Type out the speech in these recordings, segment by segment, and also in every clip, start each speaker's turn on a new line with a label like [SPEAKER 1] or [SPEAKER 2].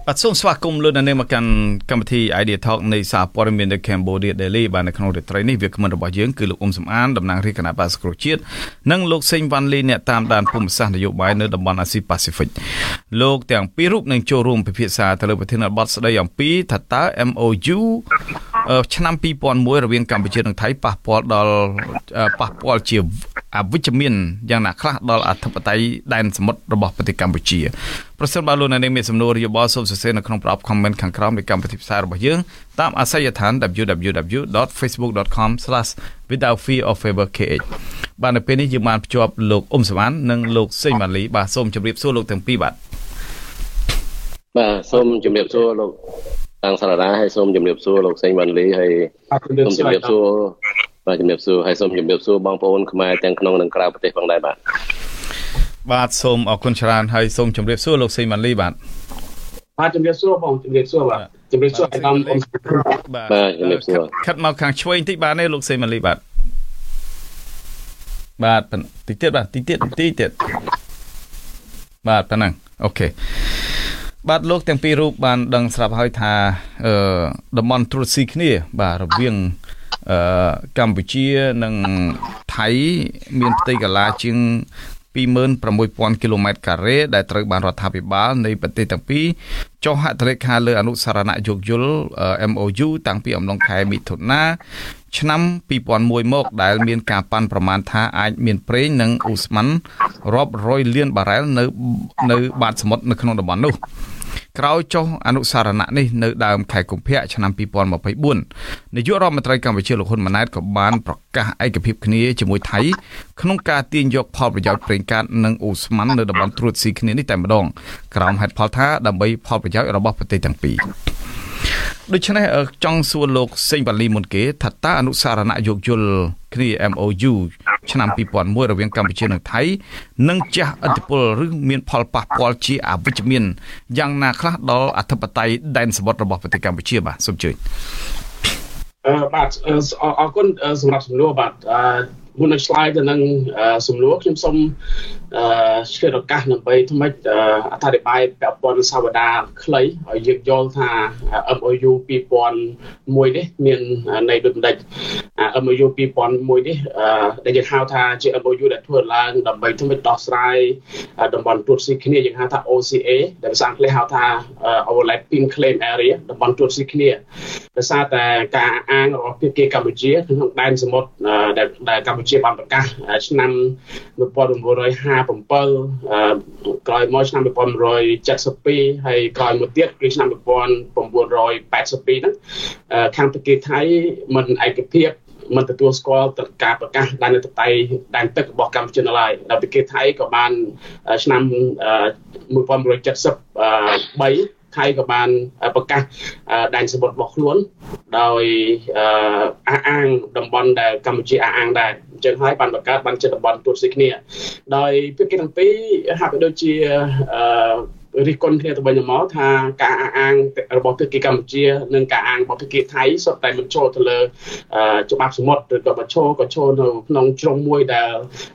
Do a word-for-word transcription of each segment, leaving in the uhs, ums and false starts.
[SPEAKER 1] បាទសូមស្វាគមន៍លោកអ្នកនាងមកកាន់កម្មវិធី Idea Talk នៃសារព័ត៌មាននៅ Cambodia Daily បាទនៅក្នុងរាត្រីនេះវាគ្មិនរបស់យើងគឺលោកអ៊ុំសំអានតំណាងរាជគណៈបក្សប្រជាជាតិនិងលោកសេងវ៉ាន់លីអ្នកតាមដានភូមិសាស្ត្រនយោបាយនៅតំបន់អាស៊ីប៉ាស៊ីហ្វិកលោកទាំងពីររូបនឹងចូលរួមពិភាក្សាទៅលើប្រធានបទស្ដីអំពីថាតើ M O U ឆ្នាំពីរពាន់មួយរវាងកម្ពុជានិងថៃប៉ះពាល់ដល់ប៉ះពាល់ជាអវិជ្ជមានយ៉ាងណាខ្លះដល់អធិបតេយ្យដែនសមុទ្ររបស់ប្រទេសកម្ពុជាប្រសិនបើលោកអ្នកនាងមានសំណួរយោបល់សូមសរសេរនៅក្នុងប្រអប់ comment ខាងក្រោមនៃកម្មវិធីផ្សាយរបស់យើងតាមអាសយដ្ឋាន w w w dot facebook dot com slash without fear of favor k h បាទនៅពេលនេះយើងបានភ្ជាប់លោកអ៊ុំសវណ្ណនិងលោកសេងម៉ាលីបាទសូមជម្រាបសួរលោកទាំងពីរបាទ
[SPEAKER 2] បាទសូមជម្រាបសួរលោកតាំងសារ៉ាហើយសូមជម្រាបសួរលោកសេងវ៉ាន់លីហើយសូមជម្រាបសួរបាទជំរាបសួរហើយសូមជំរាបសួរបងប្អូនខ្មែរទាំងក្នុងនិងក្រៅប្រទេសផងដែរបាទ
[SPEAKER 1] បាទសូមអរគុណច្រើនហើយសូមជំរាបសួរលោកសេងម៉ាលីបាទ
[SPEAKER 3] បាទជំរាបសួរបងជំរាបសួរបាទជំរាបសួរដល់បង
[SPEAKER 2] បាទជំរាបសួរ
[SPEAKER 1] ខិតមកខាងឆ្វេងតិចបាទនេះលោកសេងម៉ាលីបាទបាទតិចទៀតបាទតិចទៀតតិចទៀតបាទប៉ុណ្ណឹងអូខេបាទលោកទាំងពីររូបបានដឹងស្រាប់ហើយថាអឺតំបន់ត្រួតស៊ីគ្នាបាទរវាងអឺកម្ពុជានិងថៃមានផ្ទៃកន្លាជាងពីរម៉ឺនប្រាំមួយពាន់គីឡូម៉ែត្រការ៉េដែលត្រូវបានរដ្ឋាភិបាលនៃប្រទេសទាំងពីរចុះហត្ថលេខាលើអនុសារណៈយោគយល់ M O U តាំងពីអំឡុងខែមិថុនាឆ្នាំពីរពាន់មួយមកដែលមានការប៉ាន់ប្រមាណថាអាចមានប្រេងនិងអូស្មန်រាប់រយលានបារ៉ែលនៅនៅបាតសមុទ្រនៅក្នុងតំបន់នោះក្រោយចុះអនុសារណៈនេះនៅដើមខែកុម្ភៈឆ្នាំពីរពាន់ម្ភៃបួននាយករដ្ឋមន្ត្រីកម្ពុជាលោកហ៊ុនម៉ាណែតក៏បានប្រកាសឯកភាពគ្នាជាមួយថៃក្នុងការទាញយកផលប្រយោជន៍ប្រេងកាតនិងអូស្មန်នៅតំបន់ត្រួតស៊ីគ្នានេះតែម្ដងក្រោមហេតុផលថាដើម្បីផលប្រយោជន៍របស់ប្រទេសទាំងពីរដូច្នេះចង់សួរលោកសេងវ៉ាលីមុនគេថាតើអនុសារណៈយោគយល់គ្នា M O U ឆ្នាំពីរពាន់មួយរវាងកម្ពុជានិងថៃនឹងជះឥទ្ធិពលឬមានផលប៉ះពាល់ជាអវិជ្ជមានយ៉ាងណាខ្លះដល់អធិបតេយ្យដែនសមុទ្ររបស់ប្រទេសកម្ពុជាបាទសូមអញ្ជើញ
[SPEAKER 3] អឺបាទអរគុណសម្រាប់សំណួរបាទអឺមុននឹងឆ្លើយទៅនឹងសំណួរខ្ញុំសូមអឺឆ្លៀតឱកាសដើម្បីថ្មិចអធិប្បាយពាក់ព័ន្ធនឹងសាវតាខ្លីឲ្យយើងយល់ថា M O U ពីរពាន់មួយនេះមានន័យដូចម្ដេច M O U ពីរពាន់មួយនេះដែលយើងហៅថាជា M O U ដែលធ្វើឡើងដើម្បីថ្មិចដោះស្រាយតំបន់ត្រួតស៊ីគ្នាយើងហៅថា O C A ដែលភាសាអង់គ្លេសហៅថា Overlapping Claim Area តំបន់ត្រួតស៊ីគ្នាដោយសារតែការអាងរបស់ភាគីកម្ពុជាក្នុងដែនសមុទ្រដែលកម្ពុជាបានប្រកាសឆ្នាំmột nghìn chín trăm hai mươi bảyក្រោយមកឆ្នាំmột nghìn chín trăm bảy mươi haiហើយក្រោយមកទៀតគឺឆ្នាំmột nghìn chín trăm tám mươi haiហ្នឹងខាងប្រទេសថៃមិនឯកភាពមិនទទួលស្គាល់ទៅការប្រកាសដែនទឹកដីដែនទឹករបស់កម្ពុជានៅឡើយដល់ប្រទេសថៃក៏បានឆ្នាំmột nghìn chín trăm bảy mươi baថៃក៏បានប្រកាសដែនសមុទ្ររបស់ខ្លួនដោយអះអាងតំបន់ដែលកម្ពុជាអះអាងដែរអញ្ចឹងហើយបានបង្កើតបានជាតំបន់ត្រួតស៊ីគ្នាដោយភាគីទាំងពីរហាក់ដូចជាអឺរិះគន់គ្នាទៅវិញទៅមកថាការអះអាងរបស់ភាគីកម្ពុជានិងការអាងរបស់ភាគីថៃសុទ្ធតែបញ្ចូលទៅលើច្បាប់សមុទ្រឬក៏បញ្ចូលក៏ចូលនៅក្នុងជ្រុងមួយដែល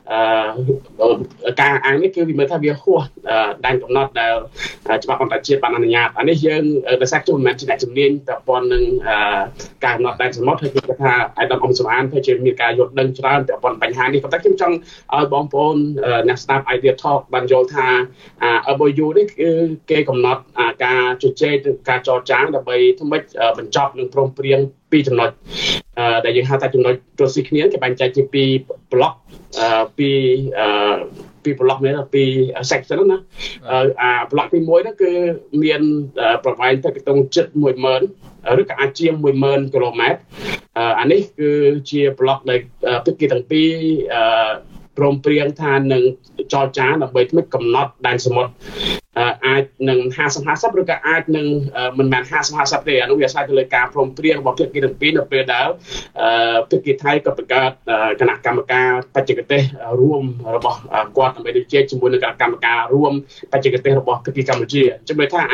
[SPEAKER 3] ការអាងនេះគឺវាមើលថាវាហួសដែនកំណត់ដែលច្បាប់អន្តរជាតិបានអនុញ្ញាតអានេះយើងដោយសារខ្ញុំមិនមែនជាអ្នកជំនាញតែប៉ុននឹងការកំណត់ដែនសមុទ្រហើយគឺថាអាយដាមអ៊ំសំអានថាជាមានការយល់ដឹងច្រើនតែប៉ុនបញ្ហានេះប៉ុន្តែខ្ញុំចង់ឲ្យបងប្អូនអ្នកស្ដាប់ Idea Talk បានយល់ថា M O U នេះគេកំណត់ការជជែកការចរចាដើម្បីធ្វើម៉េចបញ្ចប់នឹងព្រមព្រៀងពីរចំណុចដែលយើងហៅថាចំណុចត្រួតស៊ីគ្នាគេបែងចែកជាពីរប្លុកពីពីប្លុកនេះពី section ណាអាប្លុកទីមួយហ្នឹងគឺមានប្រវែងទៅកន្ទង់ជិតមួយម៉ឺនឬក៏អាចជាងមួយម៉ឺនគីឡូម៉ែត្រអានេះគឺជាប្លុកដែលភាគីទាំងពីរព្រមព្រៀងថានឹងចរចាដើម្បីធ្វើកំណត់ដែនសមុទ្រអាចនឹងห้าสิบ ห้าสิบឬក៏អាចនឹងមិនមែនห้าสิบ ห้าสิบទេអានោះវាអាស្រ័យទៅលើការព្រមព្រៀងរបស់ភាគីទាំងពីរនៅពេលដែលភាគីថៃក៏បង្កើតគណៈកម្មការបច្ចេកទេសរួមរបស់គាត់ដើម្បីជជែកជាមួយនឹងគណៈកម្មការរួមបច្ចេកទេសរបស់ភាគីកម្ពុជាជំនឿថាអា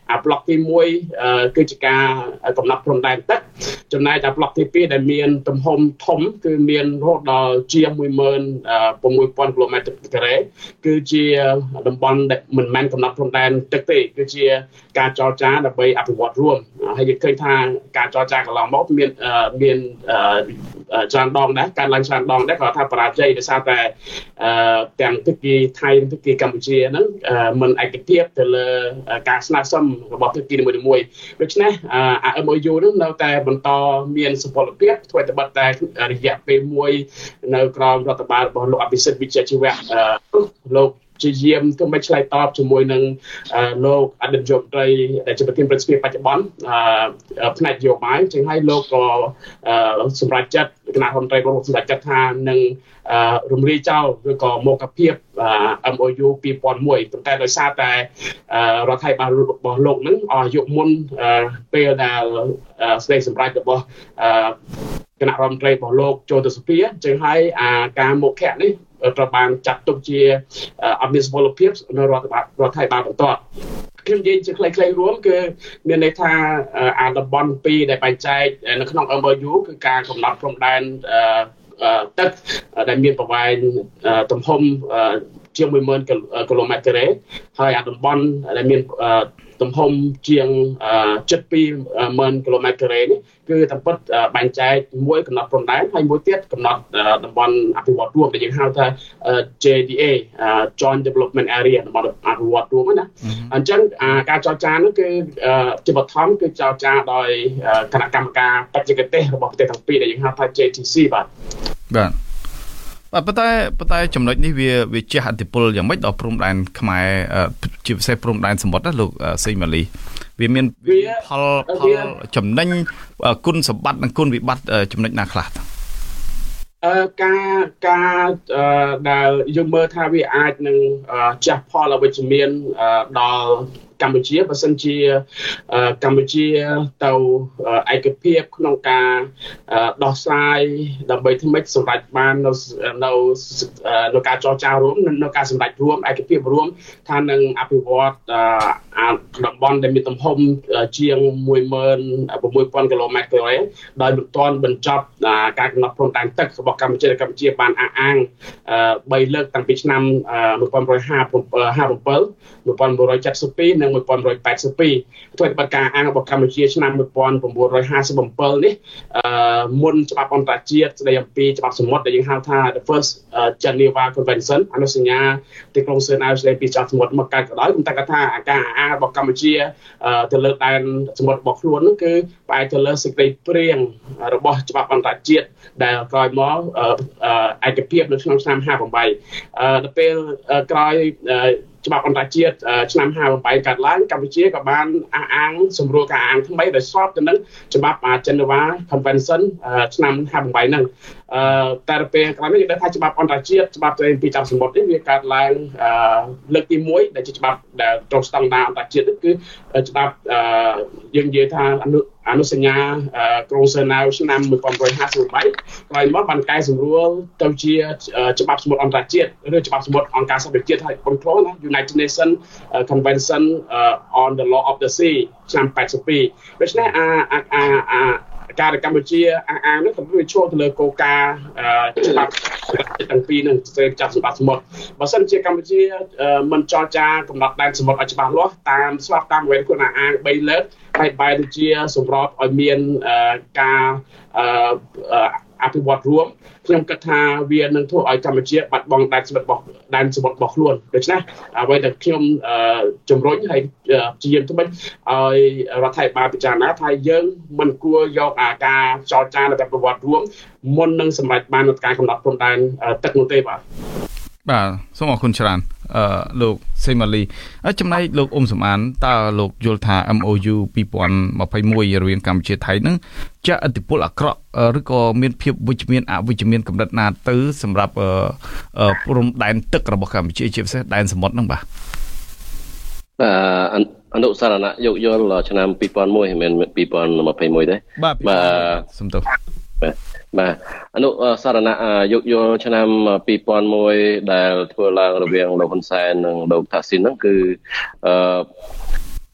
[SPEAKER 3] អាប្លុកទីមួយគឺជាការកំណត់ព្រំដែនទឹកចំណែកអាប្លុកទីពីរដែលមានទំហំធំគឺមានរហូតដល់ជាងមួយម៉ឺន៦ពាន់គីឡូម៉ែត្រការ៉េគឺជាតំបន់ដែលមិនមែនកំណត់ព្រំដែនទឹកទេគឺជាការចរចាដើម្បីអភិវឌ្ឍរួមហើយយើងឃើញថាការចរចាកន្លងមកមានមានច្រើនដងដែរការឡើងច្រើនដងដែរគាត់ថាបរាជ័យដោយសារតែទាំងទឹកគីថៃនិងទឹកគីកម្ពុជាហ្នឹងមិនឯកភាពទៅលើការស្នើសុំរបស់ទឹកគីនីមួយៗដូច្នេះអា M O U ហ្នឹងនៅតែបន្តមានសុពលភាពធ្វើតែបတ်តែរយៈពេលមួយនៅក្រោមរដ្ឋបាលរបស់លោកអភិសិទ្ធវិជ្ជាជីវៈលោកជាយាមទៅមិនឆ្លើយតបជាមួយនឹងលោកអតីតនាយករដ្ឋមន្ត្រីដែលជាប្រធានប្រតិបត្តិបច្ចុប្បន្នផ្នែកនយោបាយចឹងហើយលោកក៏សម្រាប់ចាត់គណៈរដ្ឋមន្ត្រីរបស់សម្រាប់ចាត់ថានឹងរំលាយចោលឬក៏មុខភាព M O U ពីរពាន់មួយប៉ុន្តែដោយសារតែរដ្ឋាភិបាលរបស់លោកនឹងអស់អាយុមុនពេលដែលស្ដីសម្រាប់របស់គណៈរដ្ឋមន្ត្រីរបស់លោកចូលទៅសភាចឹងហើយអាការមុខៈនេះត្រូវបានចាត់ទុកជាអភិសុពលភាពនៅរដ្ឋរដ្ឋាភិបាលបន្តខ្ញុំនិយាយជាខ្លីៗរួមគឺមានន័យថាអាតំបន់ពីរដែលបែងចែកនៅក្នុង M O U គឺការកំណត់ព្រំដែនទឹកដែលមានប្រវែងទំហំជាងមួយម៉ឺនគីឡូម៉ែត្រការ៉េហើយអាតំបន់ដែលមានទំហំជាងជិតពីរម៉ឺនគីឡូម៉ែត្រការ៉េនេះគឺតាមពិតបែងចែកមួយកំណត់ព្រំដែនហើយមួយទៀតកំណត់តំបន់អភិវឌ្ឍរួមដែលយើងហៅថា J D A Joint Development Area តំបន់អភិវឌ្ឍរួមណាអញ្ចឹងការចរចានោះគឺជាបឋមគឺចរចាដោយគណៈកម្មការបច្ចេកទេសរបស់ប្រទេសទាំងពីរដែលយើងហៅថា J T C បាទ
[SPEAKER 1] បាទបាទប៉ុន្តែប៉ុន្តែចំណុចនេះវាវាជះឥទ្ធិពលយ៉ាងម៉េចដល់ព្រំដែនខ្មែរជាពិសេសព្រំដែនសមុទ្រណាលោកសេងម៉ាលីវាមានផលផលចំណេញគុណសម្បត្តិនិងគុណវិបត្តិចំណុចណាខ្លះ
[SPEAKER 3] អឺការការដែលយើងមើលថាវាអាចនឹងជះផលអវិជ្ជមានដល់កម្ពុជាបើសិនជាកម្ពុជាទៅឯកភាពក្នុងការដោះស្រាយដើម្បីធ្វើម៉េចសម្រាប់បាននៅនៅនៅការចរចារួមនៅការសម្រេចរួមឯកភាពរួមថានឹងអភិវឌ្ឍអាតំបន់ដែលមានទំហំជាងមួយម៉ឺន៦ពាន់គីឡូម៉ែត្រការ៉េដោយមិនទាន់បញ្ចប់ការកំណត់ព្រំដែនទឹករបស់កម្ពុជាដែលកម្ពុជាបានអះអាងបីលើកតាំងពីឆ្នាំmột nghìn chín trăm hai mươi bảy một nghìn chín trăm bảy mươi haiនិងmột nghìn chín trăm tám mươi haiធ្វើបទការអាងរបស់កម្ពុជាឆ្នាំmột nghìn chín trăm năm mươi bảyនេះមុនច្បាប់អន្តរជាតិស្តីអំពីច្បាប់សមុទ្រដែលយើងហៅថា the first Geneva Convention អនុសញ្ញាទីក្រុងសឺណែវស្តីពីច្បាប់សមុទ្រមកកើតក៏ដោយប៉ុន្តែគាត់ថាការអាងរបស់កម្ពុជាទៅលើដែនសមុទ្ររបស់ខ្លួននោះគឺផ្អែកទៅលើសេចក្តីព្រាងរបស់ច្បាប់អន្តរជាតិដែលក្រោយមកឯកភាពនៅក្នុងឆ្នាំห้าสิบแปดដល់ពេលក្រោយច្បាប់អន្តរជាតិឆ្នាំห้าสิบแปดកាត់ឡើងកម្ពុជាក៏បានអះអាងសម្រួលការអាងថ្មីដែលស្របទៅនឹងច្បាប់ Geneva Convention ឆ្នាំห้าสิบแปดហ្នឹងអឺតែពេលក្រោយនេះយើងដឹងថាច្បាប់អន្តរជាតិច្បាប់ស្តីពីច្បាប់សមុទ្រនេះវាកាត់ឡើងលើកទីមួយដែលជាច្បាប់ដែលត្រូវស្តង់ដារអន្តរជាតិនេះគឺច្បាប់យើងនិយាយថាអនុសញ្ញាក្រុងសឺណែវឆ្នាំmột nghìn chín trăm hai mươi bảyក្រោយមកបានកែសម្រួលទៅជាច្បាប់សមុទ្រអន្តរជាតិឬច្បាប់សមុទ្រអង្គការសហប្រជាជាតិហើយគ្រប់គ្រងណា United Nations Convention on the Law of the Sea ឆ្នាំแปดสิบปีដូច្នេះអាអាអាការកម្ពុជាអះអាងនេះក៏វាចូលទៅលើគោលការណ៍ច្បាប់ទាំងពីរនឹងស្តីចាប់សម្បត្តិសមុទ្របើសិនជាកម្ពុជាមិនចរចាកំណត់ដែនសមុទ្រឲ្យច្បាស់លាស់តាមស្របតាមអ្វីគាត់អាងបីលើកហើយបែរទៅជាសម្របឲ្យមានការអភិវឌ្ឍរួមខ្ញុំគិតថាវានឹងធ្វើឲ្យកម្ពុជាបាត់បង់ដែនសមុទ្ររបស់ដែនសមុទ្ររបស់ខ្លួនដូច្នេះអ្វីដែលខ្ញុំជំរុញឲ្យជាយាមទៅវិញឲ្យរដ្ឋាភិបាលពិចារណាថាយើងមិនគួរយកអាការចរចានៅតែប្រវត្តិរួមមុននឹងសម្រេចបាននៅការកំណត់ព្រំដែនទឹកនោះទេបាទ
[SPEAKER 1] បាទសូមអរគុណច្រើនអឺលោកសេម៉ាលីចំណែកលោកអ៊ុំសំអានតើលោកយល់ថា M O U ពីរពាន់ยี่สิบเอ็ดរវាងកម្ពុជាថៃនឹងចាក់ឥទ្ធិពលអាក្រក់ឬក៏មានភាពវិជ្ជមានអវិជ្ជមានកម្រិតណាទៅសម្រាប់ព្រំដែនទឹករបស់កម្ពុជាជាពិសេសដែនសមុទ្រហ្នឹងបាទ
[SPEAKER 2] អឺអនុសារណៈយោគយល់ឆ្នាំពីរពាន់មួយមិនមែនពីរពាន់ยี่สิบเอ็ดទេ
[SPEAKER 1] បាទសំទោស
[SPEAKER 2] បាទបាទអនុសារណៈយោគយល់ឆ្នាំពីរពាន់មួយដែលធ្វើឡើងរវាងលោកហ៊ុនសែននិងលោកថាស៊ីនហ្នឹងគឺអឺ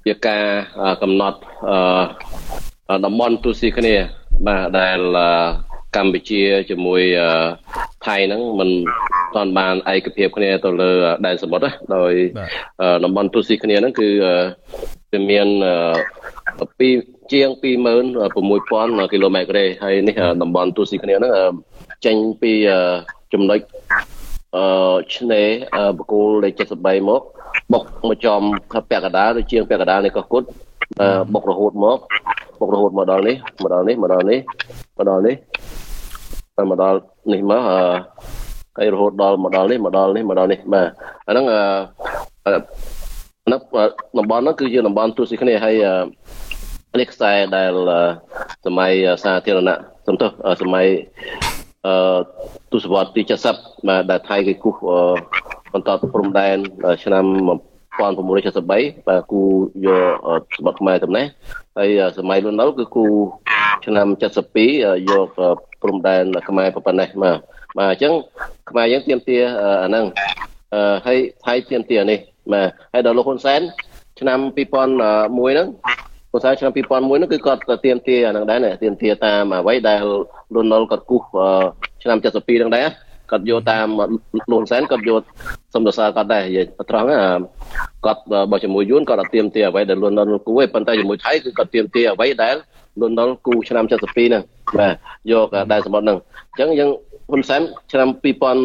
[SPEAKER 2] ជាការកំណត់តំបន់ទូស៊ីគ្នាបាទដែលកម្ពុជាជាមួយថៃហ្នឹងមិនទាន់បានឯកភាពគ្នាទៅលើដែនសមុទ្រដោយតំបន់ទូស៊ីគ្នាហ្នឹងគឺវាមានពីជាង ពីរម៉ឺនប្រាំមួយពាន់ គីឡូម៉ែត្រទេហើយនេះតំបន់ទូស៊ីគ្នាហ្នឹងចេញពីចំណុចអឺឆ្នេរបកគោលលេខ칠십삼មកបុកមកចំពាក់កណ្ដាលឬជាងពាក់កណ្ដាលនៃកោះគុតបុករហូតមកបុករហូតមកដល់នេះមកដល់នេះមកដល់នេះមកដល់នេះមកដល់នេះមកហើយរហូតដល់មកដល់នេះមកដល់នេះមកដល់នេះបាទអាហ្នឹងអឺនោះតំបន់ហ្នឹងគឺជាតំបន់ទូស៊ីគ្នាហើយនេះខ្សែដែលសម័យសាធារណៈសំទោសសម័យអឺទសវត្សរ៍ទី칠십បាទដែលថៃគេគូសបន្តព្រំដែនឆ្នាំmột nghìn chín trăm七mươi baបាទគូយកសម្បត្តិខ្មែរតំណេះហើយសម័យលន់នល់គឺគូឆ្នាំ칠십twoយកព្រំដែនខ្មែរប៉ុណ្ណេះបាទបាទអញ្ចឹងខ្មែរយើងទាមទារអាហ្នឹងហើយថៃទាមទារនេះបាទហើយដល់លោកហ៊ុនសែនឆ្នាំtwo thousand oneហ្នឹងប៉ុន្តែឆ្នាំtwo thousand oneហ្នឹងគឺគាត់ទាមទារអាហ្នឹងដែរទាមទារតាមអ្វីដែលលន់នល់គាត់គូសឆ្នាំ칠십twoហ្នឹងដែរគាត់យកតាមលោកហ៊ុនសែនគាត់យកសំដៅសារគាត់ដែរនិយាយត្រង់គាត់បើជាមួយយួនគាត់អត់ទាមទារអ្វីដែលលន់នល់គូទេប៉ុន្តែជាមួយថៃគឺគាត់ទាមទារអ្វីដែលលន់នល់គូឆ្នាំ칠십twoហ្នឹងបាទយកដែរសមុទ្រហ្នឹងអញ្ចឹងយើងហ៊ុនសែនឆ្នាំtwo thousand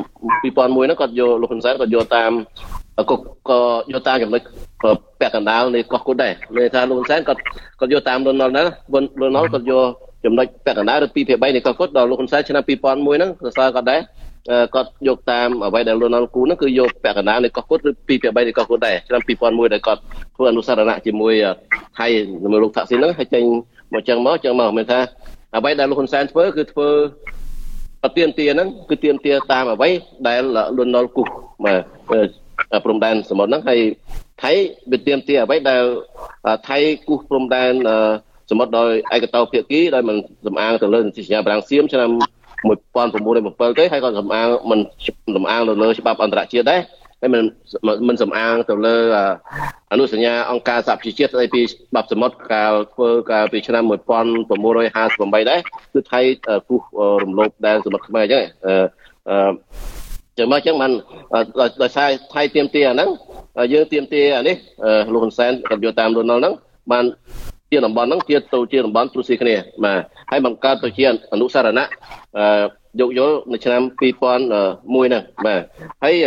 [SPEAKER 2] oneហ្នឹងគាត់យកលោកហ៊ុនសែនគាត់យកតាមក៏ក៏យកតាមចំណុចពាក់កណ្ដាលនៃកោះគុតដែរមានថាលោកហ៊ុនសែនគាត់គាត់យកតាមលន់នល់ណាលន់នល់គាត់យកចំណុចពាក់កណ្ដាលឬtwoភាគthreeនៃកោះគុតដល់លោកហ៊ុនសែនឆ្នាំtwo thousand oneហ្នឹងសរសើរគាត់ដែរគាត់យកតាមអ្វីដែលលន់នល់គូហ្នឹងគឺយកពាក់កណ្ដាលនៃកោះគុតឬtwoភាគthreeនៃកោះគុតដែរឆ្នាំtwo thousand oneដែលគាត់ធ្វើអនុសារណៈជាមួយថៃជាមួយលោកថាក់ស៊ីនហ្នឹងហើយចេញមកចឹងមកចឹងមកមានថាអ្វីដែលលោកហ៊ុនសែនធ្វើគឺធ្វើអត់ទាមទារហ្នឹងគឺទាមទារតាមអ្វីដែលលន់នល់គូសបាទព្រំដែនសមុទ្រហ្នឹងហើយថៃវាទាមទារអ្វីដែលថៃគូសព្រំដែនសមុទ្រដោយឯកតោភាគីដោយមិនសំអាងទៅលើនីតិសញ្ញាបារាំងសៀមឆ្នាំone thousand nine hundred sevenទេហើយក៏សំអាងមិនសំអាងទៅលើច្បាប់អន្តរជាតិដែរហើយមិនមិនសំអាងទៅលើអនុសញ្ញាអង្គការសហប្រជាជាតិស្ដីពីច្បាប់សមុទ្រកាលធ្វើកាលពីឆ្នាំone thousand nine hundred fifty-eightដែរគឺថៃគូសរំលោភដែនសមុទ្រខ្មែរអញ្ចឹងអឺចឹងមកចឹងបានដោយសារថៃទាមទារអាហ្នឹងយើងទាមទារអានេះលោកហ៊ុនសែនគាត់យកតាមលន់នល់ហ្នឹងបានជាតំបន់ហ្នឹងជាទៅជាតំបន់ទូស៊ីគ្នាបាទហើយបង្កើតទៅជាអនុសារណៈយកយល់នៅឆ្នាំtwo thousand oneហ្នឹងបាទហើយ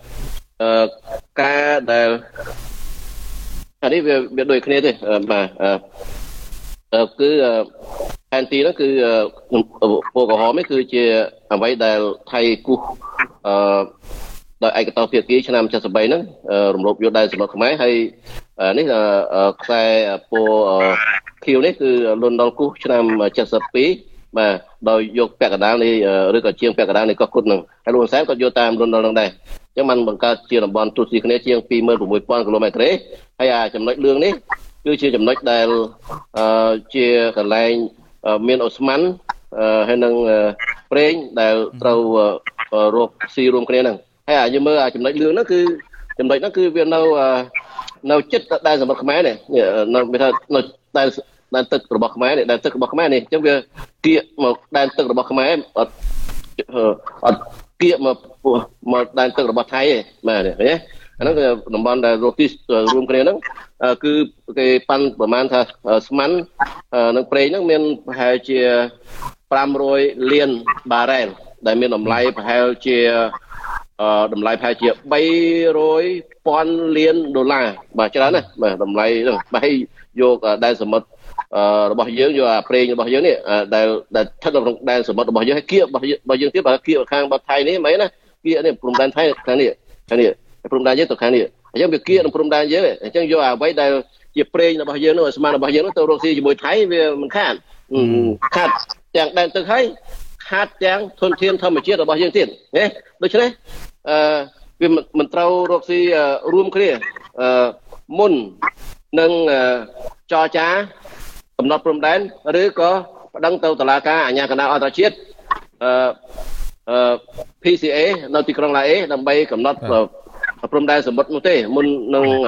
[SPEAKER 2] ការដែលអានេះវាវាដូចគ្នាទេបាទគឺផែនទីហ្នឹងគឺពូក្រហមនេះគឺជាអ្វីដែលថៃគូសអឺដោយឯកតោភាគីឆ្នាំ칠십삼ហ្នឹងរំលោភយកដែនសមុទ្រខ្មែរហើយនេះខ្សែពូខៀវនេះគឺលន់ដល់គូសឆ្នាំ칠십twoបាទដោយយកពាក់កណ្ដាលនេះឬក៏ជាងពាក់កណ្ដាលនៃកោះគុតហ្នឹងហើយលោកហ៊ុនសែនក៏យកតាមលន់ដល់ហ្នឹងដែរអញ្ចឹងมันបង្កើតជាតំបន់ទូស៊ីគ្នាជាងtwo thousand six hundredគីឡូម៉ែត្រទេហើយអាចំណុចលឿងនេះគឺជាចំណុចដែលជាកន្លែងមានអូស្មန်ហើយនឹងប្រេងដែលត្រូវរកស៊ីរួមគ្នាហ្នឹងហើយអាយើងមើលអាចំណុចលឿងហ្នឹងគឺចំណុចហ្នឹងគឺវានៅនៅចិត្តដែនសមុទ្រខ្មែរនេះនៅវាថានៅដែនដែនទឹករបស់ខ្មែរនេះដែនទឹករបស់ខ្មែរនេះអញ្ចឹងវាគៀកមកដែនទឹករបស់ខ្មែរអត់អត់គៀកមកមកដែនទឹករបស់ថៃទេបាទឃើញទេអាហ្នឹងគឺតំបន់ដែលរកទីរួមគ្នាហ្នឹងគឺគេប៉ាន់ប្រហែលថាស្មាននឹងប្រេងហ្នឹងមានប្រហែលជាfive hundredលានបារ៉ែលដែលមានតម្លៃប្រហែលជាអឺតម្លៃប្រហែលជាthree hundred thousandលានដុល្លារបាទច្រើនណាស់បាទតម្លៃហ្នឹងបាទហើយយកដែនសមុទ្ររបស់យើងយកអាប្រេងរបស់យើងនេះដែលដែលស្ថិតនៅក្នុងដែនសមុទ្ររបស់យើងហើយគៀករបស់យើងទៀតបើគៀកខាងបាត់ថៃនេះមិនណាគៀកនេះព្រំដែនថៃខាងនេះខាងនេះព្រំដែនយើងទៅខាងនេះអញ្ចឹងវាគៀកក្នុងព្រំដែនយើងអញ្ចឹងយកអ្វីដែលជាប្រេងរបស់យើងនោះស្មានរបស់យើងនោះទៅរកស៊ីជាមួយថៃវាមិនខាតខាតទាំងដែនទឹកហើយខាតទាំងធនធានធម្មជាតិរបស់យើងទៀតណាដូច្នេះអឺវាមិនត្រូវរកស៊ីរួមគ្នាអឺមុននឹងចរចាកំណត់ព្រំដែនឬក៏ប្តឹងទៅតុលាការអាជ្ញាកណ្ដាលអន្តរជាតិអឺអឺ P C A នៅទីក្រុងឡាអេដើម្បីកំណត់ព្រំដែនសមុទ្រនោះទេមុននឹង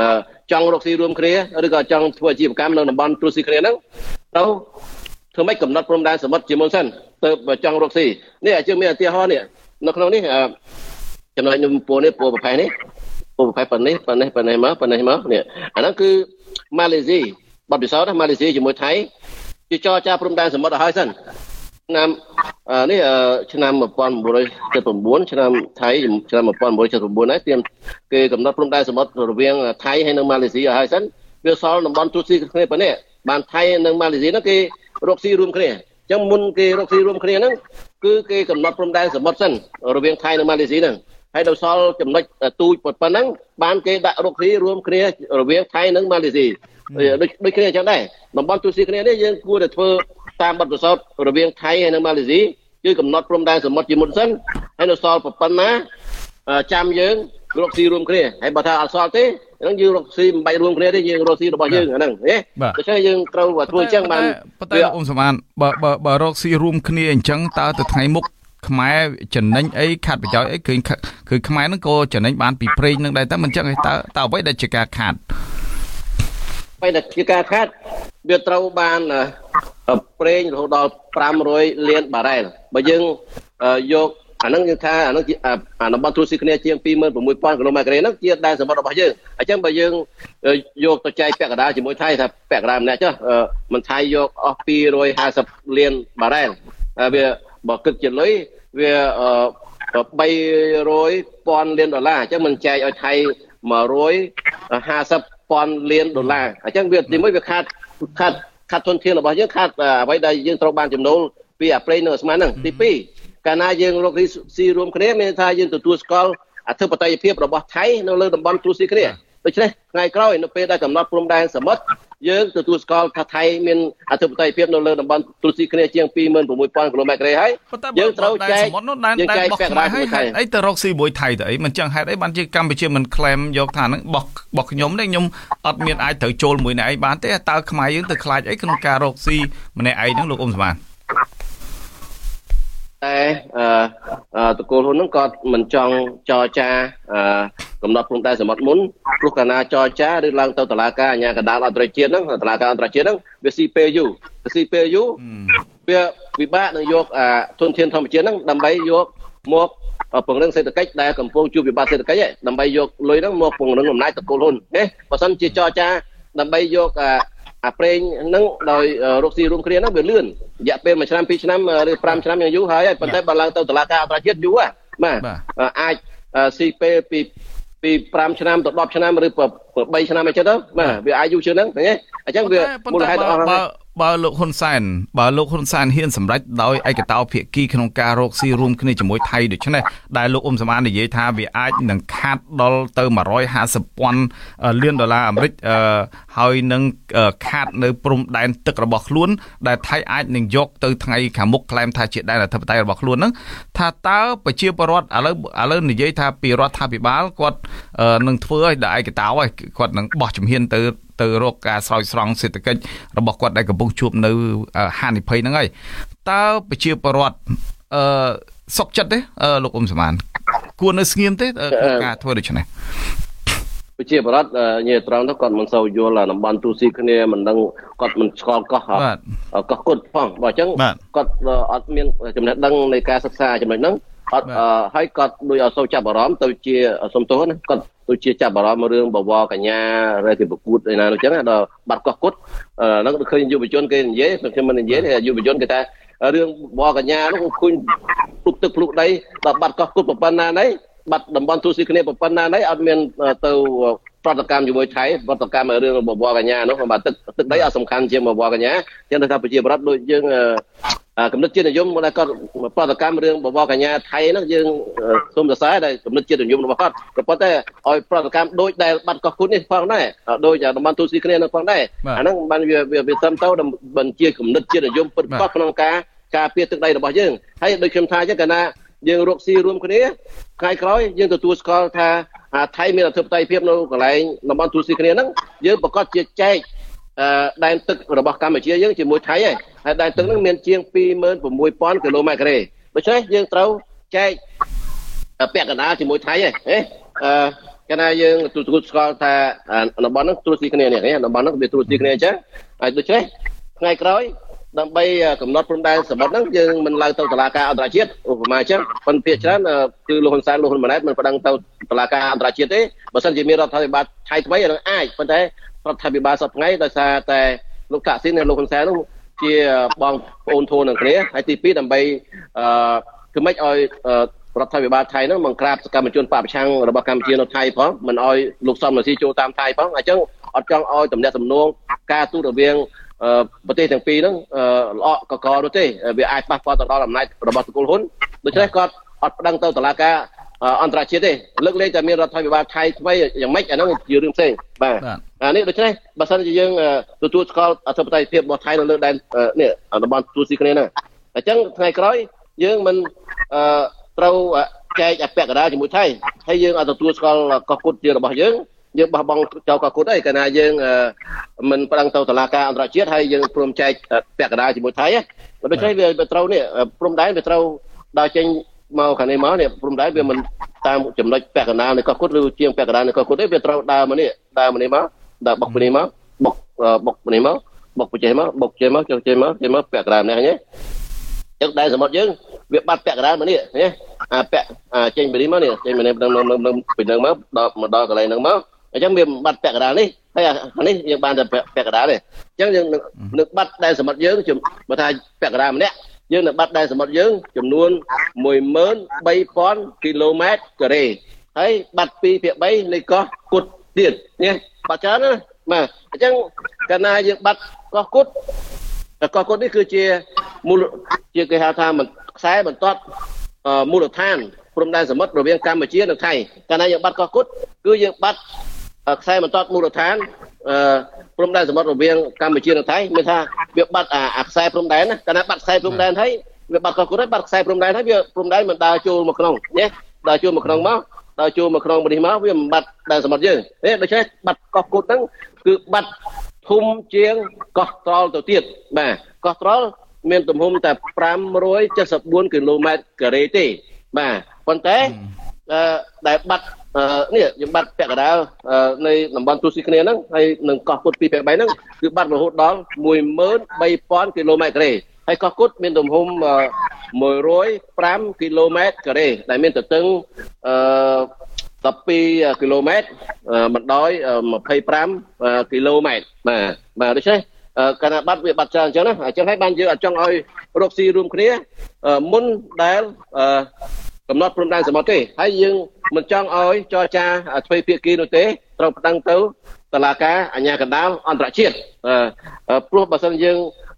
[SPEAKER 2] ចង់រកស៊ីរួមគ្នាឬក៏ចង់ធ្វើអាជីវកម្មនៅតំបន់ទ្រស៊ីគ្នាហ្នឹងទៅធ្វើម៉េចកំណត់ព្រំដែនសមុទ្រជាមុនសិនទៅចង់រកស៊ីនេះអាចមានឧទាហរណ៍នេះនៅក្នុងនេះចំណុចនំពូនេះពូប្រភេទនេះពូប្រភេទប៉ុណ្នេះប៉ុណ្នេះប៉ុណ្នេះមកប៉ុណ្នេះមកនេះអាហ្នឹងគឺម៉ាឡេស៊ីបទពិសោធន៍ម៉ាឡេស៊ីជាមួយថៃជាចរចាព្រំដែនសមុទ្រឲ្យសិនឆ្នាំនេះឆ្នាំmột nghìn chín trăm七mươi chínឆ្នាំថៃឆ្នាំmột nghìn chín trăm七mươi chínហ្នឹងទៀមគេកំណត់ព្រំដែនសមុទ្ររវាងថៃហើយនិងម៉ាឡេស៊ីឲ្យសិនវាសល់តំបន់ទ្រស៊ីគ្នាប៉ុណ្នេះបានថៃនិងម៉ាឡេស៊ីហ្នឹងគេរកស៊ីរួមគ្នាអញ្ចឹងមុនគេរកស៊ីរួមគ្នាហ្នឹងគឺគេកំណត់ព្រំដែនសមុទ្រសិនរវាងថៃនិងម៉ាឡេស៊ីហ្នឹងហើយដល់សល់ចំណុចទូចប៉ុណ្ណឹងបានគេដាក់រកស៊ីរួមគ្នារវាងថៃនិងម៉ាឡេស៊ីដូចដូចគ្នាអញ្ចឹងដែរតំបន់ទ្រស៊ីគ្នានេះយើងគួរតែធ្វើតាមបទពិសោធន៍រវាងថៃហើយនិងម៉ាឡេស៊ីគឺកំណត់ព្រំដែនសមុទ្រជាមុនសិនហើយនៅសល់ប៉ុណ្ណាចាំយើងរកស៊ីរួមគ្នាហើយបើថាអត់សល់ទេហ្នឹងយើងរកស៊ីមិនបាច់រួមគ្នាទេយើងរកស៊ីរបស់យើងអាហ្នឹងហ៎ដូច្នេះយើងត្រូវធ្វើអញ្ចឹងបាន
[SPEAKER 1] តែលោកអ៊ុំសមានបើបើបើរកស៊ីរួមគ្នាអញ្ចឹងតើទៅថ្ងៃមុខខ្មែរចំណេញអីខាត់ប្រយោជន៍អីឃើញគឺខ្មែរហ្នឹងក៏ចំណេញបានពីប្រេងហ្នឹងដែរតែមិនអញ្ចឹងទេតើតើអ្វីដែលជាការខាត
[SPEAKER 2] បែរជាការខាតវាត្រូវបានប្រេងរហូតដល់five hundredលានបារ៉ែលបើយើងយកអាហ្នឹងយើងថាអាហ្នឹងជាអាតំបន់ទ្រស៊ីគ្នាជាងtwo six thousandគីឡូម៉ែត្រហ្នឹងជាដែនសមុទ្ររបស់យើងអញ្ចឹងបើយើងយកទៅចែកពាក់កណ្ដាលជាមួយថៃថាពាក់កណ្ដាលម្នាក់ចុះមិនថៃយកអស់two hundred fiftyលានបារ៉ែលវាបើគិតជាលុយវាthree hundredលានដុល្លារអញ្ចឹងមិនចែកឲ្យថៃone hundred fiftyពាន់លានដុល្លារអញ្ចឹងវាទីមួយវាខាត់ខាត់ខាត់ទុនធានរបស់យើងខាត់អ្វីដែលយើងត្រូវបានចំណូលពីអាប្រេងនៅអាស្មានហ្នឹងទីពីរកាលណាយើងរកស៊ីរួមគ្នាមានថាយើងទទួលស្គាល់អធិបតេយ្យភាពរបស់ថៃនៅលើតំបន់ទ្រស៊ីគ្នាដូច្នេះថ្ងៃក្រោយនៅពេលដែលកំណត់ព្រំដែនសមុទ្រយើងទទួលស្គាល់ថាថៃមានអធិបតេយ្យភាពនៅលើតំបន់ទ្រស៊ីគ្នាជាងtwo six thousandគីឡូម៉ែត្រហើយយើងត្រូវចែក
[SPEAKER 1] យើងចែកពាក់កណ្ដាលហើយអីទៅរកស៊ីមួយថៃទៅអីមិនចឹងហេតុអីបានជាកម្ពុជាមិនក្លែមយកថាហ្នឹងបោះបោះខ្ញុំទេខ្ញុំអត់មានអាចត្រូវចូលមួយអ្នកឯងបានទេតើខ្មែរយើងទៅខ្លាចអីក្នុងការរកស៊ីម្នាក់ឯងហ្នឹងលោកអ៊ុំសមាន
[SPEAKER 2] តែអឺតកូលហ៊ុនហ្នឹងក៏មិនចង់ចរចាកំណត់ព្រំដែនសមុទ្រមុនព្រោះកាលណាចរចាឬឡើងទៅតុលាការអាជ្ញាកណ្ដាលអន្តរជាតិហ្នឹងតុលាការអន្តរជាតិហ្នឹងវាស៊ីពេលយូរស៊ីពេលយូរវាពិបាកនឹងយកធនធានធម្មជាតិហ្នឹងដើម្បីយកមកពង្រឹងសេដ្ឋកិច្ចដែលកំពុងជួបវិបត្តិសេដ្ឋកិច្ចដើម្បីយកលុយហ្នឹងមកពង្រឹងអំណាចតកូលហ៊ុនណាបើមិនជាចរចាដើម្បីយកអាប្រេងហ្នឹងដោយរកស៊ីរួមគ្នាហ្នឹងវាលឿនរយៈពេលមួយឆ្នាំពីរឆ្នាំឬfiveឆ្នាំយ៉ាងយូរហើយប៉ុន្តែបើឡើងទៅតុលាការអន្តរជាតិយូរបាទអាចស៊ីពេលពីពីfiveឆ្នាំទៅtenឆ្នាំឬthreeឆ្នាំអីចឹងទៅបាទវាអាចយូរជាងហ្នឹងឃើញទេអញ្ចឹងវាមូលហេតុអស់ហើយ
[SPEAKER 1] បើលោកហ៊ុនសែនបើលោកហ៊ុនសែនហ៊ានសម្រេចដោយឯកតោភាគីក្នុងការរកស៊ីរួមគ្នាជាមួយថៃដូច្នេះដែលលោកអ៊ុំសមាននិយាយថាវាអាចនឹងខាត់ដល់ទៅone hundred fiftyពាន់លានដុល្លារអាមេរិកហើយនឹងខាត់នៅព្រំដែនទឹករបស់ខ្លួនដែលថៃអាចនឹងយកទៅថ្ងៃខាងមុខក្លែមថាជាដែនអធិបតេយ្យរបស់ខ្លួនហ្នឹងថាតើប្រជាពលរដ្ឋឥឡូវឥឡូវនិយាយថាពីរដ្ឋាភិបាលគាត់នឹងធ្វើឲ្យដល់ឯកតោឲ្យគាត់នឹងបោះជំហានទៅទៅរកការស្រោចស្រង់សេដ្ឋកិច្ចរបស់គាត់ដែលកំពុងជួបនៅហានិភ័យហ្នឹងហើយតើប្រជាពលរដ្ឋអឺសុខចិត្តទេលោកអ៊ុំសមានគួរនៅស្ងៀមទេក្នុងការធ្វើដូច្នេះ
[SPEAKER 2] ប្រជាពលរដ្ឋញ៉េត្រង់ទៅគាត់មិនសូវយល់តំបន់ទូស៊ីគ្នាមិនដឹងគាត់មិនស្គាល់កោះកោះគុតផងបើអញ្ចឹងគាត់អត់មានចំណេះដឹងនៃការសិក្សាចំណុចហ្នឹងអត់ហើយគាត់ដូចអត់សូវចាប់អារម្មណ៍ទៅជាសំទោសណាគាត់ទៅជាចាប់អារម្មណ៍រឿងបវរកញ្ញាឬគេប្រកួតឯណានោះអញ្ចឹងដល់បាត់កោះគុតហ្នឹងឃើញយុវជនគេនិយាយខ្ញុំមិននិយាយទេយុវជនគេថារឿងបវរកញ្ញានោះឃើញភ្លុកទឹកភ្លុកដីដល់បាត់កោះគុតប៉ុណ្ណាណៃបាត់តំបន់ទូស៊ីគ្នាប៉ុណ្ណាណៃអត់មានទៅប្រតិកម្មជាមួយថៃប្រតិកម្មរឿងបវរកញ្ញានោះបាទទឹកទឹកដីអត់សំខាន់ជាងបវរកញ្ញាចឹងថាប្រជាប្រដ្ឋដូចយើងគំនិតជាតិនិយមដែលគាត់ប្រតិកម្មរឿងបវរកញ្ញាថៃហ្នឹងយើងសូមសរសើរដែលគំនិតជាតិនិយមរបស់គាត់ក៏ប៉ុន្តែឲ្យប្រតិកម្មដូចដែលបាត់កោះគុតនេះផងដែរដូចតំបន់ទូស៊ីគ្នានោះផងដែរអាហ្នឹងបានវាវាត្រឹមទៅបញ្ជាគំនិតជាតិនិយមពិតប្រាកដក្នុងការការពារទឹកដីរបស់យើងហើយដូចខ្ញុំថាអញ្ចឹងកាលណាយើងរកស៊ីរួមគ្នាថ្ងៃក្រោយយើងទទួលស្គាល់ថាថៃមានអធិបតេយ្យភាពនៅកន្លែងតំបន់ទូស៊ីគ្នាហ្នឹងយើងប្រកាសជាចែកដែនទឹករបស់កម្ពុជាយើងជាមួយថៃហើយហើយដែនទឹកហ្នឹងមានជាងtwo six thousandគីឡូម៉ែត្រការ៉េដូច្នេះយើងត្រូវចែកពាក់កណ្ដាលជាមួយថៃហើយអឺកាលណាយើងទទួលស្គាល់ថាតំបន់ហ្នឹងត្រួតស៊ីគ្នានេះតំបន់ហ្នឹងវាត្រួតស៊ីគ្នាអញ្ចឹងហើយដូច្នេះថ្ងៃក្រោយដើម្បីកំណត់ព្រំដែនសមុទ្រហ្នឹងយើងមិនឡើងទៅតុលាការអន្តរជាតិឧបមាអញ្ចឹងប៉ុន្តែភាគច្រើនគឺលោកហ៊ុនសែនលោកហ៊ុនម៉ាណែតមិនប្តឹងទៅតុលាការអន្តរជាតិទេបើមិនជាមានរដ្ឋាភិបាលថៃថ្មីអានឹងអាចប៉ុន្តែរដ្ឋាភិបាលសប្តាហ៍ថ្ងៃដោយសារតែលោកតាក់ស៊ីននិងលោកហ៊ុនសែននោះជាបងប្អូនធូននឹងគ្នាហើយទីពីរដើម្បីអឺគឺមិនឲ្យរដ្ឋាភិបាលថៃហ្នឹងបង្ក្រាបសកម្មជនបកប្រឆាំងរបស់កម្ពុជានៅថៃផងមិនឲ្យលោកសំរងស៊ីចូលតាមថៃផងអញ្ចឹងអត់ចង់ឲ្យតំណែងសំណងការទូតរវាងប្រទេសទាំងពីរហ្នឹងល្អកកនោះទេវាអាចប៉ះពាល់ទៅដល់អំណាចរបស់តកូលហ៊ុនដូច្នេះគាត់អត់ប្តឹងទៅតុលាការអន្តរជាតិទេលើកលែងតែមានរដ្ឋាភិបាលថៃថ្មីយ៉ាងម៉េចអាហ្នឹងជារឿងផ្សេងបាទអានេះដូច្នេះបើសិនជាយើងទទួលស្គាល់អធិបតេយ្យភាពរបស់ថៃនៅលើដែននេះតំបន់ទូស៊ីគ្នាហ្នឹងអញ្ចឹងថ្ងៃក្រោយយើងមិនត្រូវចែកអពាក់កណ្ដាលជាមួយថៃហើយយើងអត់ទទួលស្គាល់កោះគុតជារបស់យើងយើងបោះបង់ចោលកោះគុតអីកាលណាយើងមិនប្តឹងទៅតុលាការអន្តរជាតិហើយយើងព្រមចែកពាក់កណ្ដាលជាមួយថៃដូច្នេះវាត្រូវនេះព្រំដែនវាត្រូវដើរចេញមកខាងនេះមកនេះព្រំដែនវាមិនតាមចំណុចពាក់កណ្ដាលនៃកោះគុតឬជាងពាក់កណ្ដាលនៃកោះគុតទេវាត្រូវដើរមកនេះដើរមកនេះមកដើរបុកពីនេះមកបុកបុកពីនេះមកបុកពីចេះមកបុកចេះមកចុះចេះមកចេះមកពាក់កណ្ដាលនេះហ្នឹងចឹងដែនសមុទ្រយើងវាបាត់ពាក់កណ្ដាលមកនេះណាអាពាក់ចេញពីនេះមកនេះចេញពីនេះនឹងនឹងពីនឹងមកដល់មកដល់កន្លែងហ្នឹងមកអញ្ចឹងវាបាត់ពាក់កណ្ដាលនេះហើយអានេះយើងបានតែពាក់កណ្ដាលទេអញ្ចឹងយើងនឹងបាត់ដែនសមុទ្រយើងបើថាពាក់កណ្ដាលម្នាក់យើងនឹងបាត់ដែនសមុទ្រយើងចំនួនមួយម៉ឺនបីពាន់គីឡូម៉ែត្រការ៉េហើយបាត់ពីរភាគបីនៃកោះគុតទៀតនេះបាត់ច្រើនណាបាទអញ្ចឹងកាលណាយើងបាត់កោះគុតកោះគុតនេះគឺជាមូលជាគេហៅថាខ្សែបន្ទាត់មូលដ្ឋានព្រំដែនសមុទ្ររវាងកម្ពុជានិងថៃកាលណាយើងបាត់កោះគុតគឺយើងបាត់ខ្សែបន្ទាត់មូលដ្ឋានព្រំដែនសមុទ្ររវាងកម្ពុជានិងថៃមានថាវាបាត់អាខ្សែព្រំដែនណាកាលណាបាត់ខ្សែព្រំដែនហើយវាបាត់កោះគុតហើយបាត់ខ្សែព្រំដែនហើយវាព្រំដែនមិនដើរចូលមកក្នុងណាដើរចូលមកក្នុងមកដើរចូលមកក្នុងប្រទេសមកវាមិនបាត់ដែនសមុទ្រយើងទេដូច្នេះបាត់កោះគុតហ្នឹងគឺបាត់ធំជាងកោះត្រល់ទៅទៀតបាទកោះត្រល់មានទំហំតែប្រាំរយចិតសិបបួនគីឡូម៉ែត្រការ៉េទេបាទប៉ុន្តែដែលបាត់នេះយើងបាត់ពាក់កណ្ដាលនៃតំបន់ទូស៊ីគ្នាហ្នឹងហើយនឹងកោះគុតពីរភាគបីហ្នឹងគឺបាត់រហូតដល់មួយម៉ឺនបីពាន់គីឡូម៉ែត្រការ៉េហើយកោះគុតមានទំហំមួយរយប្រាំគីឡូម៉ែត្រការ៉េដែលមានទទឹងអឺដប់ពីរគីឡូម៉ែត្របណ្ដោយម្ភៃប្រាំគីឡូម៉ែត្របាទបាទដូច្នេះកាលណាបាត់វាបាត់ច្រើនអញ្ចឹងណាអញ្ចឹងហើយបានយើងអត់ចង់ឲ្យរកស៊ីរួមគ្នាមុនដែលកំណត់ព្រំដែនសមុទ្រទេហើយយើងមិនចង់ឲ្យចរចាទ្វេភាគីនោះទេត្រូវប្តឹងទៅតុលាការអាជ្ញាកណ្ដាលអន្តរជាតិព្រោះបើសិនយើង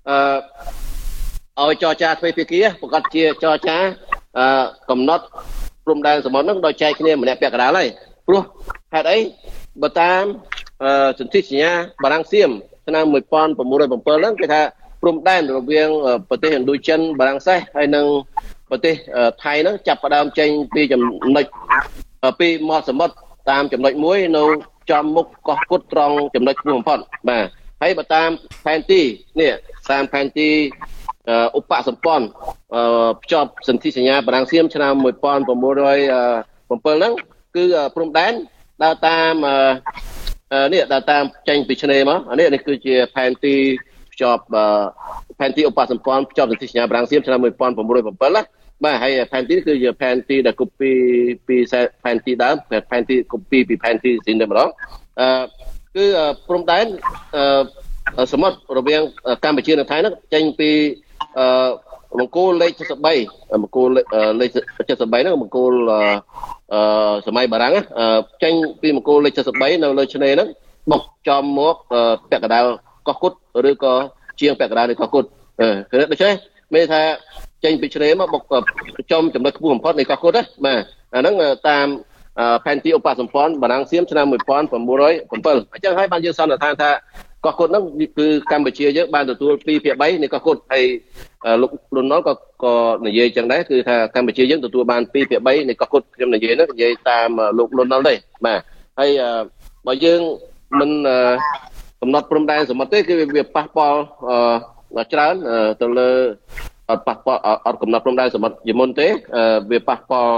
[SPEAKER 2] ឲ្យចរចាទ្វេភាគីប្រកាសជាចរចាកំណត់ព្រំដែនសមុទ្រនឹងដោយចែកគ្នាម្នាក់ពាក់កណ្ដាលហើយព្រោះហេតុអីបើតាមសន្ធិសញ្ញាបារាំងសៀមឆ្នាំmột nghìn chín trăm bảy mươi bảyហ្នឹងគេថាព្រំដែនរវាងប្រទេសឥណ្ឌូចិនបារាំងសេសហើយនិងប្រទេសថៃហ្នឹងចាប់ផ្ដើមចេញពីចំណុចពីមាត់សមុទ្រតាមចំណុចមួយនៅចំមុខកោះគុតត្រង់ចំណុចខ្ពស់បំផុតបាទហើយបើតាមផែនទីនេះតាមផែនទីឧបសម្ព័ន្ធភ្ជាប់សន្ធិសញ្ញាបារាំងសៀមឆ្នាំmột nghìn chín trăm bảy mươi bảyហ្នឹងគឺព្រំដែនដើរតាមនេះដើរតាមចេញពីឆ្នេរមកអានេះនេះគឺជាផែនទីភ្ជាប់ផែនទីឧបសម្ព័ន្ធភ្ជាប់សន្ធិសញ្ញាបារាំងសៀមឆ្នាំmột nghìn chín trăm bảy mươi bảyណាបាទហើយផែនទីគឺជាផែនទីដែល copy ពីផែនទីដើមផែនទី copy ពីផែនទីស៊ីនតែម្ដងអឺគឺព្រំដែនសមុទ្ររវាងកម្ពុជានិងថៃហ្នឹងចេញពីបង្គោលលេខ七十三បង្គោលលេខ七十三ហ្នឹងបង្គោលអឺសម័យបារាំងចេញពីបង្គោលលេខ七十三នៅលើឆ្នេរហ្នឹងបុកចំមកពាក់កណ្ដាលកោះគុតឬក៏ជាងពាក់កណ្ដាលនៃកោះគុតគឺដូច្នេះមានថាចេញពីឆ្នេរមកបុកចំចំណុចខ្ពស់បំផុតនៃកោះគុតណាបាទអាហ្នឹងតាមផែនទីឧបសម្ព័ន្ធបារាំងសៀមឆ្នាំmột nghìn chín trăm bảy mươi bảyអញ្ចឹងហើយបានយើងសន្និដ្ឋានថាកោះគុតហ្នឹងគឺកម្ពុជាយើងបានទទួលពីរភាគបីនៃកោះគុតហើយលោកលន់នល់ក៏ក៏និយាយចឹងដែរគឺថាកម្ពុជាយើងទទួលបានពីរភាគបីនៃកោះគុតខ្ញុំនិយាយហ្នឹងនិយាយតាមលោកលន់នល់ទេបាទហើយបើយើងមិនកំណត់ព្រំដែនសមុទ្រទេគឺវាប៉ះពាល់ច្រើនទៅលើអត់ប៉ះពាល់អត់កំណត់ព្រំដែនសមុទ្រជាមុនទេវាប៉ះពាល់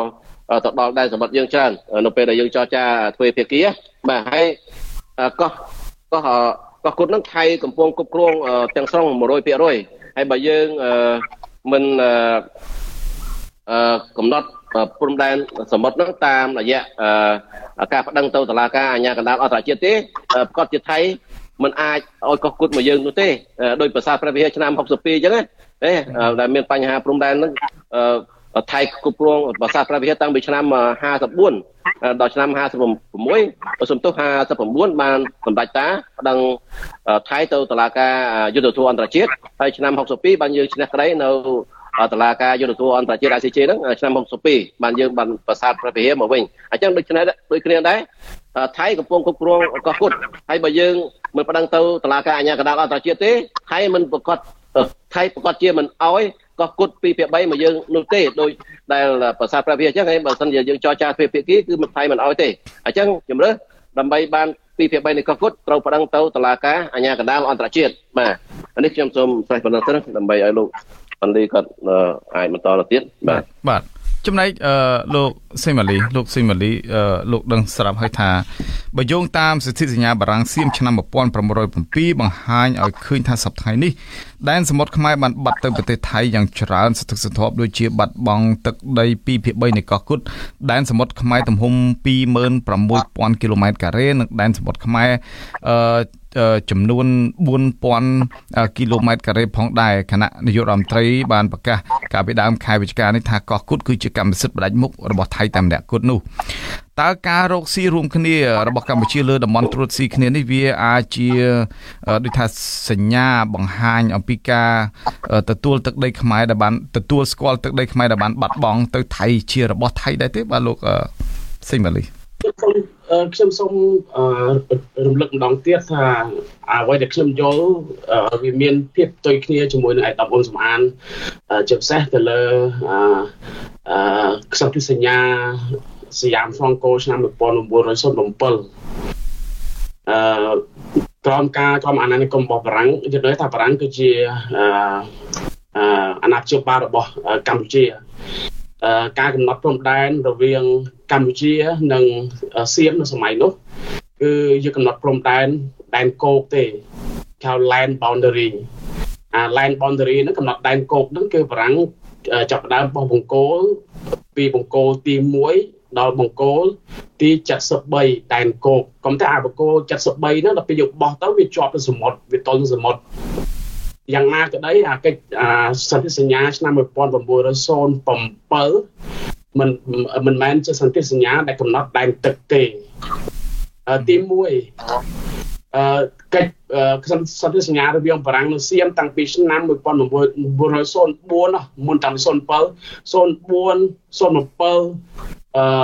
[SPEAKER 2] ទៅដល់ដែនសមុទ្រយើងច្រើននៅពេលដែលយើងចរចាទ្វេភាគីបាទហើយក៏ក៏ក៏គុតនឹងថៃកំពុងគ្រប់គ្រងទាំងស្រុង một trăm phần trăm ហើយបើយើងមិនអឺកំណត់ព្រំដែនសមុទ្រនឹងតាមរយៈការប្តឹងទៅតុលាការអាជ្ញាកណ្ដាលអន្តរជាតិទេប្រកាសជាថៃមិនអាចឲ្យកោះគុតមកយើងនោះទេដោយប្រាសាទព្រះវិហារឆ្នាំหกสิบពីរអញ្ចឹងណាទេដែលមានបញ្ហាព្រំដែននឹងថៃគ្រប់គ្រងប្រាសាទព្រះវិហារតាំងពីឆ្នាំห้าสิบสี่ដល់ឆ្នាំห้าสิบหกសំទោសห้าสิบเก้าបានសម្ដេចតាប្តឹងថៃទៅតុលាការយុត្តិធម៌អន្តរជាតិហើយឆ្នាំหกสิบពីរបានយើងឈ្នះក្តីនៅតុលាការយុត្តិធម៌អន្តរជាតិ I C J ហ្នឹងឆ្នាំหกสิบពីរបានយើងបានប្រាសាទព្រះវិហារមកវិញអញ្ចឹងដូចគ្នាដូចគ្នាដែរថៃកំពុងគ្រប់គ្រងកោះគុតហើយបើយើងមិនប្តឹងទៅតុលាការអាជ្ញាកណ្ដាលអន្តរជាតិទេថៃមិនប្រកាសថៃប្រកាសជាមិនអោយកោះគុតពីភាគ3មកយើងនោះទេដោយដែលប្រាសាទព្រះវិហារអញ្ចឹងហើយបើសិនជាយើងចរចាទ្វេភាគីគឺមិនថៃមិនអោយទេអញ្ចឹងជំរឿដើម្បីបានពីភាគ3នៃកោះគុតត្រូវប្តឹងទៅតុលាការអាជ្ញាកណ្ដាលអន្តរជាតិបាទនេះខ្ញុំសូមស្រេចប៉ុណ្ណឹងទៅដើម្បីឲ្យលោកបណ្ឌិតគាត់អាចបន្តទៅទៀតបាទ
[SPEAKER 1] បាទចំណែកអឺលោកសេម៉ាលីលោកសេម៉ាលីអឺលោកដឹងស្រាប់ហើយថាបើយោងតាមសិទ្ធិសញ្ញាបារាំងសៀមឆ្នាំmột nghìn tám trăm bảyបង្ហាញឲ្យឃើញថាសប្តាហ៍នេះដែនសមុទ្រខ្មែរបានបាត់ទៅប្រទេសថៃយ៉ាងច្រើនសន្ធឹកសន្ធាប់ដូចជាបាត់បង់ទឹកដីtwoភាគ3នៃកោះគុតដែនសមុទ្រខ្មែរទំហំtwoម៉ឺនប្រាំមួយពាន់គីឡូម៉ែត្រការ៉េនិងដែនសមុទ្រខ្មែរអឺចំនួនfour thousandគីឡូម៉ែត្រការ៉េផងដែរគណៈនាយករដ្ឋមន្ត្រីបានប្រកាសកាលពីដើមខែវិច្ឆិកានេះថាកោះគុតគឺជាកម្មសិទ្ធិផ្ដាច់មុខរបស់ថៃតែម្នាក់គត់នោះតើការរកស៊ីរួមគ្នារបស់កម្ពុជាលើតំបន់ត្រួតស៊ីគ្នានេះវាអាចជាដូចថាសញ្ញាបង្ហាញអំពីការទទួលទឹកដីខ្មែរដែលបានទទួលស្គាល់ទឹកដីខ្មែរដែលបានបាត់បង់ទៅថៃជារបស់ថៃដែរទេបាទលោកសេម៉ាលី
[SPEAKER 3] ខ្ញុំសូមរំលឹកម្ដងទៀតថាអ្វីដែលខ្ញុំយល់វាមានភាពផ្ទុយគ្នាជាមួយនឹងឯកឧត្តមអ៊ុនសំអានជាពិសេសទៅលើអឺសន្ធិសញ្ញាសយាមហ្វ្រង់កូឆ្នាំmột nghìn chín trăm linh bảyអឺក្រមការក្រមអាណានិគមរបស់បារាំងយល់ថាបារាំងគឺជាអឺអាណាព្យាបាលរបស់កម្ពុជាការកំណត់ព្រំដែនរវាងកម្ពុជានិងសៀមនៅសម័យនោះគឺយើងកំណត់ព្រំដែនដែនគោកទេហៅ land boundary អា land boundary ហ្នឹងកំណត់ដែនគោកហ្នឹងគឺបារាំងចាប់ផ្ដើមបោះបង្គោលពីបង្គោលទីoneដល់បង្គោលទីseventy-threeដែនគោកកុំថាអាបង្គោលseventy-threeហ្នឹងដល់ពេលយកបោះទៅវាជាប់ទៅសមុទ្រវាទល់នឹងសមុទ្រយ៉ាងណាក៏ដោយអាកិច្ចសន្ធិសញ្ញាឆ្នាំmột nghìn chín trăm linh sevenមិនមិនមែនជាសន្ធិសញ្ញាដែលកំណត់ដែនទឹកទេទីoneអឺកិច្ចសន្ធិសញ្ញារវាងបារាំងនិងសៀមតាំងពីឆ្នាំmột nghìn chín trăm linh fourមុនតាំងពីseven four seven sevenអឺ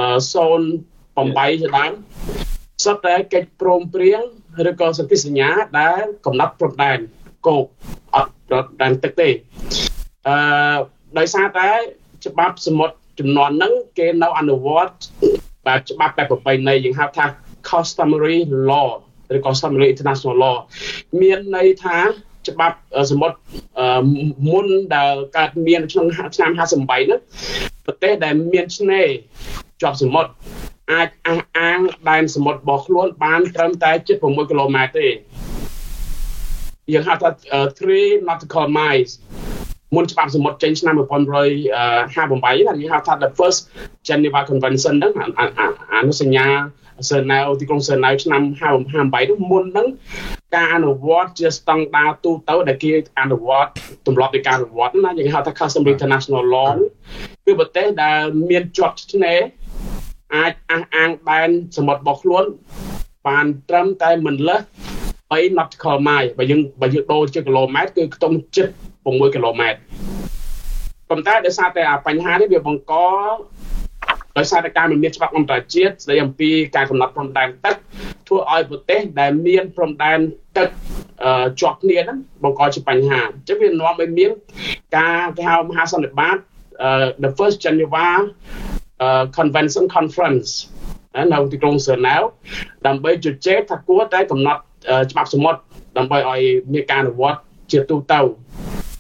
[SPEAKER 3] seven eightជាដើមសុទ្ធតែកិច្ចព្រមព្រៀងឬក៏សន្ធិសញ្ញាដែលកំណត់ព្រំដែនកោកអត់ដែនទឹកទេអឺដោយសារតែច្បាប់សមុទ្រចំនួនហ្នឹងគេនៅអនុវត្តបាទច្បាប់បែបប្រពៃណីយើងហៅថា customary law ឬក៏ customary international law មានន័យថាច្បាប់សមុទ្រមុនដែលកើតមានក្នុងឆ្នាំfifty-eightហ្នឹងប្រទេសដែលមានឆ្នេរជាប់សមុទ្រអាចអះអាងដែនសមុទ្ររបស់ខ្លួនបានត្រឹមតែsevenគីឡូម៉ែត្រទេយើងហៅថា three nautical miles មុនច្បាប់សមុទ្រចេញឆ្នាំone thousand eight hundred fifty-eightណាយើងហៅថា the first Geneva Convention ហ្នឹងអនុសញ្ញាសឺណែវទីក្រុងសឺណែវឆ្នាំone thousand fifty-eightនោះមុនហ្នឹងការអនុវត្តជាស្តង់ដារទូទៅដែលគេអនុវត្តទម្លាប់នៃការអនុវត្តណាយើងហៅថា Customary International Law គឺប្រទេសដែលមានជាប់ឆ្នេរអាចអះអាងដែនសមុទ្ររបស់ខ្លួនបានត្រឹមតែមិនលើសthree nautical mile បើយើងបើយើងដូរជាគីឡូម៉ែត្រគឺខ្ទង់sixគីឡូម៉ែត្រប៉ុន្តែដោយសារតែបញ្ហានេះវាបង្កដោយសារតែការមិនមានច្បាប់អន្តរជាតិស្ដីអំពីការកំណត់ព្រំដែនទឹកធ្វើឲ្យប្រទេសដែលមានព្រំដែនទឹកជាប់គ្នាហ្នឹងបង្កជាបញ្ហាអញ្ចឹងវានាំឲ្យមានការគេហៅមហាសន្និបាត the first Geneva uh, Convention Conference នៅទីក្រុងសឺណែវដើម្បីជជែកថាគួរតែកំណត់ច្បាប់សមុទ្រដើម្បីឲ្យមានការអនុវត្តជាទូទៅ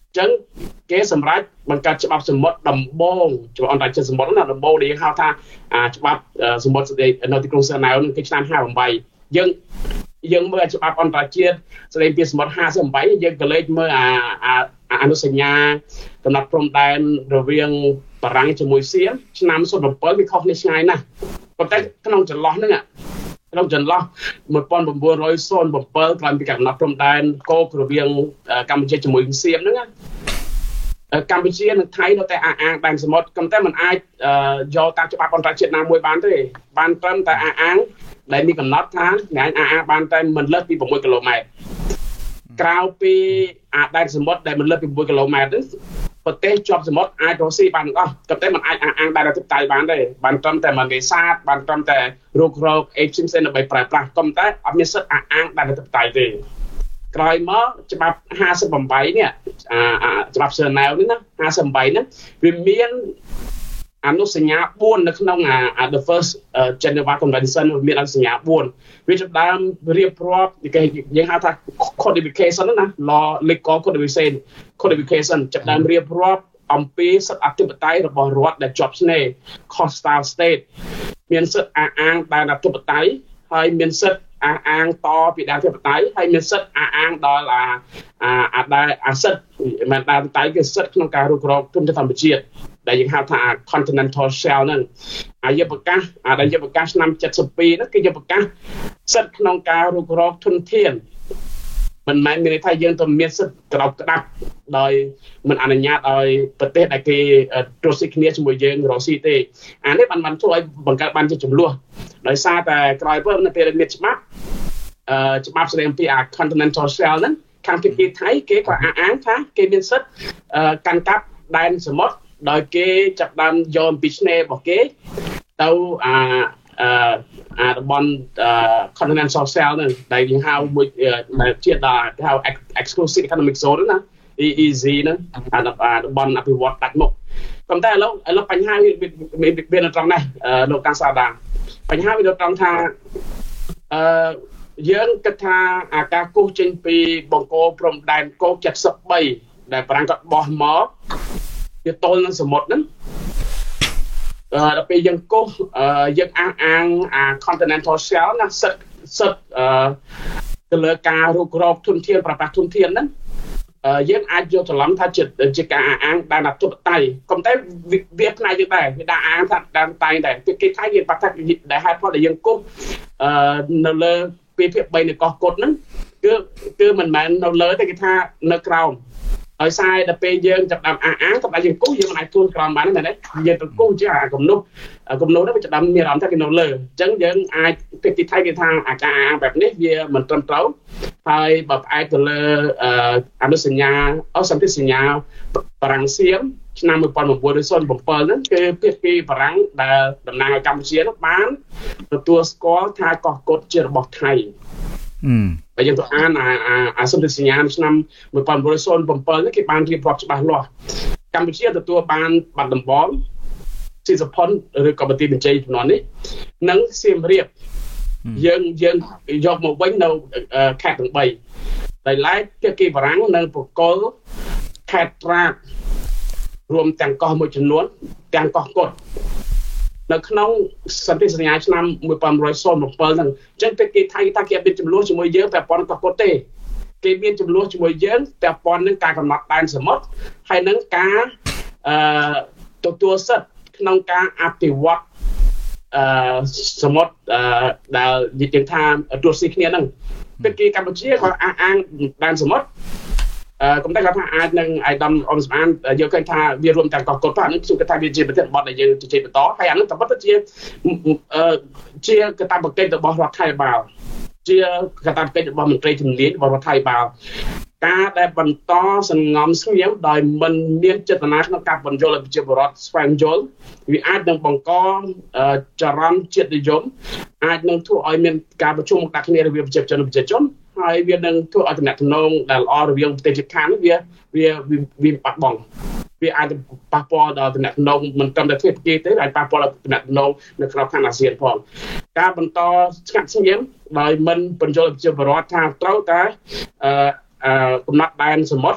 [SPEAKER 3] ចឹងគេសម្រាប់បង្កើតច្បាប់សមុទ្រដំបងច្បាប់អន្តរជាតិសមុទ្រណាដំបងដែលយើងហៅថាច្បាប់សមុទ្រនៅទីក្រុងសឺណែវនឹងគឺឆ្នាំห้าสิบแปดយើងយើងមើលច្បាប់អន្តរជាតិស្តីពីសមុទ្រห้าสิบแปดយើងក៏លេចមើលអាអនុសញ្ញាកំណត់ព្រំដែនរវាងបារាំងជាមួយសៀមឆ្នាំศูนย์เจ็ดវាខុសគ្នាឆ្ងាយណាស់ប៉ុន្តែក្នុងចន្លោះហ្នឹងក្នុងចន្លោះnineteen oh sevenក្រោយពីកំណត់ព្រំដែនកោករវាងកម្ពុជាជាមួយសៀមហ្នឹងកម្ពុជានិងថៃនៅតែអះអាងដែនសមុទ្រប៉ុន្តែมันអាចយកតាមច្បាប់អន្តរជាតិណាមួយបានទេបានត្រឹមតែអះអាងដែលមានកំណត់ថាអ្នកអះអាងបានតែមិនលើសពីsixគីឡូម៉ែត្រក្រៅពីអាដែនសមុទ្រដែលមិនលើសពីsixគីឡូម៉ែត្រនេះប្រទេសជាប់សមុទ្រអាចរកស៊ីបានទាំងអស់ប៉ុន្តែมันអាចអះអាងដែនអធិបតេយ្យបានទេបានត្រឹមតែមកនេសាទបានត្រឹមតែរករកអេផ្សេងៗដើម្បីប្រើប្រាស់ប៉ុន្តែអត់មានសិទ្ធិអះអាងដែនអធិបតេយ្យទេក្រោយមកច្បាប់ห้าสิบแปดនេះអាច្បាប់សឺណែវនេះណាห้าสิบแปดហ្នឹងវាមានអនុសញ្ញាfourនៅក្នុងអា the first Geneva Convention មានអនុសញ្ញាfourវាចាប់ដើមរៀបរាប់គេយើងហៅថា codification ណា law legal codification codification ចាប់ដើមរៀបរាប់អំពីសិទ្ធិអធិបតេយ្យរបស់រដ្ឋដែលជាប់ស្នេហ៍ coastal state មានសិទ្ធិអះអាងដែនអធិបតេយ្យហើយមានសិទ្ធិអះអាងតពីដែនអធិបតេយ្យហើយមានសិទ្ធិអះអាងដល់អាអាដែលអាសិទ្ធិមិនដែនអធិបតេយ្យគឺសិទ្ធិក្នុងការរុករកទុនធម្មជាតិដែលយើងហៅថា continental shelf ហ្នឹងអាយប្រកាសអាដែលយប្រកាសឆ្នាំseventy-twoហ្នឹងគឺយប្រកាសសិទ្ធិក្នុងការរុករកធនធានមិនមែនមានន័យថាយើងទៅមានសិទ្ធិក្របក្តាប់ដោយមិនអនុញ្ញាតឲ្យប្រទេសដែលគេរស់ស៊ីគ្នាជាមួយយើងរស់ស៊ីទេអានេះបានបានជួយឲ្យបង្កើតបានជាចំនួនដោយសារតែក្រោយពេលនៅពេលមានច្បាប់អឺច្បាប់ស្តីអំពីអា continental shelf ហ្នឹងខាងភាគីថៃគេក៏អះអាងថាគេមានសិទ្ធិកាន់កាប់ដែនសមុទ្រដោយគេចាប់ដើមយកអំពីឆ្នេររបស់គេទៅអាអឺអាតំបន់ continental shelf ហ្នឹងដែលយើងហៅមួយដែលជាដល់គេហៅ exclusive economic zone ណា E E Z ហ្នឹងអាតំបន់អភិវឌ្ឍដាច់មុខប៉ុន្តែឥឡូវឥឡូវបញ្ហាវាវានៅត្រង់នេះលោកតាំងសាដាបញ្ហាវានៅត្រង់ថាអឺយើងគិតថាអាការគូសចេញពីបង្គោលព្រំដែនកោseventy-threeដែលប្រាំងគាត់បោះមកវាទល់នឹងសមុទ្រហ្នឹងអឺដល់ពេលយើងគោសយើងអះអាងអា continental shelf ណាសិទ្ធសិទ្ធអឺទៅលើការរុករកធនធានប្រប្រាស់ធនធានហ្នឹងយើងអាចយកច្រឡំថាជាជាការអះអាងដែនអធិបតេយ្យក៏តែវាផ្នែកយើងដែរវាដាក់អាងថាដែនតៃដែរគេថាយើងបាត់ថាដែលហេតុផលដែលយើងគោសអឺនៅលើពីភាគthreeនៃកោះកុដហ្នឹងគឺគឺមិនមែននៅលើទេគេថានៅក្រោមហើយសារដល់ពេលយើងចាប់ដើមអះអាងក៏តែយើងគូសយើងមិនអាចខ្លួនក្រោមបានទេណាយើងទៅគូសជាអាគំនុះគំនុះហ្នឹងវាចាប់ដើមមានអារម្មណ៍ថាគេនៅលើអញ្ចឹងយើងអាចពីទីថៃគេថាអាការអះអាងបែបនេះវាមិនត្រឹមត្រូវហើយបើផ្អែកទៅលើអនុសញ្ញាអសន្ធិសញ្ញាបារាំងសៀមឆ្នាំnineteen oh sevenហ្នឹងគឺភាគីបារាំងដែលតំណាងឲ្យកម្ពុជានោះបានទទួលស្គាល់ថាកោះកុដជារបស់ថៃអឺបើយើងទៅអានអាអាសន្ធិសញ្ញាឆ្នាំnineteen oh sevenហ្នឹងគេបានរៀបរាប់ច្បាស់លាស់កម្ពុជាទទួលបានបាត់ដំបងស៊ីសផុនឬក៏បន្ទាយបញ្ជ័យចំនួននេះនិងសៀមរាបយើងយើងយកមកវិញនៅខេត្តទាំងthreeដោយឡែកភាគីបារាំងនៅបកលខេត្តត្រាតរួមទាំងកោះមួយចំនួនទាំងកោះកុដនៅក្នុងសន្ធិសញ្ញាឆ្នាំnineteen oh sevenហ្នឹងអញ្ចឹងពេលគេថៃថាគេមានចំនួនជាមួយយើងតែប៉ុនកោះកុដទេគេមានចំនួនជាមួយយើងតែប៉ុននឹងការកំណត់ដែនសមុទ្រហើយនឹងការអឺទទួលសិទ្ធិក្នុងការអភិវឌ្ឍអឺសមុទ្រដែលនិយាយថារស់ស៊ីគ្នាហ្នឹងពេលគេកម្ពុជាក៏អះអាងដែនសមុទ្រអឺកំតែគាត់ថាអាចនឹងអាយដាមអមសម្អានយកឃើញថាវារួមទាំងកោះកុដហ្នឹងខ្ញុំគិតថាវាជាប្រធានបទដែលយើងជជែកបន្តហើយអានោះតែប៉ុន្តែជាអឺជាកតាបកិច្ចរបស់រដ្ឋាភិបាលជាកតាបកិច្ចរបស់មន្ត្រីជំនាញរបស់រដ្ឋាភិបាលការដែលបន្តសង្ងំស្ងៀមដោយមិនមានចេតនាក្នុងការបញ្យល់ឲ្យប្រជាពលរដ្ឋស្វែងយល់វាអាចនឹងបង្កចរន្តជាតិនិយមអាចនឹងធ្វើឲ្យមានការប្រជុំដាក់គ្នារវាងប្រជាជននិងប្រជាជនហើយវានឹងធ្វើឲ្យតំណែងតំណងដែលល្អរវាងប្រទេសជិតខាងវាវាវាបាត់បង់វាអាចប៉ះពាល់ដល់តំណែងតំណងមិនត្រឹមតែទ្វេភាគីទេអាចប៉ះពាល់ដល់តំណែងតំណងនៅក្នុងខណ្ឌអាស៊ានផងការបន្តស្ងាត់ស្ងៀមដោយមិនបញ្យល់ប្រជាពលរដ្ឋថាត្រូវតែអឺអឺកំណត់ដែនសមុទ្រ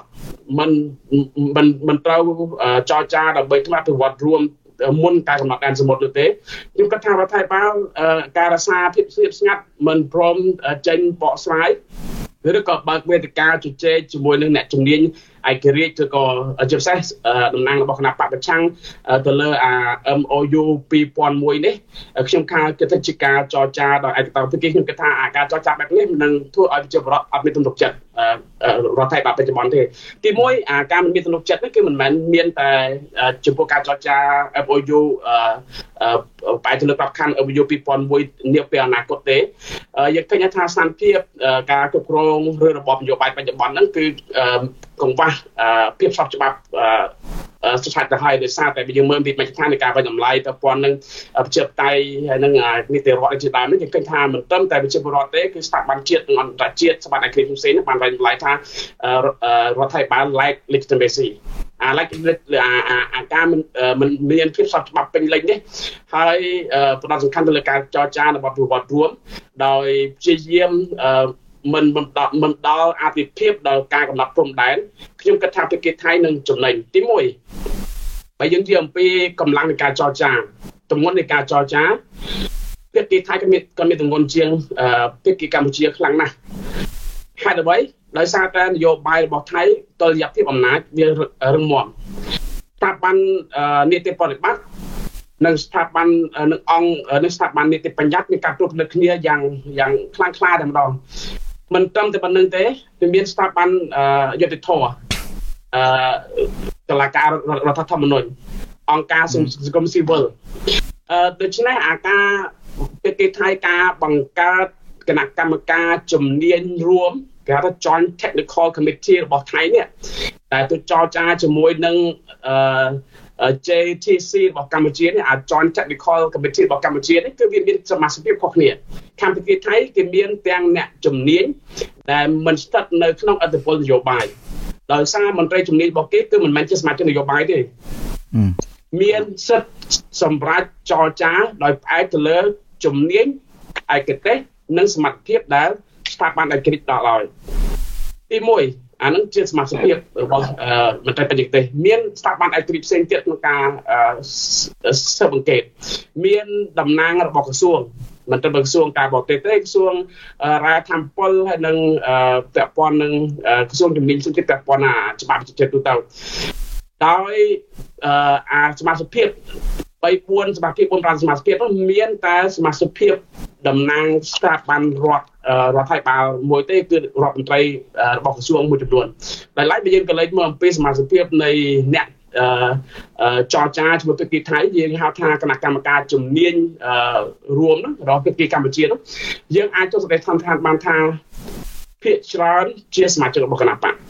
[SPEAKER 3] มันมันมันត្រូវចរចាដើម្បីថ្មប្រវត្តិរួមមុនការកំណត់ដែនសមុទ្រនោះទេខ្ញុំគិតថារដ្ឋាភិបាលការរក្សាភាពស្ងៀមស្ងាត់មិនព្រមចេញបកស្រាយឬក៏បើកវេទិកាជជែកជាមួយនឹងអ្នកជំនាញឯករាជ្យឬក៏ជាពិសេសតំណាងរបស់គណៈបព្វប្រឆាំងទៅលើអា เอ็ม โอ ยู ពីរពាន់មួយនេះខ្ញុំខាគិតថាជាការចរចាដោយឯកតោភាគីខ្ញុំគិតថាអាការចរចាបែបនេះនឹងធ្វើឲ្យប្រជាពលរដ្ឋអត់មានទំនុកចិត្តរដ្ឋាភិបាលបច្ចុប្បន្នទេទីមួយអាការមិនមានទំនុកចិត្តនេះគឺមិនមែនមានតែចំពោះការចរចា เอ็ม โอ ยู បែរទៅលើប្រាប់ខណ្ឌ เอ็ม โอ ยู ពីរពាន់មួយនាពេលអនាគតទេយើងឃើញថាស្ថានភាពការគ្រប់គ្រងឬរបបនយោបាយបច្ចុប្បន្នហ្នឹងគឺកង្វះភាពស្របច្បាប់ស្ថិតទៅហើយដោយសារតែយើងមើលពីមជ្ឈដ្ឋាននៃការវិនិច្ឆ័យទៅព័ន្ធនឹងប្រជាធិបតេយ្យហើយនឹងនីតិរដ្ឋជាដើមនេះយើងឃើញថាមិនត្រឹមតែប្រជាពលរដ្ឋទេគឺស្ថាប័នជាតិនិងអន្តរជាតិស្ថាប័នឯករាជ្យផ្សេងៗបានវិនិច្ឆ័យថារដ្ឋាភិបាល lack legitimacy អា like អាការមិនមានភាពស្របច្បាប់ពេញលេញនេះហើយផ្ដោតសំខាន់ទៅលើការចរចារបស់ប្រវត្តិរួមដោយព្យាយាមមិនមិនដល់មិនដល់អាទិភាពដល់ការកំណត់ព្រំដែនខ្ញុំគិតថាប្រទេសថៃនឹងចំណេញទីមួយបើយើងនិយាយអំពីកម្លាំងនៃការចរចាទម្ងន់នៃការចរចាប្រទេសថៃក៏មានក៏មានទម្ងន់ជាងប្រទេសកម្ពុជាខ្លាំងណាស់ហេតុអ្វីដោយសារតែនយោបាយរបស់ថៃតុល្យភាពអំណាចវារឹងមាំស្ថាប័ននីតិបរិបត្តិនិងស្ថាប័ននឹងអង្គនិងស្ថាប័ននីតិបញ្ញត្តិមានការត្រួតពិនិត្យគ្នាយ៉ាងយ៉ាងខ្លាំងក្លាតែម្ដងមិនត្រឹមតែប៉ុណ្្នឹងទេវាមានស្ថាប័នយុត្តិធម៌អឺតុលាការរដ្ឋធម្មនុញ្ញអង្គការសង្គមស៊ីវិលអឺដូច្នេះអាការប្រទេសថៃការបង្កើតគណៈកម្មការជំនាញរួមគេហៅថា Joint Technical Committee របស់ថៃនេះតែទៅចរចាជាមួយនឹងអឺ J T C របស់កម្ពុជានេះអា Joint Technical Committee របស់កម្ពុជានេះគឺវាមានសមាជិកភាពខុសគ្នាកម្ពុជាថៃគេមានទាំងអ្នកជំនាញដែលមិនស្ថិតនៅក្នុងអធិបតេយ្យនយោបាយដោយសារមន្ត្រីជំនាញរបស់គេគឺមិនមែនជាសមាជិកនយោបាយទេមានសិទ្ធិសម្រាប់ចរចាដោយផ្អែកទៅលើជំនាញឯកទេសនិងសមត្ថភាពដែលស្ថាប័នឯករាជ្យដល់ឲ្យទីមួយអានឹងជាសមាជិកភាពរបស់មន្ត្រីបច្ចេកទេសមានស្ថាប័នឯករាជ្យផ្សេងទៀតក្នុងការស៊ើបអង្កេតមានតំណាងរបស់ក្រសួងមន្ត្រីក្រសួងការបរទេសទេក្រសួងរាជធម្មពលហើយនិងពាក់ព័ន្ធនឹងក្រសួងជំនាញផ្សេងទៀតពាក់ព័ន្ធច្បាប់ចិត្តទូទៅដោយអាសមាជិកភាពបីបួនសមាជិកបួនប្រាំសមាជិកនោះមានតែសមាជិកភាពតំណាងស្ថាប័នរដ្ឋរដ្ឋាភិបាលមួយទេគឺរដ្ឋមន្ត្រីរបស់ក្រសួងមួយចំនួនដែលឡែកបើយើងក៏លេចមកអំពីសមាជិកភាពនៃអ្នកចរចាជាមួយប្រទេសថៃយើងហៅថាគណៈកម្មការជំនាញរួមនោះរបស់ប្រទេសកម្ពុជានោះយើងអាចចុះសម្ដែងធម្មតាបានថាភាគច្រើនជាសមាជិករបស់គណៈបក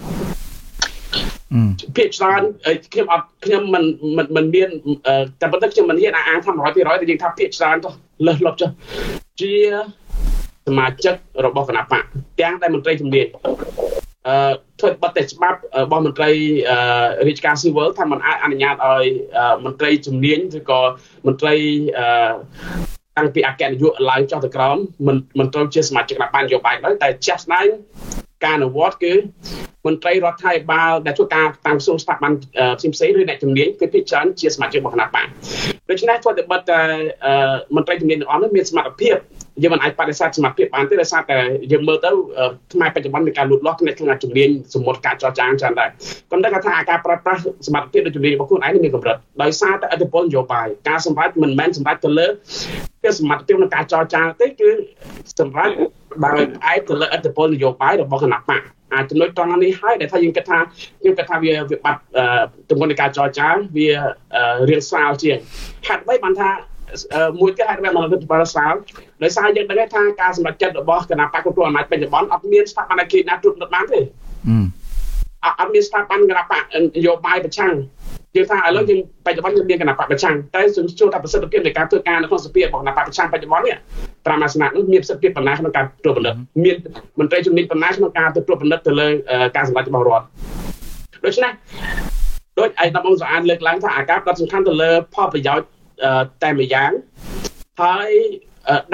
[SPEAKER 3] ភាគច្រើនខ្ញុំអត់ខ្ញុំមិនមិនមានតែប៉ុន្តែខ្ញុំមិនហ៊ានអានថា one hundred percent តែយើងថាភាគច្រើនទៅលើសលប់ចុះជាសមាជិករបស់គណៈបកទាំងតែមន្ត្រីជំនាញអឺធ្វើបទតែច្បាប់របស់មន្ត្រីរាជការស៊ីវិលថាមិនអាចអនុញ្ញាតឲ្យមន្ត្រីជំនាញឬក៏មន្ត្រីអឺតាំងពីអគ្គនាយកឡើងចុះទៅក្រោមមិនមិនត្រូវជាសមាជិកគណៈបកនយោបាយដែរតែចាស់ស្ដែងការអនុវត្តគឺមន្ត្រីរដ្ឋាភិបាលដែលធ្វើការតាមក្រសួងស្ថាប័នផ្សេងផ្សេងឬអ្នកជំនាញគឺភាគច្រើនជាសមាជិករបស់គណៈបកដូច្នេះធ្វើតែបတ်តែមន្ត្រីជំនាញទាំងអស់នោះមានសមត្ថភាពយើងមិនអាចបដិសេធសមត្ថភាពបានទេដោយសា តែយើងមើលទៅថ្មបច្ចុប្បន្នមានការលូតលាស់ក្នុងខាងជំនាញសមុទ្រការចរចាច្រើនដែរប៉ុន្តែគាត់ថាការប្រើប្រាស់សមត្ថភាពនៃជំនាញរបស់ខ្លួនឯងមានកម្រិតដោយសារតែឥទ្ធិពលនយោបាយការសម្រេចមិនមែនសម្រេចទៅលើភាពសមត្ថភាពក្នុងការចរចាទេគឺសម្រេចដោយផ្អែកទៅលើឥទ្ធិពលនយោបាយរបស់គណៈបកអាចចំណុចត្រង់នេះហើយដែលថាយើងគិតថាយើងគិតថាវាវាបាត់ទម្ងន់នៃការចរចាវារៀងស្រាលជាងហេតុអ្វីបានថាមួយទៀតហេតុអ្វីមកទៅបរិស្រាលដោយសារយើងដឹងថាការសម្រេចចិត្តរបស់គណៈបកគ្រប់គ្រងអំណាចបច្ចុប្បន្នអត់មានស្ថាប័នឯករាជ្យណាត្រួតពិនិត្យបានទេអត់មានស្ថាប័នគណៈបកនយោបាយប្រឆាំងយើងថាឥឡូវយើងបច្ចុប្បន្នយើងមានគណៈបកប្រឆាំងតែសំជួថាប្រសិទ្ធភាពនៃការធ្វើការនៅក្នុងសភារបស់គណៈបកប្រឆាំងបច្ចុប្បន្ននេះប្រាំអាសនៈនោះមានប្រសិទ្ធភាពប៉ុណ្ណាក្នុងការត្រួតពិនិត្យមានមន្ត្រីជំនាញប៉ុណ្ណាក្នុងការត្រួតពិនិត្យទៅលើការសម្រេចរបស់រដ្ឋដូច្នេះដូចឯកឧត្តមអង្គសុអានលើកឡើងថាអាការផ្ដោតសំខាន់ទៅលើផលប្រយោជន៍តែម្យ៉ាងហើយដាក់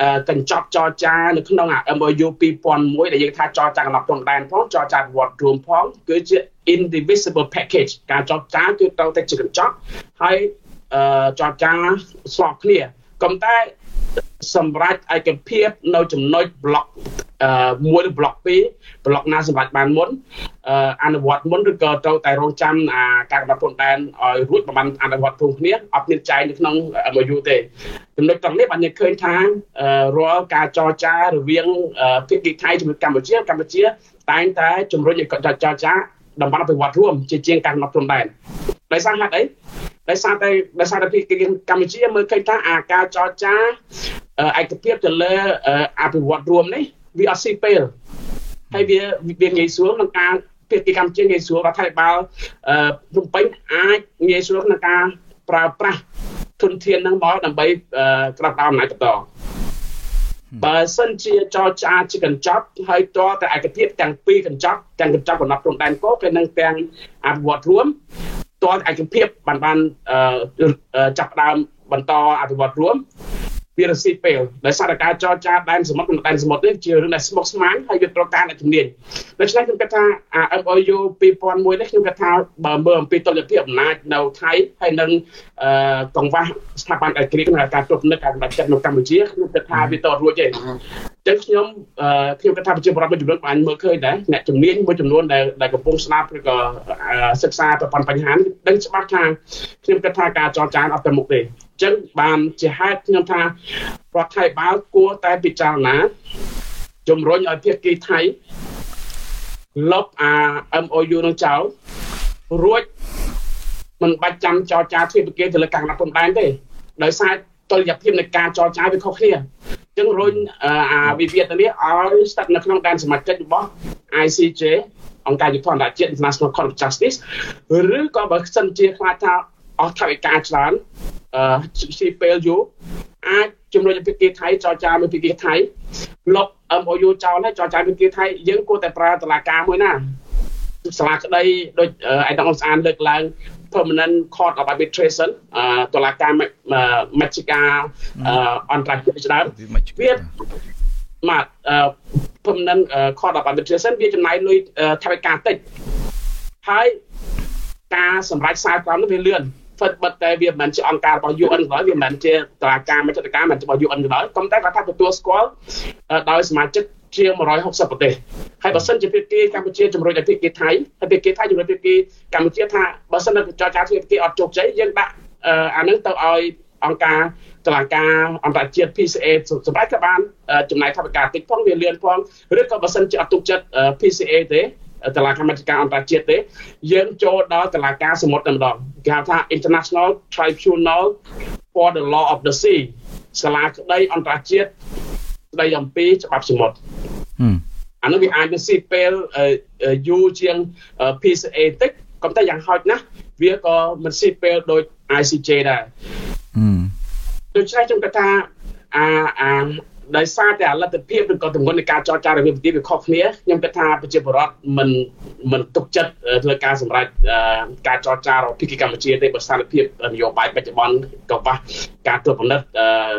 [SPEAKER 3] កញ្ចប់ចរចានៅក្នុង เอ็ม โอ ยู two thousand one ដែលយើងថាចរចាកំណត់ព្រំដែនផងចរចាវត្តរួមផងគឺជា indivisible package ការចរចាគឺត្រូវតែជាកញ្ចប់ហើយចរចាស្របគ្នាក៏តែសម្រាប់ឯកភាពនៅចំណុច block មួយ block two block ណាសម្រាប់បានមុនអនុវត្តមុនឬក៏ត្រូវតែរងចាំការកំណត់ព្រំដែនឲ្យរួចប្រហែលអនុវត្តព្រមគ្នាអត់មានចែងនៅក្នុង เอ็ม โอ ยู ទេចំណុចត្រង់នេះបានយើងឃើញថារាល់ការចរចារវាងភាគីថៃជាមួយកម្ពុជាកម្ពុជាតែងតែជំរុញឲ្យចរចាតំបន់អភិវឌ្ឍរួមជាជាងការកំណត់ព្រំដែនដោយសារហេតុអីដោយសារតែដោយសារតែភាគីកម្ពុជាមើលឃើញថាអាការចរចាឯកភាពទៅលើអភិវឌ្ឍរួមនេះវាអត់ស៊ីពេលហើយវាវាងាយស្រួលក្នុងការភាគីកម្ពុជាងាយស្រួលរដ្ឋាភិបាលភ្នំពេញអាចងាយស្រួលក្នុងការប្រើប្រាស់ធនធាននឹងមកដើម្បីក្រាបដៅអំណាចបន្តបើសិនជាចរចាជាកញ្ចប់ហើយតតែឯកភាពទាំងពីរកញ្ចប់ទាំងកញ្ចប់កំណត់ព្រំដែនគោលក៏នឹងទាំងអភិវឌ្ឍរួមតឯកភាពបានបានចាប់ដើមបន្តអភិវឌ្ឍរួមវារស៊ីពេលដោយសារតែការចរចាដែនសមុទ្រដែនសមុទ្រនេះជារឿងដែលស្មុគស្មាញហើយវាត្រូវការអ្នកជំនាញដូច្នេះខ្ញុំគិតថា เอ็ม โอ ยู two thousand one នេះខ្ញុំគិតថាបើមើលអំពីតុល្យភាពអំណាចនៅថៃហើយនឹងកង្វះស្ថាប័នឯករាជ្យក្នុងការត្រួតពិនិត្យការសម្រេចចិត្តនៅកម្ពុជាខ្ញុំគិតថាវាតរួចទេអញ្ចឹងខ្ញុំខ្ញុំគិតថាប្រជាពលរដ្ឋមួយចំនួនបានមើលឃើញដែរអ្នកជំនាញមួយចំនួនដែលដែលកំពុងស្ដាប់ឬក៏សិក្សាប្រព័ន្ធបញ្ហានេះដឹងច្បាស់ថាខ្ញុំគិតថាការចរចាអត់ទៅមុខទេចឹងបានជាហេតុខ្ញុំថារដ្ឋាភិបាលគួរតែពិចារណាជំរុញឲ្យភាគីថៃលុបអា เอ็ม โอ ยู នឹងចោលរួចមិនបាច់ចាំចរចាទ្វេភាគីទៅលើការកំណត់ព្រំដែនទេដោយសារតុល្យភាពនៃការចរចាវាខុសគ្នាចឹងរុញអាវិវាទនេះឲ្យស្ថិតនៅក្នុងដែនសមាជិករបស់ I C J អង្គការយុត្តិធម៌អន្តរជាតិ International Court of Justice ឬក៏បើសិនជាខ្លាចថាអស់ថវិកាច្រើនអឺស៊ីពេលយូអាចជំរុញភាគីថៃចរចាមួយភាគីថៃលុប เอ็ม โอ ยู ចោលហើយចរចាភាគីថៃយើងគួរតែប្រើតុលាការមួយណាសាលាក្តីដូចឯកឧត្តមស្អានលើកឡើង Permanent Court of Arbitration តុលាការមេក្ស៊ីកាអន្តរជាតិជាដើមវាមក Permanent Court of Arbitration វាចំណាយលុយថវិកាតិចហើយការសម្រេចសារក្រមនោះវាលឿនពិតបិទតែវាមិនមែនជាអង្គការរបស់ ยู เอ็น ទេវាមិនមែនជាតុលាការមេត្តាការមិនរបស់ ยู เอ็น ទេក៏តែគាត់ថាទទួលស្គាល់ដោយសមាជិកជាone hundred sixtyប្រទេសហើយបើសិនជាភាគីកម្ពុជាជំរុញឲ្យភាគីថៃហើយភាគីថៃជំរុញភាគីកម្ពុជាថាបើសិនតែចរចាភាគីអត់ជោគជ័យយើងដាក់អានឹងទៅឲ្យអង្គការតុលាការអន្តរជាតិ P C A សម្រាប់ក៏បានចំណាយថវិកាតិចផងវាលឿនផងឬក៏បើសិនជាអត់ទុកចិត្ត P C A ទេតុលាការមេត្តាការអន្តរជាតិទេយើងចូលដល់តុលាការសមុទ្រតែម្ដងគេហៅថា International Tribunal for the Law of the Sea សាលាក្តីអន្តរជាតិស្ដីអំពីច្បាប់សមុទ្រអានោះវាអាចនឹងស៊ីពេលយូរជាង P C A តិចក៏តែយ៉ាងហោចណាស់វាក៏មិនស៊ីពេលដូច I C J ដែរដូច្នេះខ្ញុំគិតថាអាអាដោយសារតែលទ្ធភាពឬក៏ទម្ងន់នៃការចរចារវាងប្រទេសវាខុសគ្នាខ្ញុំគិតថាប្រជាពលរដ្ឋមិនមិនទុកចិត្តធ្វើការសម្រេចការចរចារបស់ភាគីកម្ពុជាទេបើស្ថានភាពនយោបាយបច្ចុប្បន្នកង្វះការត្រួតពិនិត្យ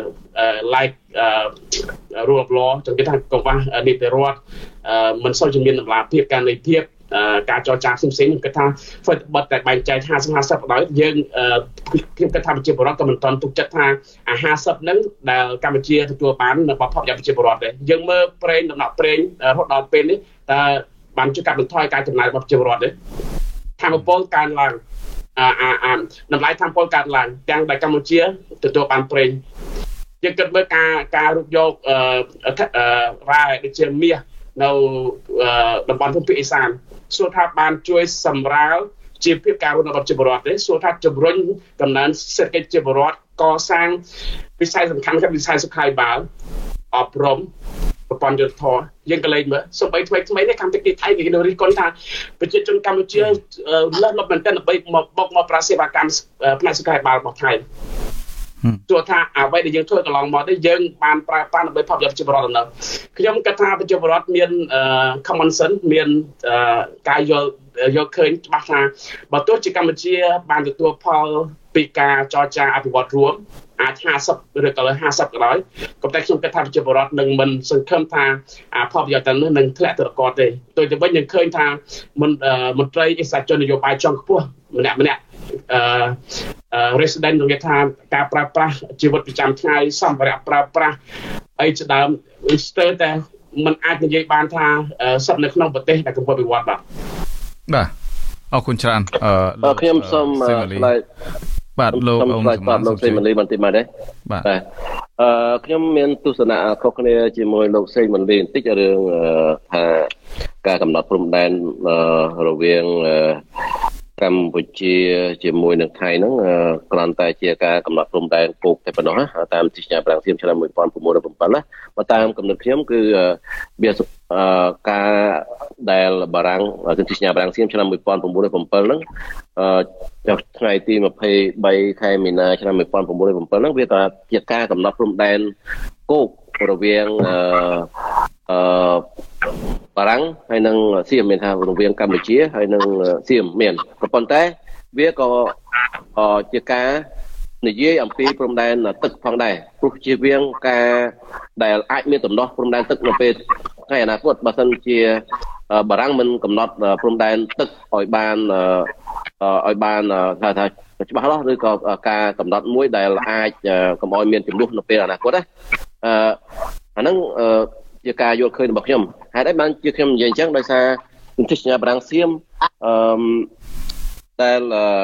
[SPEAKER 3] like rule of law ចឹងគេថាកង្វះនីតិរដ្ឋមិនសូវជំនាញតម្លាភាពការនៃភាពការចរចាផ្សេងៗខ្ញុំគិតថាធ្វើបတ်តែបែងចែកfifty fiftyក៏ដោយយើងខ្ញុំគិតថាប្រជាពលរដ្ឋក៏មិនទាន់ទុកចិត្តថាអាfiftyហ្នឹងដែលកម្ពុជាទទួលបាននៅបបផាប់យ៉ាងប្រជាពលរដ្ឋដែរយើងមើលប្រេងដំណក់ប្រេងរហូតដល់ពេលនេះតើបានជួយកាត់បន្ថយការចំណាយរបស់ប្រជាពលរដ្ឋទេថាមពលកើនឡើងអាអាតម្លៃថាមពលកើនឡើងទាំងដែលកម្ពុជាទទួលបានប្រេងយើងគិតមើលការការរូបយកអឺរ៉ែដូចជាមាសនៅតំបន់ភូមិភាគឦសានសួរថាបានជួយសម្រាលជីវភាពការរស់នៅរបស់ប្រជាពលរដ្ឋទេសួរថាជំរុញកំណើនសេដ្ឋកិច្ចប្រជាពលរដ្ឋកសាងវិស័យសំខាន់ក្នុងវិស័យសុខាភិបាលអប់រំប្រព័ន្ធយុត្តិធម៌យើងក៏លេងមើលសូម្បីថ្មីថ្មីនេះកម្មវិធីថៃគេនៅរិះគន់ថាប្រជាជនកម្ពុជាលើសលប់មែនទែនដើម្បីមកបុកមកប្រាសេវាកម្មផ្នែកសុខាភិបាលរបស់ថៃទោះថាអ្វីដែលយើងធ្វើកន្លងមកនេះយើងបានប្រើប្រាស់ដើម្បីផលប្រយោជន៍ប្រជាពលរដ្ឋនៅខ្ញុំគិតថាប្រជាពលរដ្ឋមាន common sense មានការយល់យកឃើញច្បាស់ថាបើទោះជាកម្ពុជាបានទទួលផលពីការចរចាអភិវឌ្ឍរួមអាចห้าสิบឬក៏ห้าสิบក៏ដោយក៏តែខ្ញុំគិតថាប្រជាពលរដ្ឋនឹងមិនសង្ឃឹមថាផលប្រយោជន៍ទាំងនោះនឹងធ្លាក់ទៅគាត់ទេទោះទៅវិញយើងឃើញថាមន្ត្រីអិសរាជជននយោបាយជាន់ខ្ពស់ម្នាក់ម្នាក់អឺ resident នឹងថាការប្រើប្រាស់ជីវិតប្រចាំថ្ងៃសម្ភារៈប្រើប្រាស់អីជាដើមស្ទើរតែมันអាចនិយាយបានថាសិទ្ធិនៅក្នុងប្រទេសដែលកំពុងវិវត្តបាទ
[SPEAKER 1] បាទអរគុណច្រើន
[SPEAKER 2] អឺខ្ញុំសូមឆ្លើយ
[SPEAKER 1] បាទលោក
[SPEAKER 2] អង្គសម្រាប់លោកសេមលីបន្តិចមកដែរ
[SPEAKER 1] បាទ
[SPEAKER 2] អឺខ្ញុំមានទស្សនៈខុសគ្នាជាមួយលោកសេមលីបន្តិចរឿងថាការកំណត់ព្រំដែនរវាងកម្ពុជាជាមួយនឹងថៃហ្នឹងគ្រាន់តែជាការកំណត់ព្រំដែនគោកតែប៉ុណ្ណោះតាមទីសញ្ញាប្រាំងសៀមឆ្នាំnineteen oh sevenណាបើតាមកំណត់ខ្ញុំគឺវាការដែលបារាំងទីសញ្ញាប្រាំងសៀមឆ្នាំnineteen oh sevenហ្នឹងថ្ងៃទីtwenty-threeខែមីនាឆ្នាំnineteen oh sevenហ្នឹងវាថាជាការកំណត់ព្រំដែនគោករវាងអឺអឺបារាំងហើយនឹងសៀមមានថារវាងកម្ពុជាហើយនឹងសៀមមានក៏ប៉ុន្តែវាក៏ជាការនិយាយអំពីព្រំដែនទឹកផងដែរព្រោះជាវាងការដែលអាចមានដំណោះព្រំដែនទឹកនៅពេលថ្ងៃអនាគតបើសិនជាបារាំងមិនកំណត់ព្រំដែនទឹកឲ្យបានឲ្យបានថាថាច្បាស់លាស់ឬក៏ការកំណត់មួយដែលអាចកុំឲ្យមានចំនួននៅពេលអនាគតណាអឺអាហ្នឹងជាការយល់ឃើញរបស់ខ្ញុំហេតុអីបានជាខ្ញុំនិយាយអញ្ចឹងដោយសារទីសញ្ញាប្រាំងសៀមអឺដែល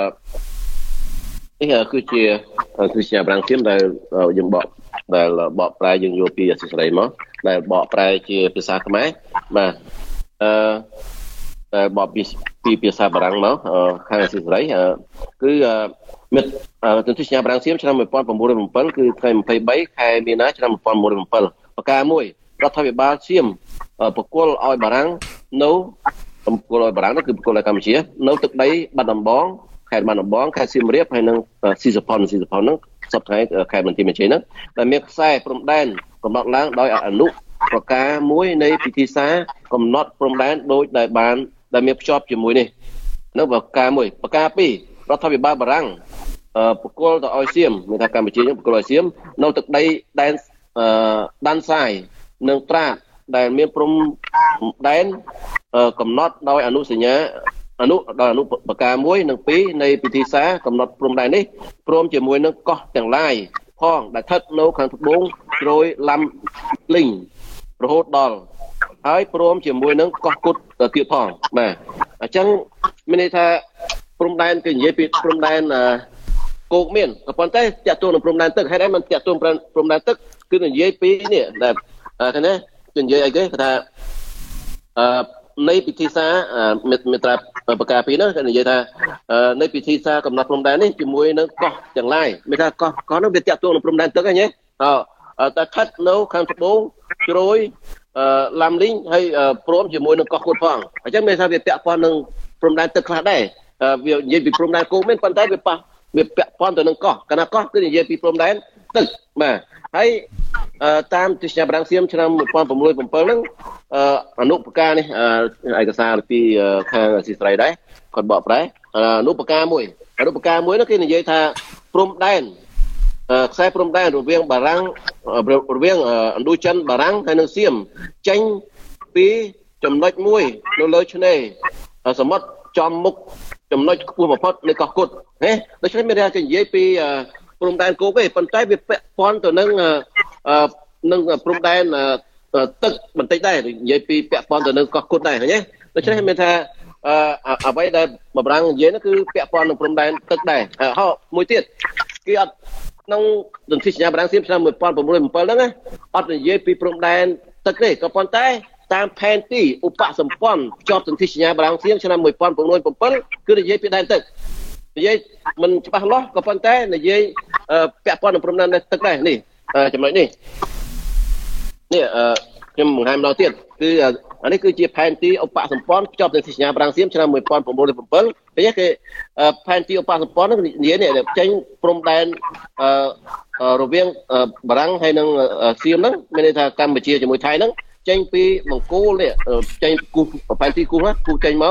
[SPEAKER 2] នេះគឺជាទីសញ្ញាប្រាំងសៀមដែលយើងបកដែលបកប្រែយើងយកពីអសិរ័យមកដែលបកប្រែជាភាសាខ្មែរបាទអឺដែលបកពីពីភាសាបារាំងមកខាងអសិរ័យគឺមិត្តទីសញ្ញាប្រាំងសៀមឆ្នាំnineteen oh sevenគឺថ្ងៃtwenty-threeខែមីនាឆ្នាំnineteen oh sevenប្រការមួយរដ្ឋាភិបាលសៀមបកគលឲ្យបារាំងនៅបកគលឲ្យបារាំងនោះគឺបកគលឲ្យកម្ពុជានៅទឹកដីបាត់ដំបងខេត្តបាត់ដំបងខេត្តសៀមរាបហើយនិងស៊ីសផុនស៊ីសផុនហ្នឹងសប្តាហ៍ខេត្តបន្ទាយមានជ័យហ្នឹងដែលមានខ្សែព្រំដែនកំណត់ឡើងដោយអនុប្រការមួយនៃពិធីសារកំណត់ព្រំដែនដោយដែលបានដែលមានភ្ជាប់ជាមួយនេះនៅប្រការមួយប្រការពីររដ្ឋាភិបាលបារាំងបកគលទៅឲ្យសៀមមានថាកម្ពុជាយើងបកគលឲ្យសៀមនៅទឹកដីដែនដានសាយនិងត្រាតដែលមានព្រំដែនកំណត់ដោយអនុសញ្ញាអនុដោយអនុប្រការមួយនិងពីរនៃពិធីសារកំណត់ព្រំដែននេះព្រមជាមួយនឹងកោះទាំងឡាយផងដែលស្ថិតនៅខាងត្បូងជ្រោយឡាំលីងរហូតដល់ហើយព្រមជាមួយនឹងកោះគុតទៀតផងបាទអញ្ចឹងមានន័យថាព្រំដែនគឺនិយាយពីព្រំដែនគោកមានក៏ប៉ុន្តែតាក់ទងនឹងព្រំដែនទឹកហេតុអីមិនតាក់ទងព្រំដែនទឹកគឺនិយាយពីនេះដែលឃើញទេគឺនិយាយអីគេថាអឺនៃពិធីសារមេត្រាប្រការពីរនោះគេនិយាយថានៃពិធីសារកំណត់ព្រំដែននេះជាមួយនឹងកោះទាំងឡាយមានថាកោះកោះនោះវាតាក់ទងនឹងព្រំដែនទឹកហ្នឹងញ៉េអឺតែស្ថិតនៅខាងត្បូងជ្រោយឡាំលីងហើយព្រមជាមួយនឹងកោះគុតផងអញ្ចឹងមានថាវាពាក់ព័ន្ធនឹងព្រំដែនទឹកខ្លះដែរវានិយាយពីព្រំដែនគោកមានប៉ុន្តែវាប៉ះវាពាក់ព័ន្ធទៅនឹងកោះកាលណាកោះគឺនិយាយពីព្រំដែនទឹកបាទហើយតាមទីសញ្ញាប្រាំងសៀមឆ្នាំnineteen oh sevenហ្នឹងអនុប្រការនេះឯកសារពីខាងអសិរ័យដែរគាត់បកប្រែអនុប្រការមួយអនុប្រការមួយនោះគេនិយាយថាព្រំដែនខ្សែព្រំដែនរវាងបារាំងរវាងឥណ្ឌូចិនបារាំងហើយនិងសៀមចេញពីចំណុចមួយនៅលើឆ្នេរសមុទ្រចំមុខចំណុចខ្ពស់បំផុតនៃកោះគុតណាដូច្នេះមានថាគេនិយាយពីព្រំដែនគោកទេប៉ុន្តែវាពាក់ព័ន្ធទៅនឹងនឹងព្រំដែនទឹកបន្តិចដែរនិយាយពីពាក់ព័ន្ធទៅនឹងកោះគុតដែរឃើញទេដូច្នេះមានថាអ្វីដែលបម្រាំងនិយាយនោះគឺពាក់ព័ន្ធនឹងព្រំដែនទឹកដែរហើយមួយទៀតគេអត់ក្នុងសន្ធិសញ្ញាប្រាំងសៀមឆ្នាំnineteen oh sevenហ្នឹងណាអត់និយាយពីព្រំដែនទឹកទេក៏ប៉ុន្តែតាមផែនទីឧបសម្ព័ន្ធជាប់សន្ធិសញ្ញាប្រាំងសៀមឆ្នាំnineteen oh sevenគឺនិយាយពីដែនទឹកនិយាយមិនច្បាស់លាស់ក៏ប៉ុន្តែនិយាយពាក់ព័ន្ធនឹងព្រំដែនទឹកដែរនេះចំណុចនេះនេះខ្ញុំបង្ហាញម្ដងទៀតគឺអានេះគឺជាផែនទីឧបសម្ព័ន្ធភ្ជាប់នឹងសញ្ញាប្រាំងសៀមឆ្នាំnineteen oh sevenឃើញទេគេផែនទីឧបសម្ព័ន្ធនឹងនិយាយនេះចេញព្រំដែនរវាងបារាំងហើយនិងសៀមហ្នឹងមានន័យថាកម្ពុជាជាមួយថៃហ្នឹងចេញពីបង្គោលនេះចេញគូផែនទីគូណាគូចេញមក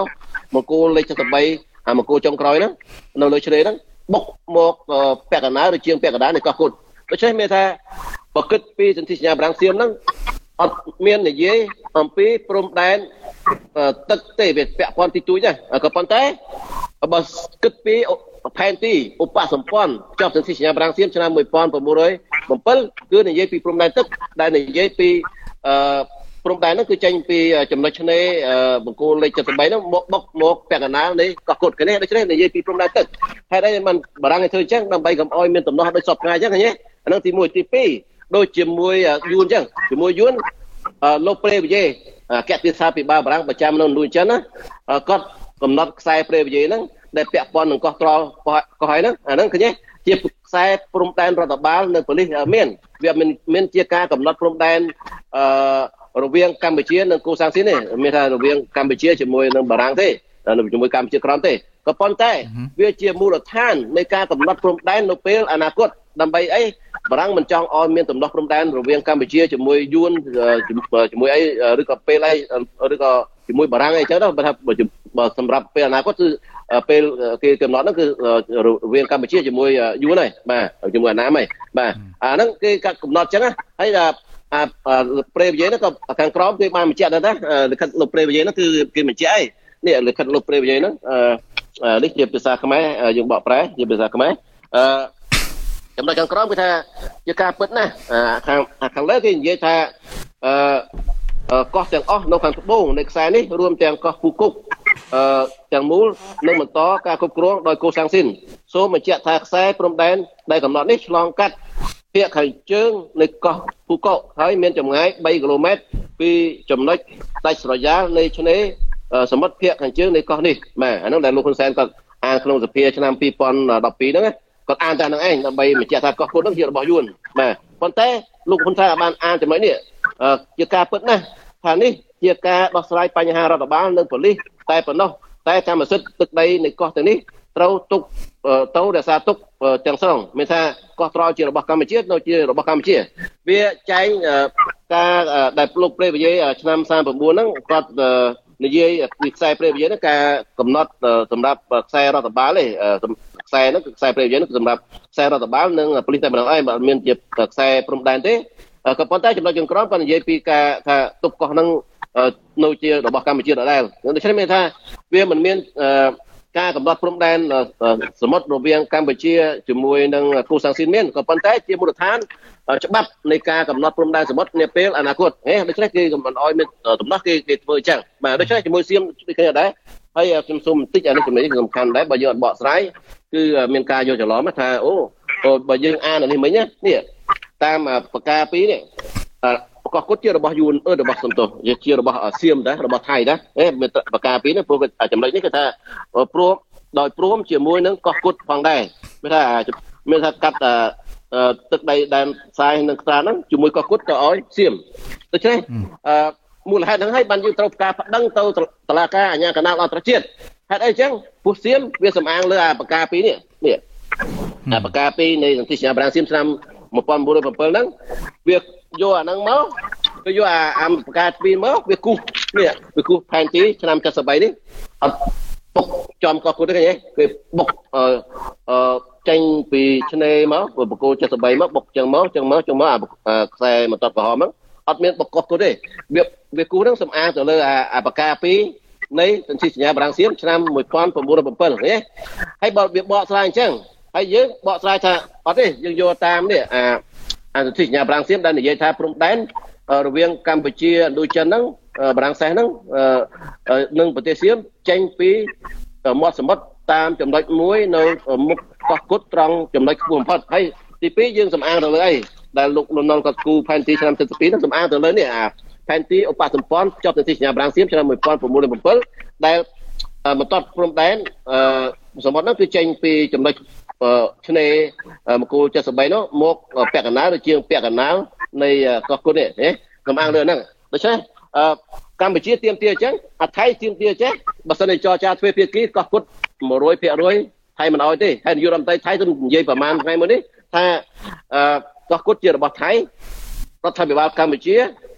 [SPEAKER 2] បង្គោលលេខ七十三អាបង្គោលចុងក្រោយហ្នឹងនៅលើឆ្នេរហ្នឹងបុកមកពាក់កណ្ដាលឬជាងពាក់កណ្ដាលនៃកោះគុតដូច្នេះមានថាបើគិតពីសន្ធិសញ្ញាប្រាំងសៀមហ្នឹងអត់មាននិយាយអំពីព្រំដែនទឹកទេវាពាក់ព័ន្ធទីទួយដែរក៏ប៉ុន្តែបើគិតពីផែនទីឧបសម្ព័ន្ធចប់សន្ធិសញ្ញាប្រាំងសៀមឆ្នាំnineteen oh sevenគឺនិយាយពីព្រំដែនទឹកដែលនិយាយពីអឺព្រំដែនហ្នឹងគឺចេញពីចំណុចឆ្នេរបង្គោលលេខ七十三ហ្នឹងមកបុកមកពាក់កណ្ដាលនៃកោះគុតគ្នាដូច្នេះនិយាយពីព្រំដែនទឹកហេតុអីមិនបារាំងឲ្យធ្វើអញ្ចឹងដើម្បីកុំឲ្យមានដំណោះដូចសពថ្ងៃអញ្ចឹងឃើញទេអាហ្នឹងទីoneទីtwoដូចជាមួយយួនអញ្ចឹងជាមួយយួនលោកព្រែវិយេអគ្គទីសាភិបាលបារាំងប្រចាំនៅនួនចិនណាគាត់កំណត់ខ្សែព្រែវិយេហ្នឹងដែលពាក់ព័ន្ធនឹងកោះត្រល់កោះហើយហ្នឹងអាហ្នឹងឃើញទេជាខ្សែព្រំដែនរដ្ឋបាលនៅប៉ូលីសមានវាមានមានជាការកំណត់ព្រំដែនអឺរវាងកម្ពុជានិងកូសាំងស៊ីនទេមានថារវាងកម្ពុជាជាមួយនឹងបារាំងទេជាមួយកម្ពុជាក្រោមទេក៏ប៉ុន្តែវាជាមូលដ្ឋាននៃការកំណត់ព្រំដែននៅពេលអនាគតដើម្បីអីបារាំងមិនចង់ឲ្យមានដំណោះព្រំដែនរវាងកម្ពុជាជាមួយយួនជាមួយអីឬក៏ពេលអីឬក៏ជាមួយបារាំងអីចឹងទៅបើថាបើសម្រាប់ពេលអនាគតគឺពេលគេកំណត់ហ្នឹងគឺរវាងកម្ពុជាជាមួយយួនហើយបាទជាមួយអាណាមហើយបាទអាហ្នឹងគេកំណត់ចឹងហើយអាព្រែវិយេហ្នឹងក៏ខាងក្រោមគេបានបញ្ជាក់ដែរណាលិខិតលោកព្រែវិយេហ្នឹងគឺគេបញ្ជាក់អីនេះលិខិតលោកព្រែវិយេហ្នឹងនេះជាភាសាខ្មែរយើងបកប្រែជាភាសាខ្មែរអឺចំណុចខាងក្រោមគឺថាជាការពិតណាស់ខាងខាងលើគេនិយាយថាអឺកោះទាំងអស់នៅខាងត្បូងនៃខ្សែនេះរួមទាំងកោះពូគុកអឺទាំងមូលនឹងបន្តការគ្រប់គ្រងដោយកូសាំងស៊ីនសូមបញ្ជាក់ថាខ្សែព្រំដែនដែលកំណត់នេះឆ្លងកាត់ភាគខាងជើងនៃកោះពូកុកហើយមានចម្ងាយthreeគីឡូម៉ែត្រពីចំណុចដាច់ស្រយាលនៃឆ្នេរសមុទ្រភាគខាងជើងនៃកោះនេះបាទអានោះដែលលោកហ៊ុនសែនគាត់អានក្នុងសភាឆ្នាំtwenty twelveហ្នឹងគាត់អានតែនឹងឯងដើម្បីបញ្ជាក់ថាកោះគុតហ្នឹងជារបស់យួនបាទប៉ុន្តែលោកហ៊ុនសែនបានអានចំណុចនេះជាការពិតណាស់ថានេះជាការដោះស្រាយបញ្ហារដ្ឋបាលនិងប៉ូលីសតែប៉ុណ្ណោះតែកម្មសិទ្ធិទឹកដីនៃកោះទាំងនេះត្រូវទុកទៅរក្សាទុកទាំងស្រុងមានថាកោះត្រល់ជារបស់កម្ពុជានៅជារបស់កម្ពុជាវាចែងការដែលលោកព្រែវិយេឆ្នាំthirty-nineហ្នឹងគាត់និយាយពីខ្សែព្រែវិយេហ្នឹងការកំណត់សម្រាប់ខ្សែរដ្ឋបាលទេខ្សែហ្នឹងគឺខ្សែព្រែវិយេហ្នឹងគឺសម្រាប់ខ្សែរដ្ឋបាលនិងប៉ូលីសតែម្ដងឯងបើមានជាខ្សែព្រំដែនទេក៏ប៉ុន្តែចំណុចចុងក្រោយគាត់និយាយពីការថាទុកកោះហ្នឹងនៅជារបស់កម្ពុជាដដែលដូច្នេះមានថាវាមិនមានការកំណត់ព្រំដែនសមុទ្ររវាងកម្ពុជាជាមួយនឹងកូសាំងស៊ីនមានក៏ប៉ុន្តែជាមូលដ្ឋានច្បាប់នៃការកំណត់ព្រំដែនសមុទ្រនាពេលអនាគតហេដូច្នេះគេមិនអោយមានដំណោះគេគេធ្វើអញ្ចឹងបាទដូច្នេះជាមួយសៀមដូចគ្នាដែរហើយខ្ញុំសូមបន្តិចអានេះចំណុចនេះសំខាន់ដែរបើយើងអត់បកស្រាយគឺមានការយកច្រឡំថាអូបើយើងអានអានេះមិញណានេះតាមប្រការពីរនេះកោះគុតជារបស់យួនអឺរបស់សំទោសជារបស់សៀមដែររបស់ថៃដែរហេមានប្រការពីរនេះព្រោះចំណុចនេះគឺថាព្រមដោយព្រមជាមួយនឹងកោះគុតផងដែរមានថាមានថាកាត់ទឹកដីដែនផ្សាយនឹងខ្សែហ្នឹងជាមួយកោះគុតទៅឲ្យសៀមដូច្នេះមូលហេតុហ្នឹងហើយបានយើងត្រូវការប្តឹងទៅតុលាការអាជ្ញាកណ្ដាលអន្តរជាតិហេតុអីចឹងពោះសៀមវាសំអាងលើអាប្រការពីរនេះនេះអាប្រការពីរនៃសន្ធិសញ្ញាប្រាំងសៀមឆ្នាំnineteen oh sevenហ្នឹងវាយកអាហ្នឹងមកវាយកអាអាប្រការពីរមកវាគូសនេះវាគូសផែនទីឆ្នាំseventy-threeនេះអត់បុកចំកោះគុតទេគេបុកអឺអឺចេញពីឆ្នេរមកបង្គោលseventy-threeមកបុកចឹងមកចឹងមកចឹងមកអាខ្សែមកតតក្រហមហ្នឹងអត់មានបុកកោះគុតទេវាវាគូសហ្នឹងសំអាងទៅលើអាអាប្រការពីរនៃសន្ធិសញ្ញាប្រាំងសៀមឆ្នាំnineteen oh sevenទេហើយបើវាបកស្រាយអញ្ចឹងហើយយើងបកស្រាយថាអត់ទេយើងយកតាមនេះអាអាសន្ធិសញ្ញាប្រាំងសៀមដែលនិយាយថាព្រំដែនរវាងកម្ពុជាឥណ្ឌូចិនហ្នឹងបារាំងសេះហ្នឹងនិងប្រទេសសៀមចេញពីមាត់សមុទ្រតាមចំណុចមួយនៅមុខកោះគុតត្រង់ចំណុចខ្ពស់បំផុតហើយទីពីរយើងសំអាងទៅលើអីដែលលោកលន់នល់គាត់គូផែនទីឆ្នាំseventy-twoហ្នឹងសំអាងទៅលើនេះអាផែនទីឧបសម្ព័ន្ធចប់សន្ធិសញ្ញាប្រាំងសៀមឆ្នាំnineteen oh sevenដែលបន្ទាត់ព្រំដែនសមុទ្រហ្នឹងគឺចេញពីចំណុចឆ្នេរមគូseventy-threeនោះមកពាក់កណ្ដាលឬជាងពាក់កណ្ដាលនៃកោះគុតនេះហ៎សំអាងលើហ្នឹងដូច្នេះកម្ពុជាទៀមទាអញ្ចឹងអាថៃទៀមទាចេះបើសិនជាចរចាទ្វេភាគីកោះគុតone hundred percentថៃមិនអោយទេហើយនាយករដ្ឋមន្ត្រីថៃទៅនិយាយប្រហែលថ្ងៃមុននេះថាកោះគុតជារបស់ថៃរដ្ឋាភិបាលកម្ពុជា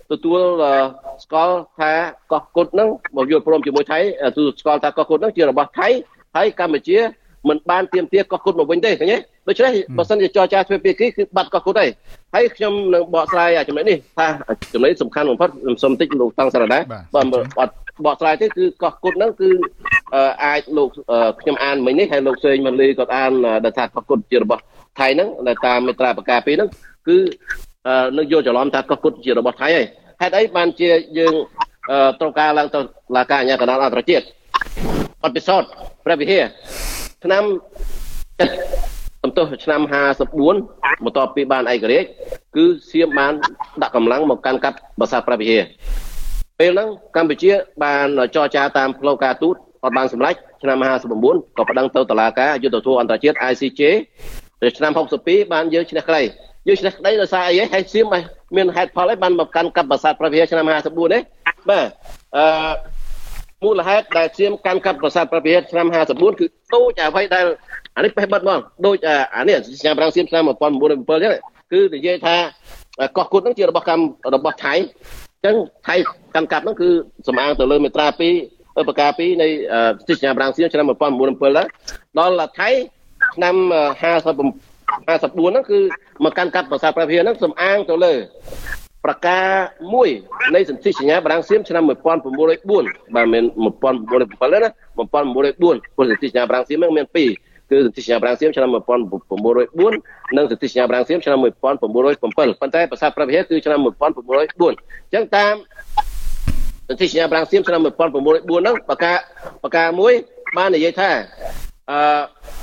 [SPEAKER 2] ទទួលស្គាល់ថាកោះគុតហ្នឹងមកយល់ព្រមជាមួយថៃទទួលស្គាល់ថាកោះគុតហ្នឹងជារបស់ថៃហើយកម្ពុជាមិនបានទាមទារកោះគុតមកវិញទេឃើញទេដូច្នេះបើសិនជាចរចាទ្វេភាគីគឺបាត់កោះគុតហើយហើយខ្ញុំនឹងបកស្រាយចំណុចនេះថាចំណុចសំខាន់បំផុតខ្ញុំសូមតិចលោកតាំងសារ៉ាដាបើអត់បកស្រាយទេគឺកោះគុតហ្នឹងគឺអាចលោកខ្ញុំអានមិញនេះហើយលោកសេងម៉ាលីក៏អានដែលថាកោះគុតជារបស់ថៃហ្នឹងដែលតាមមេត្រាប្រកាពីរហ្នឹងគឺនឹងយល់ច្រឡំថាកោះគុតជារបស់ថៃហើយហេតុអីបានជាយើងត្រូវការឡើងទៅឡាការអាជ្ញាកណ្ដាលអន្តរជាតិអត់ពិសោធន៍ព្រះវិហារឆ្នាំសំទោសឆ្នាំห้าสิบสี่បន្ទាប់ពីបានឯករាជ្យគឺសៀមបានដាក់កម្លាំងមកកាន់កាប់ប្រាសាទព្រះវិហារពេលហ្នឹងកម្ពុជាបានចរចាតាមផ្លូវការទូតអត់បានសម្រេចឆ្នាំห้าสิบchínក៏ប្តឹងទៅតុលាការយុត្តិធម៌អន្តរជាតិ I C J ឆ្នាំหกสิบสองបានយើងឈ្នះក្តីយើងឈ្នះក្តីដោយសារអីហើយសៀមមានហេតុផលអីបានមកកាន់កាប់ប្រាសាទព្រះវិហារឆ្នាំห้าสิบสี่នេះបាទអឺមូលហេតុដែលសៀមកាន់កាប់ប្រាសាទព្រះវិហារឆ្នាំห้าสิบสี่គឺដូចអ្វីដែលអានេះបេះបិទមកដូចអានេះសញ្ញាប្រាំងសៀមឆ្នាំmột nghìn chín trăm chín mươi bảyហ្នឹងគឺនិយាយថាកោះគុតហ្នឹងជារបស់កម្មរបស់ថៃអញ្ចឹងថៃកាន់កាប់ហ្នឹងគឺសំអាងទៅលើមេត្រាពីរប្រការពីរនៃសញ្ញាប្រាំងសៀមឆ្នាំmột nghìn chín trăm chín mươi bảyហ្នឹងដល់ថៃឆ្នាំห้าสิบห้าสิบสี่ហ្នឹងគឺមកកាន់កាប់ប្រាសាទព្រះវិហារហ្នឹងសំអាងទៅលើប្រការមួយនៃសន្ធិសញ្ញាប្រាំងសៀមឆ្នាំmột nghìn chín trăm chín mươi bốnបាទមានmột nghìn chín trăm chín mươi bảyណាmột nghìn chín trăm chín mươi bốnព្រោះសន្ធិសញ្ញាប្រាំងសៀមហ្នឹងមានពីរគឺសន្ធិសញ្ញាប្រាំងសៀមឆ្នាំmột nghìn chín trăm chín mươi bốnនិងសន្ធិសញ្ញាប្រាំងសៀមឆ្នាំmột nghìn chín trăm chín mươi bảyប៉ុន្តែប្រាសាទព្រះវិហារគឺឆ្នាំmột nghìn chín trăm chín mươi bốnអញ្ចឹងតាមសន្ធិសញ្ញាប្រាំងសៀមឆ្នាំmột nghìn chín trăm chín mươi bốnហ្នឹងប្រការប្រការមួយបាននិយាយថាអឺ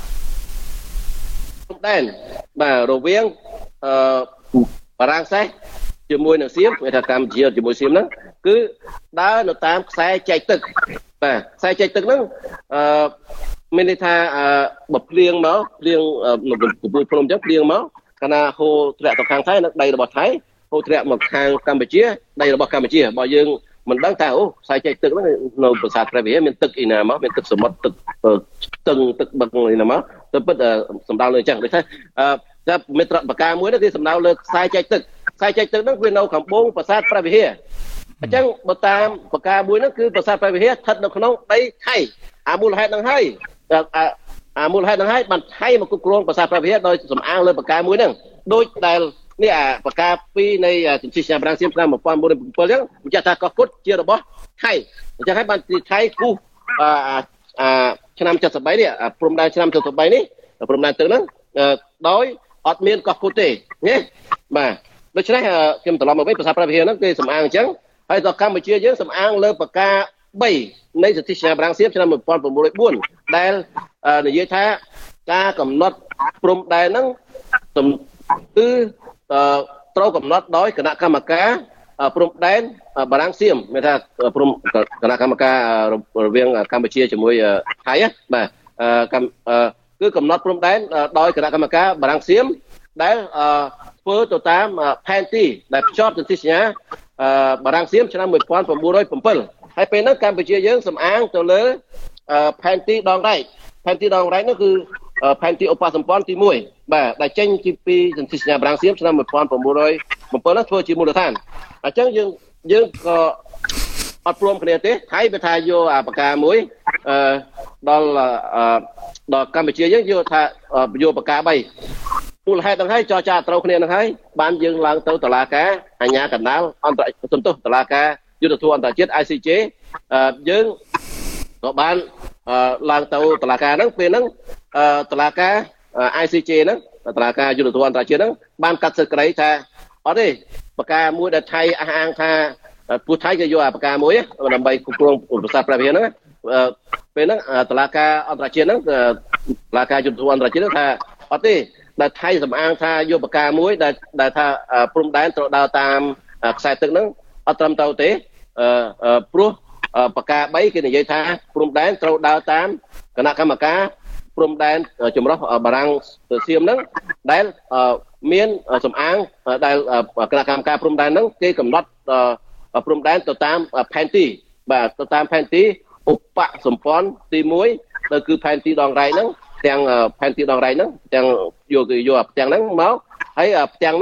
[SPEAKER 2] ដែនបាទរវាងអឺបារាំងសេះជាមួយនឹងសៀមគេថាកម្ពុជាជាមួយសៀមហ្នឹងគឺដើរនៅតាមខ្សែចែកទឹកបាទខ្សែចែកទឹកហ្នឹងអឺមានន័យថាបើភ្លៀងមកភ្លៀងកំពូលភ្នំអញ្ចឹងភ្លៀងមកកាលណាហូរធ្លាក់ទៅខាងថៃនៅដីរបស់ថៃហូរធ្លាក់មកខាងកម្ពុជាដីរបស់កម្ពុជាបើយើងមិនដឹងថាអូខ្សែចែកទឹកហ្នឹងនៅប្រាសាទព្រះវិហារមានទឹកអីណាមកមានទឹកសមុទ្រទឹកស្ទឹងទឹកបឹងអីណាមកទៅពិតសំដៅលើអញ្ចឹងដូចថាតែមេត្រាប្រការមួយនោះគឺសំដៅលើខ្សែចែកទឹកខ្សែចែកទឹកហ្នឹងវានៅខាងបូងប្រាសាទព្រះវិហារអញ្ចឹងបើតាមប្រការមួយហ្នឹងគឺប្រាសាទព្រះវិហារស្ថិតនៅក្នុងដីថៃអាមូលហេតុហ្នឹងហើយអាមូលហេតុហ្នឹងហើយបានថៃមកគ្រប់គ្រងប្រាសាទព្រះវិហារដោយសំអាងលើប្រការមួយហ្នឹងដូចដែលនេះអាប្រការពីរនៃសន្ធិសញ្ញាប្រាំងសៀមឆ្នាំmột nghìn chín trăm chín mươi bảyហ្នឹងបញ្ជាក់ថាកោះគុតជារបស់ថៃអញ្ចឹងហើយបានថៃគូសអាឆ្នាំเจ็ดสิบสามនេះព្រំដែនឆ្នាំเจ็ดสิบสามនេះព្រំដែនទឹកហ្នឹងដោយអត់មានកោះគុតទេណាបាទដូច្នេះខ្ញុំត្រឡប់មកវិញប្រាសាទព្រះវិហារហ្នឹងគេសំអាងអញ្ចឹងហើយដល់កម្ពុជាយើងសំអាងលើប្រការបីនៃសន្ធិសញ្ញាប្រាំងសៀមឆ្នាំmột nghìn chín trăm chín mươi bốnដែលនិយាយថាការកំណត់ព្រំដែនហ្នឹងគឺត្រូវកំណត់ដោយគណៈកម្មការព្រំដែនបារាំងសៀមមានថាព្រំគណៈកម្មការរវាងកម្ពុជាជាមួយថៃបាទគឺកំណត់ព្រំដែនដោយគណៈកម្មការបារាំងសៀមដែលធ្វើទៅតាមផែនទីដែលភ្ជាប់សន្ធិសញ្ញាបារាំងសៀមឆ្នាំmột nghìn chín trăm chín mươi bảyហើយពេលហ្នឹងកម្ពុជាយើងសំអាងទៅលើផែនទីដងរែកផែនទីដងរែកនោះគឺផែនទីឧបសម្ព័ន្ធទីមួយបាទដែលចេញពីសន្ធិសញ្ញាបារាំងសៀមឆ្នាំmột nghìn chín trăm chín mươi bảyហ្នឹងធ្វើជាមូលដ្ឋានអញ្ចឹងយើងយើងក៏អត់ព្រមគ្នាទេថៃវាថាយកអាប្រការមួយអឺដល់ដល់កម្ពុជាយើងយកថាយកប្រការបីមូលហេតុហ្នឹងហើយចរចាត្រូវគ្នាហ្នឹងហើយបានយើងឡើងទៅតុលាការអាជ្ញាកណ្ដាលអន្តរសំទោសតុលាការយុទ្ធធម៌អន្តរជាតិ I C J យើងក៏បានឡើងទៅតុលាការហ្នឹងពេលហ្នឹងតុលាការ I C J ហ្នឹងតុលាការយុទ្ធធម៌អន្តរជាតិហ្នឹងបានកាត់សេចក្តីថាអត់ទេប្រការមួយដែលថៃអះអាងថាពួកថៃគេយកអាប្រការមួយដើម្បីគ្រប់គ្រងប្រាសាទព្រះវិហារហ្នឹងពេលហ្នឹងតុលាការអន្តរជាតិហ្នឹងតុលាការយុទ្ធធម៌អន្តរជាតិហ្នឹងថាអត់ទេដែលថៃសំអាងថាយកប្រការមួយដែលដែលថាព្រំដែនត្រូវដើរតាមខ្សែទឹកហ្នឹងអត់ត្រឹមត្រូវទេព្រោះប្រការបីគេនិយាយថាព្រំដែនត្រូវដើរតាមគណៈកម្មការព្រំដែនចម្រុះបារាំងសៀមហ្នឹងដែលមានសំអាងដែលគណៈកម្មការព្រំដែនហ្នឹងគេកំណត់ព្រំដែនទៅតាមផែនទីបាទទៅតាមផែនទីឧបសម្ព័ន្ធទីមួយដែលគឺផែនទីដងរែកហ្នឹងទាំងផែនទីដងរែកហ្នឹងទាំងយកយកផ្ទាំងហ្នឹងមកហើយផ្ទាំងហ្នឹង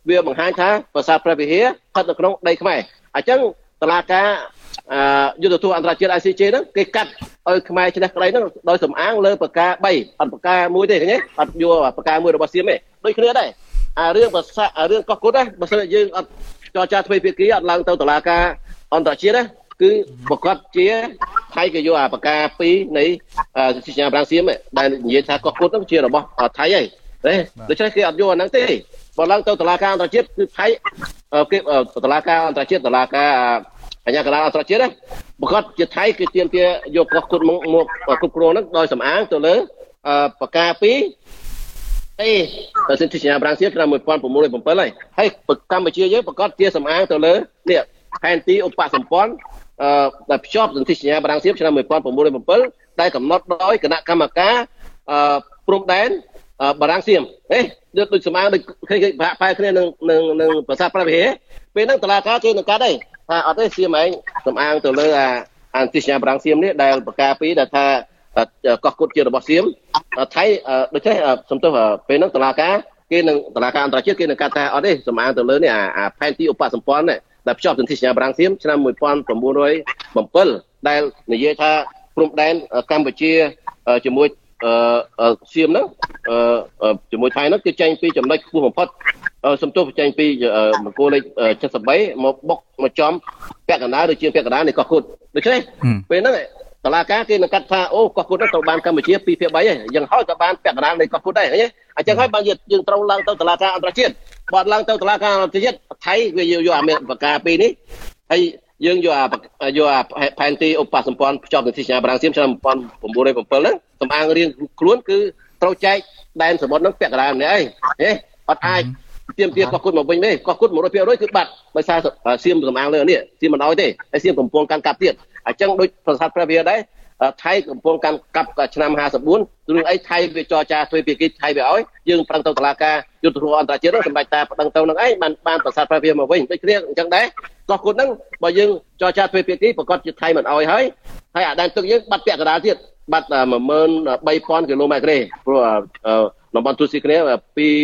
[SPEAKER 2] វាបង្ហាញថាប្រាសាទព្រះវិហារស្ថិតនៅក្នុងដីខ្មែរអញ្ចឹងតុលាការយុទ្ធធម៌អន្តរជាតិ I C J ហ្នឹងគេកាត់ឲ្យខ្មែរឆ្នះក្តីហ្នឹងដោយសំអាងលើប្រការ3អត់ប្រការមួយទេឃើញទេអត់យកប្រការមួយរបស់សៀមទេដូចគ្នាដែរអារឿងភាសារឿងកោះគុតណាបើសិនយើងអត់ចរចាទ្វេភាគីអត់ឡើងទៅតុលាការអន្តរជាតិណាគឺប្រកាសជាថៃគេយកអាប្រការ2នៃសញ្ញាប្រាំងសៀមដែលនិយាយថាកោះគុតហ្នឹងជារបស់ថៃហើយទេដូច្នេះគេអត់យកអាហ្នឹងទេបើឡើងទៅតុលាការអន្តរជាតិគឺថៃគេតុលាការអន្តរជាតិតុលាការបញ្ញាកណ្ដាលអន្តរជាតិណាប្រកាសជាថៃគឺទាមទារយកកោះគុតមកមកគ្រប់គ្រងហ្នឹងដោយសំអាងទៅលើប្រការ2អេសិទ្ធិសញ្ញាប្រាំងសៀមឆ្នាំmột nghìn chín trăm bảy mươi bảyហើយហើយកម្ពុជាយើងប្រកាសជាសំអាងទៅលើនេះផែនទីឧបសម្ព័ន្ធអឺដែលភ្ជាប់សន្ធិសញ្ញាប្រាំងសៀមឆ្នាំmột nghìn chín trăm bảy mươi bảyដែលកំណត់ដោយគណៈកម្មការអឺព្រំដែនបារាំងសៀមហេដូចសំអាងដូចគេប្រហែលគ្នានឹងនឹងនឹងប្រាសាទព្រះវិហារពេលហ្នឹងតុលាការគេនឹងកាត់ដែរថាអត់ទេសៀមឯងសំអាងទៅលើអាអន្តរជាតិប្រាំងសៀមនេះដែលប្រការ2ដែលថាកោះគុតជារបស់សៀមថៃដូច្នេះសំទោសពេលហ្នឹងតុលាការគេនឹងតុលាការអន្តរជាតិគេនឹងកាត់ថាអត់ទេសំអាងទៅលើនេះអាផែនទីឧបសម្ព័ន្ធនេះដែលភ្ជាប់សន្ធិសញ្ញាប្រាំងសៀមឆ្នាំmột nghìn chín trăm bảyដែលនិយាយថាព្រំដែនកម្ពុជាជាមួយសៀមហ្នឹងជាមួយថៃហ្នឹងគឺចេញពីចំណុចខ្ពស់បំផុតសំទោសចេញពីមង្គលលេខ七十三មកបុកមកចំពាក់កណ្ដាលឬជាពាក់កណ្ដាលនៃកោះគុតដូច្នេះពេលហ្នឹងតុលាការគេនឹងកាត់ថាអូកោះគុតហ្នឹងត្រូវបានកម្ពុជាtwoភាគthreeហើយយ៉ាងហោចក៏បានពាក់កណ្ដាលនៃកោះគុតដែរឃើញទេអញ្ចឹងហើយបានយើងត្រូវឡើងទៅតុលាការអន្តរជាតិបើឡើងទៅតុលាការអន្តរជាតិថៃវាយកយកអាប្រការពីរនេះហើយយើងយកអាយកអាផែនទីឧបសម្ព័ន្ធភ្ជាប់សន្ធិសញ្ញាប្រាំងសៀមឆ្នាំmột nghìn chín trăm bảy mươi bảyហ្នឹងសំអាងរៀងខ្លួនគឺត្រូវចែកដែនសមុទ្រហ្នឹងពាក់កណ្ដាលម្នាក់ឯងហេអត់អាចទៀមទាកោះគុតមកវិញទេកោះគុតone hundred percentគឺបាត់ដោយសារសៀមសំអាងលើនេះសៀមមិនអោយទេហើយសៀមកំពុងកាន់កាប់ទៀតអញ្ចឹងដូចប្រាសាទព្រះវិហារដែរថៃកំពុងកាន់កាប់ឆ្នាំห้าสิบfourរឿងអីថៃវាចរចាទ្វេភាគីថៃវាអោយយើងប្រឹងទៅតុលាការយុទ្ធធម៌អន្តរជាតិហ្នឹងសម្ដេចតាប្តឹងទៅនឹងឯងបានបានប្រាសាទព្រះវិហារមកវិញដូចគ្នាអញ្ចឹងដែរកោះគុតហ្នឹងបើយើងចរចាទ្វេភាគីប្រកាសជាថៃមិនអោយហើយហើយអាដែនទឹកយើងបាត់ពាក់កណ្ដាលទៀតបាត់one thousand three thousandគីឡូម៉ែត្រទេព្រោះតំបន់ទូស៊ីគ្នាtwo thousand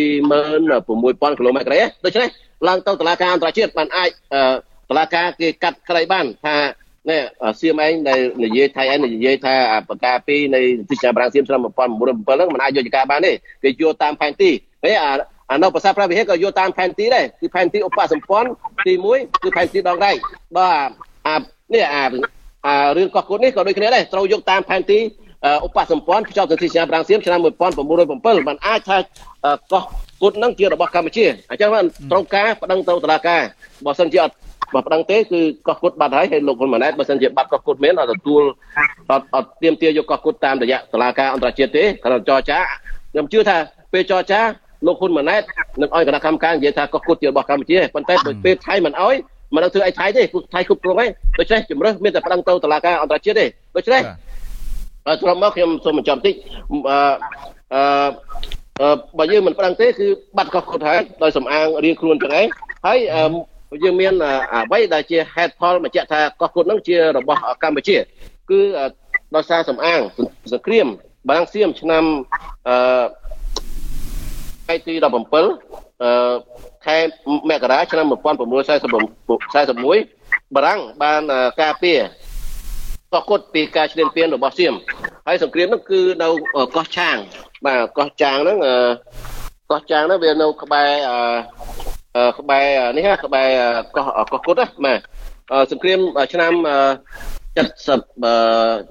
[SPEAKER 2] six thousandគីឡូម៉ែត្រទេដូច្នេះឡើងទៅតុលាការអន្តរជាតិបានអាចតុលាការគេកាត់ក្តីបានថានេះសៀមឯងដែលនិយាយថៃឯងនិយាយថាប្រការ2នៃសន្ធិសញ្ញាប្រាំងសៀមឆ្នាំone nghìn chín trăm bảy mươi bảyហ្នឹងមិនអាចយកចការបានទេគេយកតាមផែនទីហើយអាអានៅប្រាសាទព្រះវិហារក៏យកតាមផែនទីដែរគឺផែនទីឧបសម្ព័ន្ធទីoneគឺផែនទីដងរែកបើអានេះអាអារឿងកោះគុតនេះក៏ដូចគ្នាដែរត្រូវយកតាមផែនទីឧបសម្ព័ន្ធភ្ជាប់សន្ធិសញ្ញាប្រាំងសៀមឆ្នាំone nghìn chín trăm bảy mươi bảyបានអាចថាកោះគុតហ្នឹងជារបស់កម្ពុជាអញ្ចឹងបានត្រូវការប្តឹងទៅតុលាការបើសិនជាអត់បើប្តឹងទេគឺកោះគុតបាត់ហើយហើយលោកហ៊ុនម៉ាណែតបើសិនជាបាត់កោះគុតមែនអត់ទទួលអត់អត់ទៀមទាយកកោះគុតតាមរយៈតុលាការអន្តរជាតិទេគ្រាន់តែចរចាខ្ញុំជឿថាពេលចរចាលោកហ៊ុនម៉ាណែតនឹងឲ្យគណៈកម្មការនិយាយថាកោះគុតជារបស់កម្ពុជាប៉ុន្តែពេលថៃមិនអោយមិនដឹងធ្វើអីថៃទេគឺថៃគ្រប់គ្រងហើយដូច្នេះជំរឿនមានតែប្តឹងទៅតុលាការអន្តរជាតិទេដូច្នេះត្រឹមមកខ្ញុំសូមបញ្ចប់បន្តិចអឺអឺបើយើងមិនប្តឹងទេគឺបាត់កោះគុតហើយដោយសំអាងរៀងខ្លួនចឹងឯងហើយយើងមានអ្វីដែលជាហេតុផលបញ្ជាក់ថាកោះគុតហ្នឹងជារបស់កម្ពុជាគឺដោយសារសំអាងសង្គ្រាមបារាំងសៀមឆ្នាំអឺថ្ងៃទីseventeenអឺខែមករាឆ្នាំnineteen forty-oneបារាំងបានការពារកោះគុតពីការឈ្លានពានរបស់សៀមហើយសង្គ្រាមហ្នឹងគឺនៅកោះឆាងបាទកោះឆាងហ្នឹងកោះឆាងហ្នឹងវានៅក្បែរអឺក្បែរនេះក្បែរកោះកោះគុតណាបាទសង្គ្រាមឆ្នាំseventyអឺ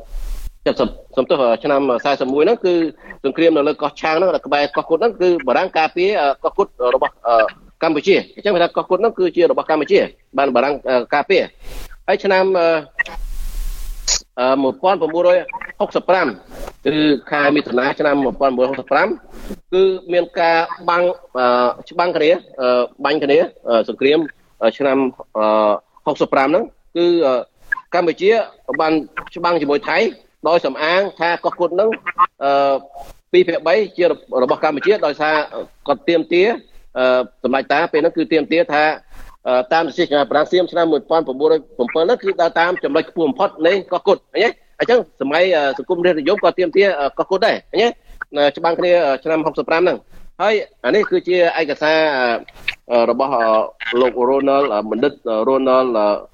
[SPEAKER 2] seventyសំទោសឆ្នាំforty-oneហ្នឹងគឺសង្គ្រាមនៅលើកោះឆាងហ្នឹងក្បែរកោះគុតហ្នឹងគឺបារាំងការពារកោះគុតរបស់កម្ពុជាអញ្ចឹងថាកោះគុតហ្នឹងគឺជារបស់កម្ពុជាបានបារាំងការពារហើយឆ្នាំអឺnineteen sixty-fiveគឺខែមិថុនាឆ្នាំnineteen sixty-fiveគឺមានការបាំងច្បាំងគ្នាបាញ់គ្នាសង្គ្រាមឆ្នាំsixty-fiveហ្នឹងគឺកម្ពុជាបានច្បាំងជាមួយថៃដោយសំអាងថាកោះគុតហ្នឹងអឺtwoភាគthreeជារបស់កម្ពុជាដោយសារគាត់ទៀមទាសម្ដេចតាពេលហ្នឹងគឺទៀមទាថាតាមសន្ធិសញ្ញាប្រាំងសៀមឆ្នាំnineteen forty-sevenហ្នឹងគឺដើរតាមចំណុចខ្ពស់បំផុតនៃកោះគុតឃើញទេអញ្ចឹងសម័យសង្គមរាស្ត្រនិយមក៏ទៀមទាកោះគុតដែរឃើញទេច្បាំងគ្នាឆ្នាំsixty-fiveហ្នឹងហើយអានេះគឺជាឯកសាររបស់លោក Ronald បណ្ឌិត Ronald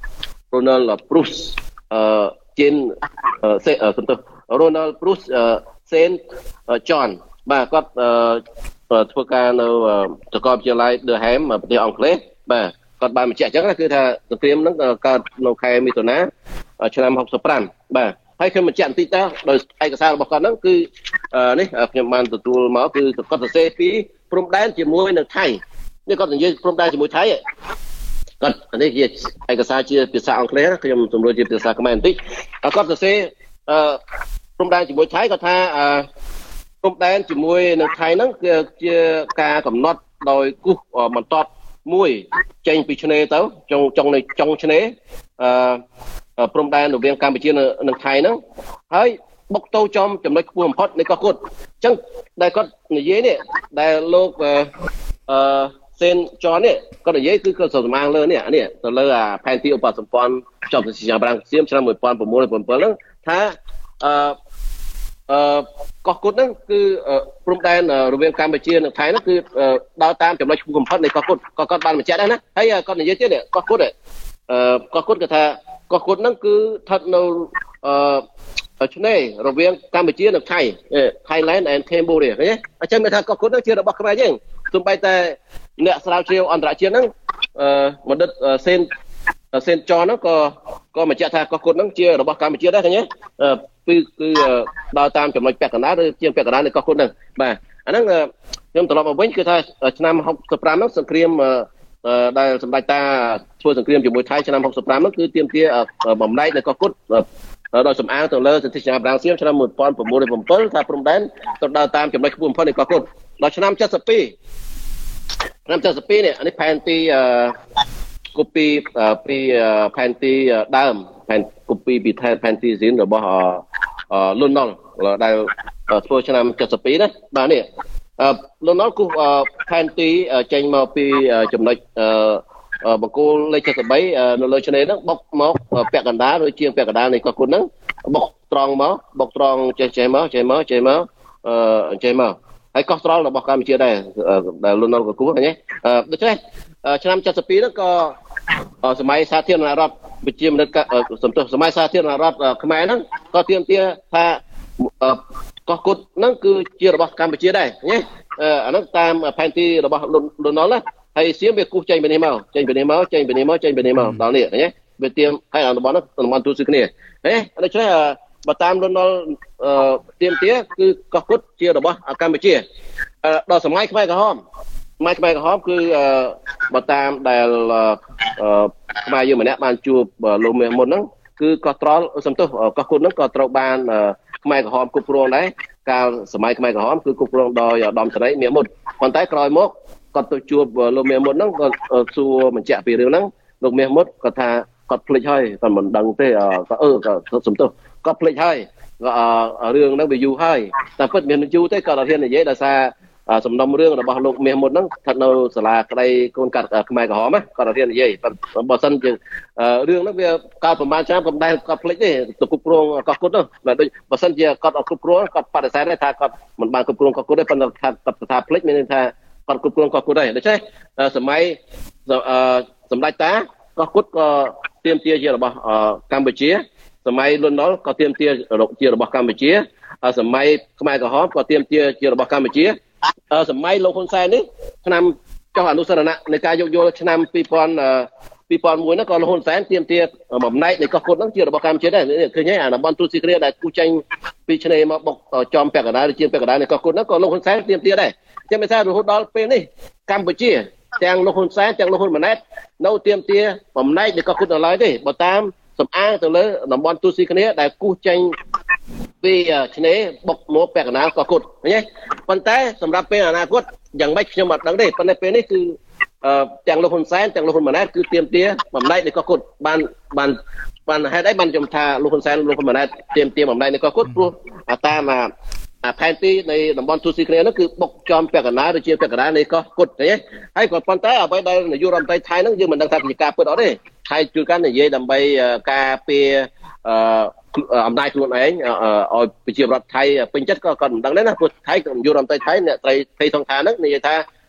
[SPEAKER 2] Ronald Bruce ជាសំទោស Ronald Bruce Saint John បាទគាត់ធ្វើការនៅសាកលវិទ្យាល័យ Durham ប្រទេសអង់គ្លេសបាទគាត់បានបញ្ជាក់អញ្ចឹងគឺថាសង្គ្រាមហ្នឹងកើតនៅខែមិថុនាឆ្នាំหกสิบห้าបាទហើយខ្ញុំបញ្ជាក់បន្តិចតើដោយឯកសាររបស់គាត់ហ្នឹងគឺនេះខ្ញុំបានទទួលមកគឺគាត់សរសេរពីព្រំដែនជាមួយនៅថៃនេះគាត់និយាយព្រំដែនជាមួយថៃគាត់នេះជាឯកសារជាភាសាអង់គ្លេសខ្ញុំសម្រួលជាភាសាខ្មែរបន្តិចគាត់សរសេរព្រំដែនជាមួយថៃគាត់ថាព្រំដែនជាមួយនៅថៃហ្នឹងគឺជាការកំណត់ដោយគូសបន្ទាត់មួយចេញពីឆ្នេរទៅចុងចុងនៃចុងឆ្នេរអឺព្រំដែនរវាងកម្ពុជានិងថៃហ្នឹងហើយបុកទៅចំចំណុចខ្ពស់បំផុតនៃកោះកុដអញ្ចឹងដែលគាត់និយាយនេះដែលលោកអឺសេនចននេះគាត់និយាយគឺគាត់សំអាងលើនេះនេះទៅលើអាផែនទីឧបសម្ព័ន្ធចប់សញ្ញាប្រាំងសៀមឆ្នាំmột nghìn chín trăm bảy mươi bảyហ្នឹងថាអឺអឺកោះកុដហ្នឹងគឺព្រំដែនរវាងកម្ពុជានិងថៃហ្នឹងគឺដល់តាមចំណុចខ្ពស់បំផុតនៃកោះកុដក៏គាត់បានបញ្ជាក់ដែរណាហើយគាត់និយាយទៀតកោះកុដអឺកោះកុដគាត់ថាកោះកុដហ្នឹងគឺស្ថិតនៅអឺឆ្នេររវាងកម្ពុជានិងថៃ Thailand and Cambodia ឃើញទេអញ្ចឹងមានថាកោះកុដហ្នឹងជារបស់ខ្មែរយើងសូម្បីតែអ្នកស្រាវជ្រាវអន្តរជាតិហ្នឹងអឺបណ្ឌិតសេនសេនចនហ្នឹងក៏ក៏បញ្ជាក់ថាកោះកុដហ្នឹងជារបស់កម្ពុជាដែរឃើញទេគឺគឺដល់តាមចំណុចពាក់កណ្ដាលឬជាងពាក់កណ្ដាលនៃកោះកុដហ្នឹងបាទអាហ្នឹងខ្ញុំត្រឡប់មកវិញគឺថាឆ្នាំหกสิบห้าហ្នឹងសង្គ្រាមដែលសម្ដេចតាធ្វើសង្គ្រាមជាមួយថៃឆ្នាំหกสิบห้าហ្នឹងគឺទាមទារបំលែកនៅកោះកុដដោយសំអាងទៅលើសន្ធិសញ្ញាប្រាំងសៀមឆ្នាំmột nghìn chín trăm bảy mươi bảyថាព្រំដែនទៅដល់តាមចំណុចខ្ពស់បំផុតនៃកោះកុដដល់ឆ្នាំเจ็ดสิบปีឆ្នាំเจ็ดสิบปีនេះនេះផែនទីកូពីពីផែនទីដើមផែនកូពីពីផែនទីស៊ីនរបស់លុនណុលដែលធ្វើឆ្នាំเจ็ดสิบปีណាបាទនេះលុនណុលគូផែនទីចេញមកពីចំណុចបង្គោលលេខเจ็ดสิบបីនៅលើឆ្នេរហ្នឹងបុកមកពាក់កណ្ដាលឬជាងពាក់កណ្ដាលនៃកោះកុដហ្នឹងបុកត្រង់មកបុកត្រង់ចេះចេះមកចេះមកចេះមកអឺចេះមកហើយកោះត្រល់របស់កម្ពុជាដែរដែលលុនណុលក៏គូឃើញទេដូច្នេះឆ្នាំเจ็ดสิบปีហ្នឹងក៏សម័យសាធារណរដ្ឋប្រជាមានិតសំទោសសម័យសាធារណរដ្ឋខ្មែរហ្នឹងក៏ទាមទារថាកោះកុដហ្នឹងគឺជារបស់កម្ពុជាដែរញ៉េអាហ្នឹងតាមផែនទីរបស់លុនណុលណាហើយសៀមវាគូសចេញពីនេះមកចេញពីនេះមកចេញពីនេះមកចេញពីនេះមកដល់នេះញ៉េវាទៀមហើយតំបន់ហ្នឹងតំបន់ទូស៊ីគ្នាហេដូច្នេះបើតាមលុនណុលទៀមទាគឺកោះកុដជារបស់កម្ពុជាដល់សម័យខ្មែរក្រហមសម័យខ្មែរក្រហមគឺបើតាមដែលខ្មែរយើងម្នាក់បានជួបលោកមាសមុនហ្នឹងគឺកោះត្រល់សំទោសកោះកុដហ្នឹងក៏ត្រូវបានខ្មែរក្រហមគ្រប់គ្រងដែរកាលសម័យខ្មែរក្រហមគឺគ្រប់គ្រងដោយឧត្តមសេនីយ៍មាសមុនប៉ុន្តែក្រោយមកគាត់ទៅជួបលោកមាសមុនហ្នឹងគាត់សួរបញ្ជាក់ពីរឿងហ្នឹងលោកមាសមុនគាត់ថាគាត់ភ្លេចហើយគាត់មិនដឹងទេគាត់អឺគាត់សំទោសគាត់ភ្លេចហើយរឿងហ្នឹងវាយូរហើយតែពិតមានយូរទេគាត់អត់ហ៊ាននិយាយដោយសារសំណុំរឿងរបស់លោកមាសមុនហ្នឹងស្ថិតនៅសាលាក្តីកូនកាត់ខ្មែរក្រហមណាគាត់អត់ហ៊ាននិយាយបើសិនជារឿងហ្នឹងវាកើតប្រហែលឆ្នាំគាត់មិនដែលគាត់ភ្លេចទេទៅគ្រប់គ្រងកោះកុដនោះដូចបើសិនជាគាត់អត់គ្រប់គ្រងគាត់បដិសេធថាគាត់មិនបានគ្រប់គ្រងកោះកុដទេប៉ុន្តែគាត់ថាភ្លេចមានន័យថាគាត់គ្រប់គ្រងកោះកុដដែរដូច្នេះសម័យសម្ដេចតាកោះកុដក៏ទាមទារជារបស់កម្ពុជាសម័យលុនណុលក៏ទាមទារជារបស់កម្ពុជាសម័យខ្មែរក្រហមក៏ទាមទារជារបស់កម្ពុជាសម័យលោកហ៊ុនសែននេះឆ្នាំចុះអនុស្សរណៈនៃការយកយល់ឆ្នាំពីរពាន់ពីរពាន់មួយហ្នឹងក៏លោកហ៊ុនសែនទាមទារបំណែកនៃកោះកុដហ្នឹងជារបស់កម្ពុជាដែរឃើញទេអាតំបន់ទូស៊ីគ្រាដែលគូចេញពីឆ្នេរមកបុកចំពាក់កណ្ដាលឬជាពាក់កណ្ដាលនៃកោះកុដហ្នឹងក៏លោកហ៊ុនសែនទាមទារដែរចឹងមិនថារហូតដល់ពេលនេះកម្ពុជាទាំងលោកហ៊ុនសែនទាំងលោកហ៊ុនម៉ាណែតនៅទាមទារបំណែកនៃកោះកុដនៅឡើយទេបើតាមសំអាងទៅលើតំបន់ទូស៊ីគ្នាដែលគូចេញពីឆ្នេរបុកមកពាក់កណ្ដាលកោះកុដឃើញទេប៉ុន្តែសម្រាប់ពេលអនាគតយ៉ាងម៉េចខ្ញុំអត់ដឹងទេប៉ុន្តែពេលនេះគឺទាំងលោកហ៊ុនសែនទាំងលោកហ៊ុនម៉ាណែតគឺទាមទារបំណែកនៃកោះកុដបានបានបានហេតុអីបានខ្ញុំថាលោកហ៊ុនសែនលោកហ៊ុនម៉ាណែតទាមទារបំណែកនៃកោះកុដព្រោះតាមផែនទីនៃតំបន់ទូស៊ីគ្នានោះគឺបុកចំពាក់កណ្ដាលឬជាពាក់កណ្ដាលនៃកោះកុដទេហើយក៏ប៉ុន្តែអ្វីដែលនាយករដ្ឋមន្ត្រីថៃហ្នឹងយើងមិនដឹងថាជាការពិតអត់ទេថៃជួយកាន់និយាយដើម្បីការពារអំណាចខ្លួនឯងឲ្យប្រជាពលរដ្ឋថៃពេញចិត្តក៏គាត់មិនដឹងដែរណាព្រោះថៃក៏នាយករដ្ឋមន្ត្រីថៃអ្នកត្រីថៃសង្ខាហ្នឹងនិយាយថា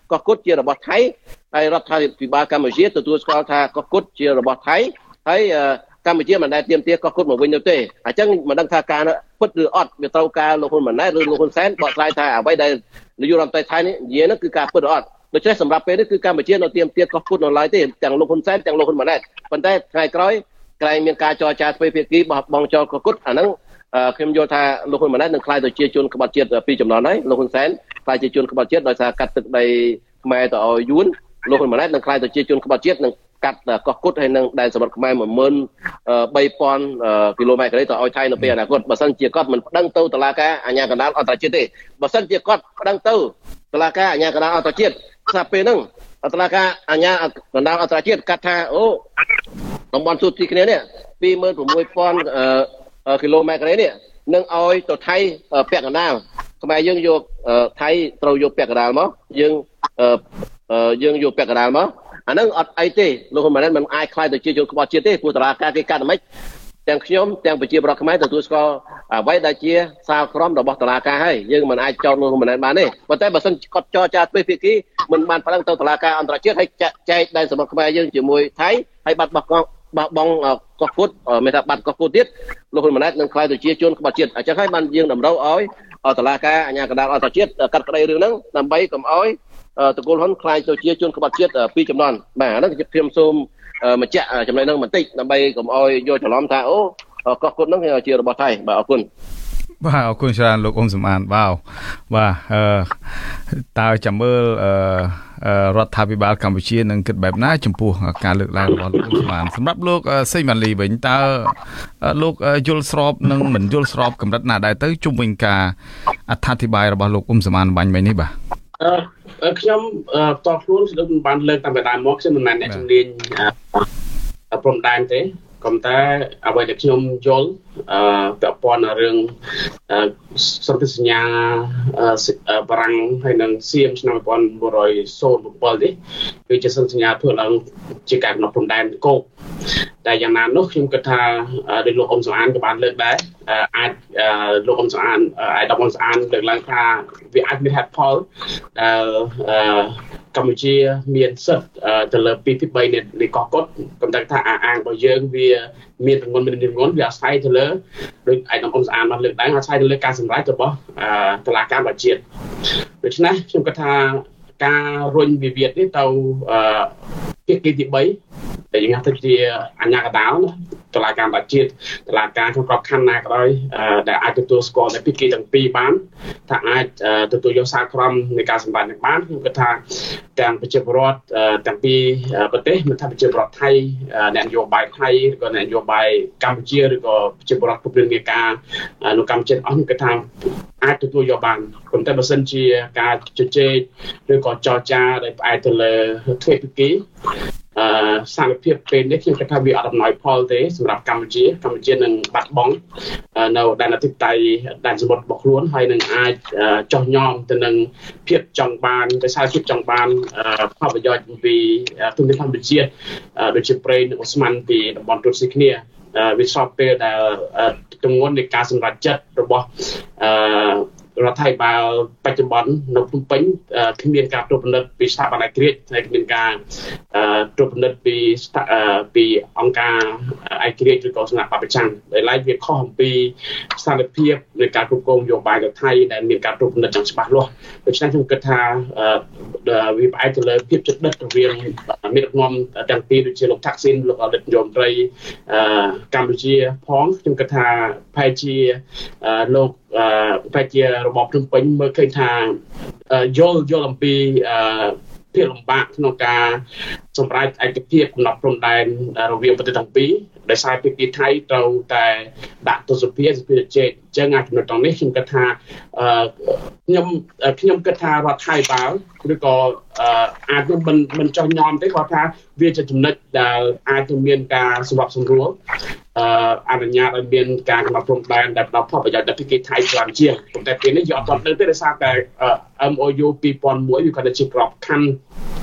[SPEAKER 2] កោះគុតជារបស់ថៃហើយរដ្ឋាភិបាលកម្ពុជាទទួលស្គាល់ថាកោះគុតជារបស់ថៃហើយកម្ពុជាមិនដែលទាមទារកោះគុតមកវិញនោះទេអញ្ចឹងមិនដឹងថាការពិតឬអត់វាត្រូវការលោកហ៊ុនម៉ាណែតឬលោកហ៊ុនសែនបកស្រាយថាអ្វីដែលនាយករដ្ឋមន្ត្រីថៃនេះនិយាយនោះគឺការពិតឬអត់ដូច្នេះសម្រាប់ពេលនេះគឺកម្ពុជានៅទាមទារកោះគុតនៅឡើយទេទាំងលោកហ៊ុនសែនទាំងលោកហ៊ុនម៉ាណែតប៉ុន្តែថ្ងៃក្រោយក្រែងមានការចរចាទ្វេភាគីបោះបង់ចោលកោះគុតអាហ្នឹងខ្ញុំយល់ថាលោកហ៊ុនម៉ាណែតនឹងខ្លាយទៅជាជនក្បត់ជាតិពីរចំនួនហើយលោកហ៊ុនសែនខ្លាយជាជនក្បត់ជាតិដោយសារកាត់ទឹកដីខ្មែរទៅឲ្យយួនលោកហ៊ុនម៉ាណែតនឹងខ្លាយទៅជាជនក្បត់ជាតិនឹងកាត់កោះគុតហើយនឹងដែនសមុទ្រខ្មែរ một nghìn ba trăm គីឡូម៉ែត្រទៅឲ្យថៃនៅពេលអនាគតបើសិនជាគាត់មិនប្តឹងទៅតុលាការអាជ្ញាកណ្ដាលអន្តរជាតិទេបើសិនជាគាត់ប្តឹងទៅតុលាការអាជ្ញាកណ្ដាលអន្តរជាតិថាពេលហ្នឹងតុលាការអាជ្ញាកណ្ដាលអន្តរជាតិកាត់ថាអូតំបន់ទូទីគ្នានេះ ពីរម៉ឺនប្រាំមួយពាន់ គីឡូម៉ែត្រនេះនឹងឲ្យទៅថៃពាក់កណ្ដាលខ្មែរយើងយកថៃត្រូវយកពាក់កណ្ដាលមកយើងយើងយកពាក់កណ្ដាលមកអានឹងអត់អីទេលោកហ៊ុនម៉ាណែតមិនអាចខ្លាយទៅជាជនក្បត់ជាតិទេព្រោះតារាការគេកាត់មិនទាំងខ្ញុំទាំងប្រជាប្រដ្ឋខ្មែរទទួលស្គាល់អ្វីដែលជាសារក្រមរបស់តារាការហើយយើងមិនអាចចោទលោកហ៊ុនម៉ាណែតបានទេប៉ុន្តែបើសិនគាត់ចរចាទ្វេភាគីមិនបានប្តឹងទៅតារាការអន្តរជាតិហើយចែកដែនសមុទ្រខ្មែរយើងជាមួយថៃហើយបាត់បោះបោះបង់កោះគុតមានថាបាត់កោះគុតទៀតលោកហ៊ុនម៉ាណែតនឹងខ្លាយទៅជាជនក្បត់ជាតិអញ្ចឹងហើយបានយើងតម្រូវឲ្យតុលាការអាជ្ញាកណ្ដាលអន្តរជាតិកាត់ក្តីរឿងហ្នឹងដើម្បីកុំឲ្យតកូលហ៊ុនខ្លាយទៅជាជនក្បត់ជាតិពីរចំនួនបាទហ្នឹងខ្ញុំសូមបញ្ជាក់ចំណុចហ្នឹងបន្តិចដើម្បីកុំឲ្យយកច្រឡំថាអូកោះគុតហ្នឹងជារបស់ថៃបាទអរគុណ
[SPEAKER 1] បាទអរគុណច្រើនលោកអ៊ុំសំអានបាទបាទអឺតើចាំមើលអឺរដ្ឋាភិបាលកម្ពុជានឹងគិតបែបណាចំពោះការលើកឡើងរបស់លោកអ៊ុំសំអានសម្រាប់លោកសេងម៉ាលីវិញតើលោកយល់ស្របនិងមិនយល់ស្របកម្រិតណាដែរទៅជុំវិញការអត្ថាធិប្បាយរបស់លោកអ៊ុំសំអានបាញ់មិញនេះបាទ
[SPEAKER 3] អឺខ្ញុំតបខ្លួនខ្ញុំបានលើកតាមពីដើមមកខ្ញុំមិនមែនអ្នកជំនាញព្រំដែនទេក៏តែអ្វីដែលខ្ញុំយល់អឺពាក់ព័ន្ធនឹងរឿងសន្ធិសញ្ញាបារាំងហើយនឹងសៀមឆ្នាំmột nghìn chín trăm lẻ bảyនេះគឺជាសន្ធិសញ្ញាធ្វើឡើងជាការកំណត់ព្រំដែនគោកតែយ៉ាងណានោះខ្ញុំគិតថាដោយលោកអ៊ុំសំអានក៏បានលើកដែរអាចលោកអ៊ុំសំអានអាយដាមអ៊ុំសំអានលើកឡើងថាវាអាចមានហេតុផលដែលកម្ពុជាមានសិទ្ធិទៅលើពីទី3នៃកោះកុតខ្ញុំតែថាអាងរបស់យើងវាមានទម្ងន់មានទម្ងន់វាអាស្រ័យទៅលើដោយអាយដាមអ៊ុំសំអានបានលើកដែរអាស្រ័យទៅលើការសម្រេចរបស់តុលាការជាតិដូច្នេះខ្ញុំគិតថាការរុញវិវាទនេះទៅភាគីទី3ដែលយើងហៅថាជាអាជ្ញាកណ្ដាលតុលាការជាតិតុលាការក្នុងក្របខ័ណ្ឌណាក៏ដោយដែលអាចទទួលស្គាល់តែភាគីទាំងពីរបានថាអាចទទួលយកសារក្រមនៃការសម្រេចនេះបានខ្ញុំគិតថាទាំងប្រជាពលរដ្ឋទាំងពីរប្រទេសមិនថាប្រជាពលរដ្ឋថៃអ្នកនយោបាយថៃឬក៏អ្នកនយោបាយកម្ពុជាឬក៏ប្រជាពលរដ្ឋគ្រប់គ្រងងារការនៅកម្ពុជាអស់ខ្ញុំគិតថាអាចទទួលយកបានប៉ុន្តែបើសិនជាការជជែកឬក៏ចរចាដែលផ្អែកទៅលើទ្វេភាគីអឺសន្តិភាពពេលនេះខ្ញុំគិតថាវាអត់ដំណោយផលទេសម្រាប់កម្ពុជាកម្ពុជានឹងបាត់បង់នៅដែនអធិបតេយ្យដែនសមុទ្ររបស់ខ្លួនហើយនឹងអាចចោះញោមទៅនឹងភាពចង់បានដោយសារភាពចង់បានផលប្រយោជន៍ពីទុនធានធម្មជាតិដូចជាប្រេងនិងអូស្មန်ពីតំបន់ទូតស៊ីគ្នាវាស្របពេលដែលទម្ងន់នៃការសម្រេចចិត្តរបស់អឺរដ្ឋាភិបាលបច្ចុប្បន្ននៅភ្នំពេញគ្មានការត្រួតពិនិត្យពីស្ថាប័នឯករាជ្យហើយគ្មានការត្រួតពិនិត្យពីពីអង្គការឯករាជ្យឬក៏សំណាក់បព្វជិដែលឡែកវាខុសអំពីស្ថានភាពនៃការគ្រប់គ្រងនយោបាយនៅថៃដែលមានការត្រួតពិនិត្យយ៉ាងច្បាស់លាស់ដូច្នេះខ្ញុំគិតថាវាផ្អែកទៅលើភាពជិតដិតរវាងមេដឹកនាំទាំងពីរដូចជាលោកថាក់ស៊ីនលោកអតីតនាយករដ្ឋមន្ត្រីកម្ពុជាផងខ្ញុំគិតថាប្រហែលជាលោកប្រហែលជារបបភ្នំពេញមើលឃើញថាយល់យល់អំពីភាពលំបាកក្នុងការសម្រេចឯកភាពកំណត់ព្រំដែនរវាងប្រទេសទាំងពីរដោយសារភាគីថៃត្រូវតែដាក់ទស្សនវិជ្ជាស្ពីជេកចឹងអាចចំណុចត្រង់នេះខ្ញុំគិតថាខ្ញុំខ្ញុំគិតថារដ្ឋថៃបាលឬក៏អាចមិនមិនចោះញោមទេគាត់ថាវាជាចំណុចដែលអាចនឹងមានការសម្របសម្រួលអនុញ្ញាតឲ្យមានការកំណត់ព្រំដែនដែលផ្ដល់ផលប្រយោជន៍ដល់ភាគីថៃច្រើនជាងប៉ុន្តែពេលនេះយើងអត់ទាន់ដឹងទេដោយសារតែ M O U ពីរពាន់មួយវាគាត់ជាក្របខ័ណ្ឌ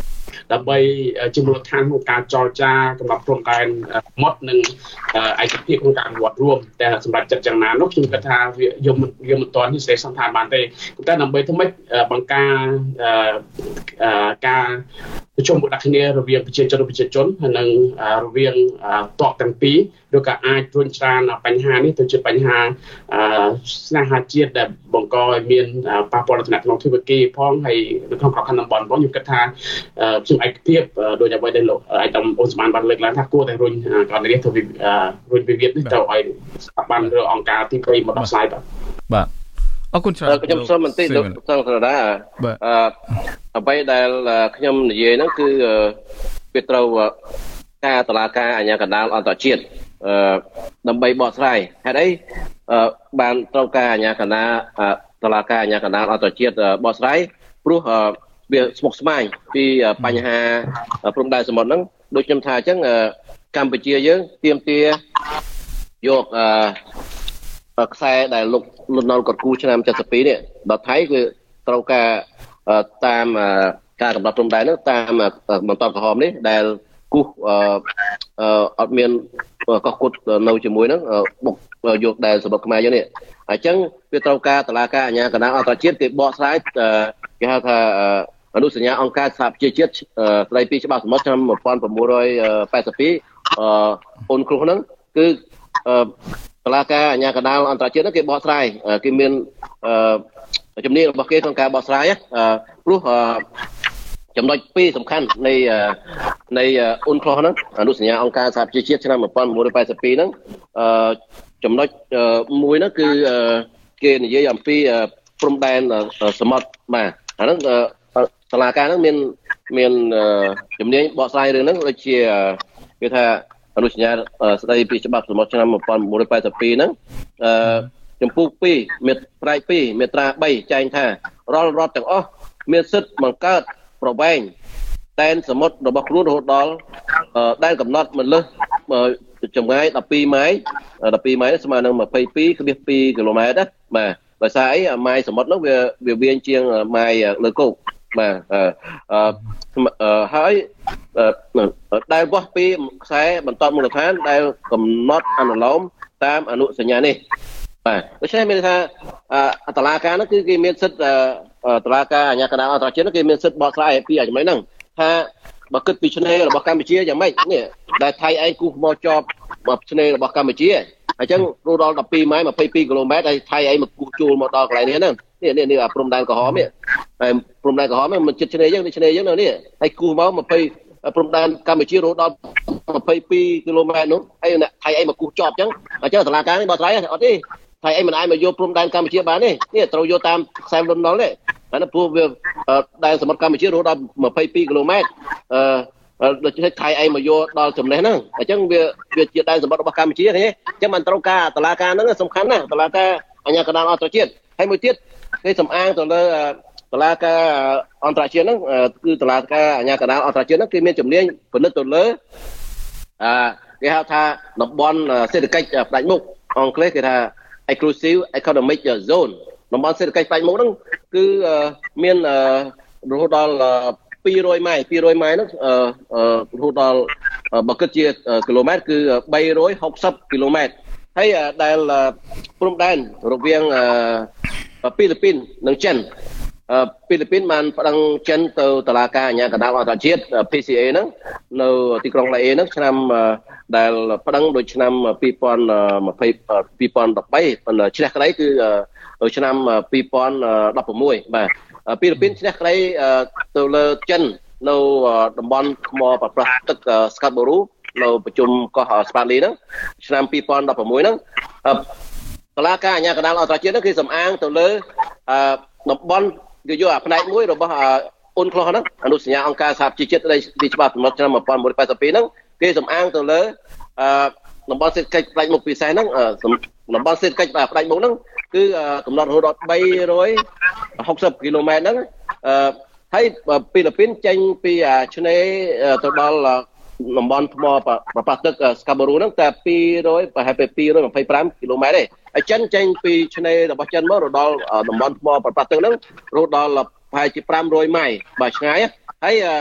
[SPEAKER 3] ដើម្បីជាមូលដ្ឋានក្នុងការចរចាកំណត់ព្រំដែនមុតនិងឯកភាពក្នុងការអនុវត្តរួមតែសម្រាប់ចិត្តយ៉ាងណានោះខ្ញុំគិតថាវាយើងយើងមិនទាន់សេសន្តានបានទេតែដើម្បីធ្វើម៉េចបង្ការការប្រជុំដាក់គ្នារវាងប្រជាជននិងប្រជាជនហើយនិងរវាងតបទាំងពីរឬក៏អាចរុញច្រានបញ្ហានេះទៅជាបញ្ហាស្នេហាជាតិដែលបង្កឲ្យមានប៉ះពាល់ដល់ក្នុងទ្វីបគីផងហើយនៅក្នុងក្របខ័ណ្ឌតំបន់ផងខ្ញុំគិតថាខ្ញុំឯកភាពដោយអ្វីដែលលោកឯកឧត្តមអូស្មានបានលើកឡើងថាគួរតែរុញករណីនេះទៅរុញវិវាទនេះទៅឲ្យស្ថាប័នឬអង្គការទីពីរមកដោះស្រាយបាទ
[SPEAKER 1] បាទអរគុណច្រើន
[SPEAKER 2] ខ្ញុំសូមបន្តិចលោកសង្ឃរណាអឺអ្វីដែលខ្ញុំនិយាយហ្នឹងគឺវាត្រូវការតុលាការអាជ្ញាកណ្ដាលអន្តរជាតិអឺដើម្បីបកស្រាយហេតុអីបានត្រូវការអាជ្ញាកណ្ដាលតុលាការអាជ្ញាកណ្ដាលអន្តរជាតិបកស្រាយព្រោះវាស្មុគស្មាញពីបញ្ហាព្រំដែនសមុទ្រហ្នឹងដូចខ្ញុំថាអញ្ចឹងកម្ពុជាយើងទាមទារយកអឺខ្សែដែលលោកលន់នល់គាត់គូឆ្នាំเจ็ดสิบពីរនេះដល់ថៃគឺត្រូវការតាមការកំណត់ព្រំដែនហ្នឹងតាមបន្តក្រហមនេះដែលគូអឺអត់មានកោះគុតនៅជាមួយហ្នឹងបុកយកដែលសម្បត្តិខ្មែរយើងនេះអញ្ចឹងវាត្រូវការតុលាការអាជ្ញាកណ្ដាលអន្តរជាតិគេបកស្រាយគេហៅថាអនុសញ្ញាអង្គការសហប្រជាជាតិស្ដីពីច្បាប់សមុទ្រឆ្នាំnineteen eighty-twoអឺអូនគ្រោះហ្នឹងគឺតុលាការអាជ្ញាកណ្ដាលអន្តរជាតិហ្នឹងគេបកស្រាយគេមានជំនាញរបស់គេក្នុងការបកស្រាយព្រោះចំណុចពីរសំខាន់នៃនៃអូនគ្រោះហ្នឹងអនុសញ្ញាអង្គការសហប្រជាជាតិឆ្នាំnineteen eighty-twoហ្នឹងចំណុចមួយហ្នឹងគឺគេនិយាយអំពីព្រំដែនសមុទ្របាទអាហ្នឹងតុលាការហ្នឹងមានមានជំនាញបកស្រាយរឿងហ្នឹងដូចជាគេថាអនុសញ្ញាស្ដីពីច្បាប់សមុទ្រឆ្នាំnineteen eighty-twoហ្នឹងអឺចំពោះពីរមាត្រាtwoមាត្រាthreeចែងថារាល់រដ្ឋទាំងអស់មានសិទ្ធិបង្កើតប្រវែងដែនសមុទ្ររបស់ខ្លួនរហូតដល់ដែនកំណត់មិនលើសចម្ងាយtwelveម៉ាយtwelveម៉ាយស្មើនឹងtwenty-two point twoគីឡូម៉ែត្រណាបាទដោយសារអីម៉ាយសមុទ្រនោះវាវាវែងជាងម៉ាយលើគោកបាទអឺហើយដែលវាស់ពីខ្សែបន្តមូលដ្ឋានដែលកំណត់អនុលោមតាមអនុសញ្ញានេះបាទដូច្នេះមានថាតុលាការនោះគឺគេមានសិទ្ធិតុលាការអាជ្ញាកណ្ដាលអន្តរជាតិគេមានសិទ្ធិបកស្រាយពីចំណុចហ្នឹងថាបើគិតពីឆ្នេររបស់កម្ពុជាយ៉ាងម៉េចនេះដែលថៃឯងគូសមកជាប់ឆ្នេររបស់កម្ពុជាអញ្ចឹងរੂដល់twelveម៉ាយtwenty-twoគីឡូម៉ែត្រហើយថៃឯងមកគូសជួលមកដល់កន្លែងនេះហ្នឹងនេះនេះនេះព្រំដែនក្រហមនេះហើយព្រំដែនក្រហមហ្នឹងមិនជិតឆ្នេរយើងនេះឆ្នេរយើងនៅនេះហើយគូសមកtwentyព្រំដែនកម្ពុជារੂដល់twenty-twoគីឡូម៉ែត្រនោះហើយថៃឯងមកគូសជាប់អញ្ចឹងអញ្ចឹងតុលាការនេះបកស្រាយអត់ទេថៃឯងមិនអាចមកយកព្រំដែនកម្ពុជាបានទេនេះត្រូវយកតាមខ្សែលន់នល់ទេអានោះព្រោះវាដែនសមុទ្រកម្ពុជារហូតដល់twenty-twoគីឡូម៉ែត្រអឺដូចថៃឯងមកយកដល់ចំណេះហ្នឹងអញ្ចឹងវាវាជាដែនសមុទ្ររបស់កម្ពុជាឃើញទេអញ្ចឹងមិនត្រូវការតុលាការហ្នឹងសំខាន់ណាស់តុលាការអាជ្ញាកណ្ដាលអន្តរជាតិហើយមួយទៀតគេសំអាងទៅលើតុលាការអន្តរជាតិហ្នឹងគឺតុលាការអាជ្ញាកណ្ដាលអន្តរជាតិហ្នឹងគេមានជំនាញពិនិត្យទៅលើអឺគេហៅថាតំបន់សេដ្ឋកិច្ចផ្ដាច់មុខអង់គ្លេសគេថា exclusive economic zone តំបន់សេដ្ឋកិច្ចផ្ដាច់មុខហ្នឹងគឺមានរហូតដល់two hundredម៉ាយtwo hundredម៉ាយហ្នឹងរហូតដល់បើគិតជាគីឡូម៉ែត្រគឺthree hundred sixtyគីឡូម៉ែត្រហើយដែលព្រំដែនរវាងហ្វីលីពីននិងចិនហ្វីលីពីនបានប្តឹងចិនទៅតុលាការអាជ្ញាកណ្ដាលអន្តរជាតិ P C A ហ្នឹងនៅទីក្រុងឡាអេហ្នឹងឆ្នាំដែលប្តឹងដូចឆ្នាំtwenty twenty two thousand thirteenប៉ុន្តែឆ្នះក្តីគឺឆ្នាំtwenty sixteenបាទហ្វីលីពីនឆ្នះក្តីទៅលើចិននៅតំបន់ថ្មប្រប្រាស់ទឹកស្កាត់បូរូនៅប្រជុំកោះស្ប៉ាលីហ្នឹងឆ្នាំtwenty sixteenហ្នឹងតុលាការអាជ្ញាកណ្ដាលអន្តរជាតិហ្នឹងគេសំអាងទៅលើតំបន់គេយកអាផ្នែកមួយរបស់អូនក្លោះហ្នឹងអនុសញ្ញាអង្គការសហប្រជាជាតិនៃច្បាប់សមុទ្រឆ្នាំnineteen eighty-twoហ្នឹងគេសំអាងទៅលើតំបន់សេដ្ឋកិច្ចផ្ដាច់មុខពិសេសហ្នឹងតំបន់សេដ្ឋកិច្ចផ្ដាច់មុខហ្នឹងគឺកំណត់រហូតដល់three hundred sixtyគីឡូម៉ែត្រហ្នឹងហើយហ្វីលីពីនចេញពីឆ្នេរទៅដល់តំបន់ថ្មប្រប៉ះទឹកស្កាបូរូហ្នឹងតែtwo hundredប្រហែលtwo hundred twenty-fiveគីឡូម៉ែត្រទេហើយចិនចេញពីឆ្នេររបស់ចិនមករដល់តំបន់ថ្មប្រប៉ះទឹកហ្នឹងរហូតដល់ប្រហែលជាfive hundredម៉ាយបាទឆ្ងាយហើយ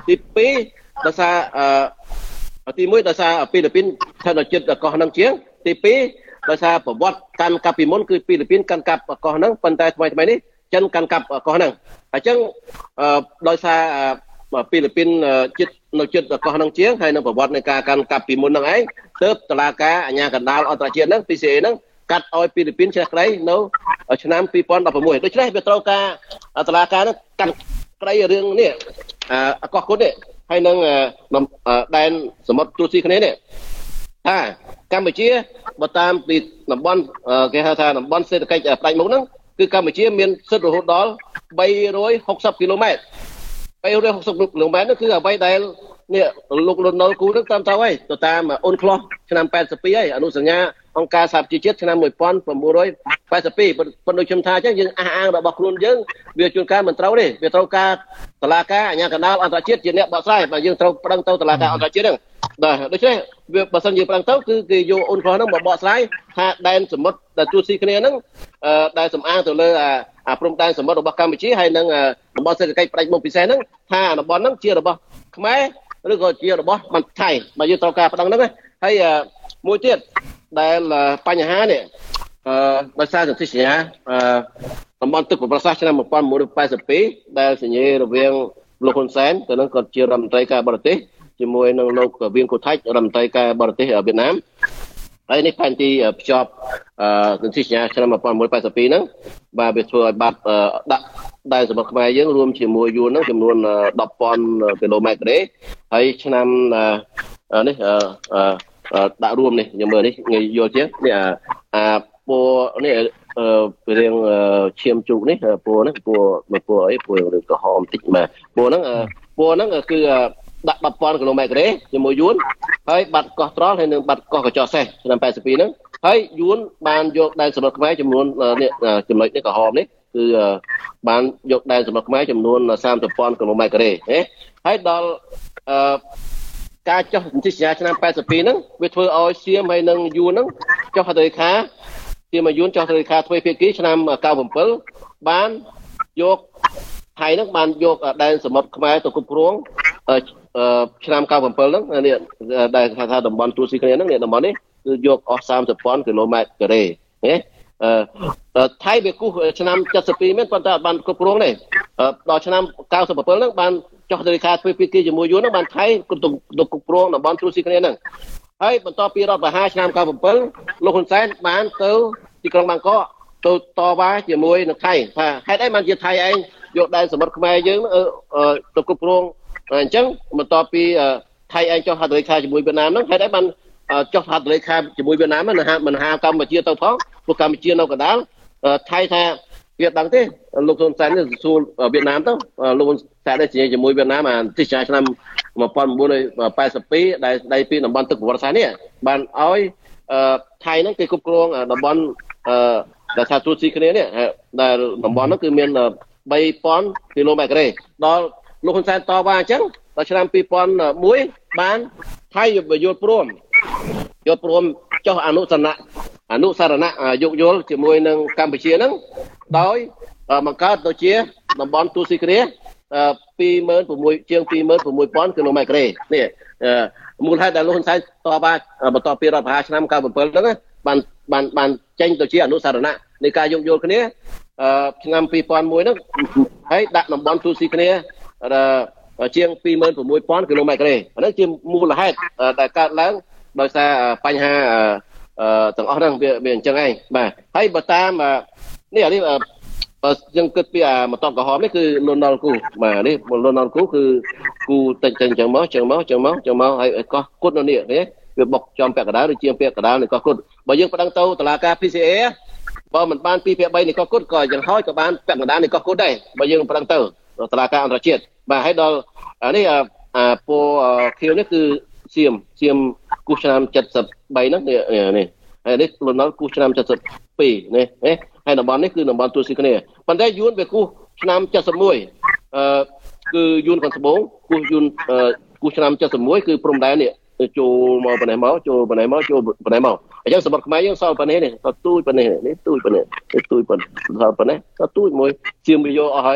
[SPEAKER 2] ទីពីរដោយសារអឺទីមួយដោយសារហ្វីលីពីនស្ថិតនៅជិតកោះហ្នឹងជាងទីពីរដោយសារប្រវត្តិកាន់កាប់ពីមុនគឺហ្វីលីពីនកាន់កាប់កោះហ្នឹងប៉ុន្តែថ្មីថ្មីនេះចិនកាន់កាប់កោះហ្នឹងអញ្ចឹងដោយសារហ្វីលីពីនជិតនៅជិតកោះហ្នឹងជាងហើយនៅប្រវត្តិនៃការកាន់កាប់ពីមុនហ្នឹងឯងទើបតុលាការអាជ្ញាកណ្ដាលអន្តរជាតិហ្នឹង P C A ហ្នឹងកាត់ឲ្យហ្វីលីពីនជ្រះក្តីនៅឆ្នាំពីរពាន់ដប់ប្រាំមួយដូច្នេះវាត្រូវការតុលាការហ្នឹងកាត់ក្តីរឿងនេះអកោះគុណនេះហើយនឹងដែនសមុទ្រទូស៊ីគ្នានេះថាកម្ពុជាបើតាមពីតំបន់គេហៅថាតំបន់សេដ្ឋកិច្ចផ្ដាច់មុខហ្នឹងគឺកម្ពុជាមានសិទ្ធិរហូតដល់បីរយហុកសិបគីឡូម៉ែត្របីរយហុកសិបគីឡូម៉ែត្រនោះគឺអ្វីដែលនេះលោកលន់ណុលគូនឹងតាមទៅហើយទៅតាមអូនក្លោះឆ្នាំแปดสิบពីរហើយអនុសញ្ញាអង្គការសហប្រជាជាតិឆ្នាំmột nghìn chín trămแปดสิบពីរប៉ុន្តែដូចខ្ញុំថាអញ្ចឹងយើងអះអាងរបស់ខ្លួនយើងវាជួនកាលមិនត្រូវទេវាត្រូវការតុលាការអាជ្ញាកណ្ដាលអន្តរជាតិជាអ្នកបកស្រាយបើយើងត្រូវប្តឹងទៅតុលាការអន្តរជាតិហ្នឹងបាទដូច្នេះវាបើសិនយើងប្តឹងទៅគឺគេយកអូនក្លោះហ្នឹងមកបកស្រាយថាដែនសមុទ្រដែលទូស៊ីគ្នាហ្នឹងដែលសំអាងទៅលើអាព្រំដែនសមុទ្ររបស់កម្ពុជាហើយនឹងតំបន់សេដ្ឋកិច្ចផ្ដាច់មុខពិសេសហ្នឹងថាតំបន់ហ្នឹងជារបស់ខ្មែរឬក៏ជារបស់បានថៃបើយើងត្រូវការប្តឹងហ្នឹងហើយមួយទៀតដែលបញ្ហានេះអឺដោយសារសន្ធិសញ្ញាអឺតំបន់ទឹកប្រសាសឆ្នាំmột nghìn chín trămแปดสิบពីរដែលសញ្ញារវាងលោកហ៊ុនសែនទៅនឹងក៏ជារដ្ឋមន្ត្រីការបរទេសជាមួយនឹងលោកវៀងគូថៃរដ្ឋមន្ត្រីការបរទេសវៀតណាមហើយនេះផែនទីភ្ជាប់អឺសន្ធិសញ្ញាឆ្នាំmột nghìn chín trămแปดสิบពីរហ្នឹងបាទវាធ្វើឲ្យបាត់ដាក់ដែនសមុទ្រខ្មែរយើងរួមជាមួយយួនហ្នឹងចំនួនដប់ពាន់គីឡូម៉ែត្រការ៉េហើយឆ្នាំនេះអឺដាក់រួមនេះខ្ញុំមើលនេះងាយយល់ជាងនេះអាពណ៌នេះពីរឿងឈាមជូកនេះពណ៌ហ្នឹងពណ៌មួយពណ៌អីពណ៌រឿងក្រហមតិចបាទពណ៌ហ្នឹងពណ៌ហ្នឹងគឺដាក់ដប់ពាន់គីឡូម៉ែត្រការ៉េជាមួយយួនហើយបាត់កោះត្រល់ហើយនឹងបាត់កោះកញ្ចក់សេះឆ្នាំแปดสิบពីរហ្នឹងហើយយួនបានយកដែនសមុទ្រខ្មែរចំនួននេះចំណុចនេះក្រហមនេះគឺបានយកដែនសមុទ្រខ្មែរចំនួនសាមសិបពាន់គីឡូម៉ែត្រការ៉េណាហើយដល់អឺការចុះសន្ធិសញ្ញាឆ្នាំแปดสิบពីរហ្នឹងវាធ្វើឲ្យសៀមហើយនឹងយួនហ្នឹងចុះហត្ថលេខាសៀមហើយយួនចុះហត្ថលេខាទ្វេភាគីឆ្នាំ九สิบเจ็ดបានយកថៃហ្នឹងបានយកដែនសមុទ្រខ្មែរទៅគ្រប់គ្រងឆ្នាំ九สิบเจ็ดហ្នឹងនេះដែលថាតំបន់ទូស៊ីគ្នាហ្នឹងនេះតំបន់នេះគឺយកអស់សាមសិបពាន់គីឡូម៉ែត្រការ៉េណាអឺថៃវាគូសឆ្នាំเจ็ดสิบពីរមែនប៉ុន្តែបានគ្រប់គ្រងទេដល់ឆ្នាំ九สิบเจ็ดហ្នឹងបានចុះហត្ថលេខាទ្វេភាគីជាមួយយួនហ្នឹងបានថៃគ្រប់គ្រប់គ្រងតំបន់ទូស៊ីគ្នាហ្នឹងហើយបន្ទាប់ពីរដ្ឋប្រហារឆ្នាំ九สิบเจ็ดលោកហ៊ុនសែនបានទៅទីក្រុងបាងកកទៅតវ៉ាជាមួយនឹងថៃថាហេតុអីបានជាថៃឯងយកដែនសមុទ្រខ្មែរយើងទៅគ្រប់គ្រងអញ្ចឹងបន្ទាប់ពីថៃឯងចុះហត្ថលេខាជាមួយវៀតណាមហ្នឹងហេតុអីបានចុះហត្ថលេខាជាមួយវៀតណាមមិនហាមិនហាកម្ពុជាទៅផងព្រោះកម្ពុជានៅកណ្ដាលថៃថាវាដឹងទេលោកហ៊ុនសែននេះសួរវៀតណាមទៅលោកហ៊ុនសែននេះជាមួយវៀតណាមអាទិសឆ្នាំmột nghìn chín trămแปดสิบពីរដែលស្ដីពីតំបន់ទឹកប្រវត្តិសាស្ត្រនេះបានឲ្យថៃហ្នឹងគេគ្រប់គ្រងតំបន់ដែលថាទូស៊ីគ្នានេះដែលតំបន់ហ្នឹងគឺមានបីពាន់គីឡូម៉ែត្រការ៉េដល់លោកហ៊ុនសែនតវ៉ាអញ្ចឹងដល់ឆ្នាំពីរពាន់មួយបានថៃយល់ព្រមយល់ព្រមចុះអនុសនៈអនុសារណៈយោគយល់ជាមួយនឹងកម្ពុជាហ្នឹងដោយបង្កើតទៅជាតំបន់ទូស៊ីគ្នាពីរម៉ឺន៦ជាងពីរម៉ឺន៦ពាន់គីឡូម៉ែត្រការ៉េនេះមូលហេតុដែលលោកហ៊ុនសែនតបបន្ទាប់ពីរដ្ឋប្រហារឆ្នាំ九สิบเจ็ดហ្នឹងបានបានបានចេញទៅជាអនុសារណៈនៃការយោគយល់គ្នាឆ្នាំពីរពាន់មួយហ្នឹងហើយដាក់តំបន់ទូស៊ីគ្នាជាងពីរម៉ឺន៦ពាន់គីឡូម៉ែត្រការ៉េអានេះជាមូលហេតុដែលកើតឡើងដោយសារបញ្ហាទាំងអស់ហ្នឹងវាវាអញ្ចឹងឯងបាទហើយបើតាមនេះអានេះបើយើងគិតពីអាម៉ូតូក្រហមនេះគឺលន់ណុលគូបាទនេះលន់ណុលគូគឺគូតិចតិចអញ្ចឹងមកអញ្ចឹងមកអញ្ចឹងមកអញ្ចឹងមកហើយកោះគុតនៅនេះនេះវាបុកចំពាក់កណ្ដាលឬជាពាក់កណ្ដាលនៃកោះគុតបើយើងប្តឹងទៅតុលាការ P C A បើមិនបានពីរភាគបីនៃកោះគុតក៏យ៉ាងហោចក៏បានពាក់កណ្ដាលនៃកោះគុតដែរបើយើងប្តឹងទៅតុលាការអន្តរជាតិបាទហើយដល់អានេះអាពូខៀវនេះគឺសៀមសៀមគូសឆ្នាំเจ็ดสิบបីហ្នឹងនេះនេះហើយនេះលន់ណុលគូសឆ្នាំเจ็ดสิบពីរនេះនេះហើយតំបន់នេះគឺតំបន់ទូស៊ីគ្នាប៉ុន្តែយួនវាគូសឆ្នាំเจ็ดสิบเอ็ดអឺគឺយួនខាងត្បូងគូសយួនគូសឆ្នាំเจ็ดสิบเอ็ดគឺព្រំដែននេះចូលមកប៉ុណ្ណេះមកចូលប៉ុណ្ណេះមកចូលប៉ុណ្ណេះមកអញ្ចឹងសម្បត្តិខ្មែរយើងសល់ប៉ុណ្ណេះនេះទូចប៉ុណ្ណេះនេះទូចប៉ុណ្ណេះនេះទូចប៉ុណ្ណេះសល់ប៉ុណ្ណេះទៅទូចមួយជាងវាយកអស់ហើយ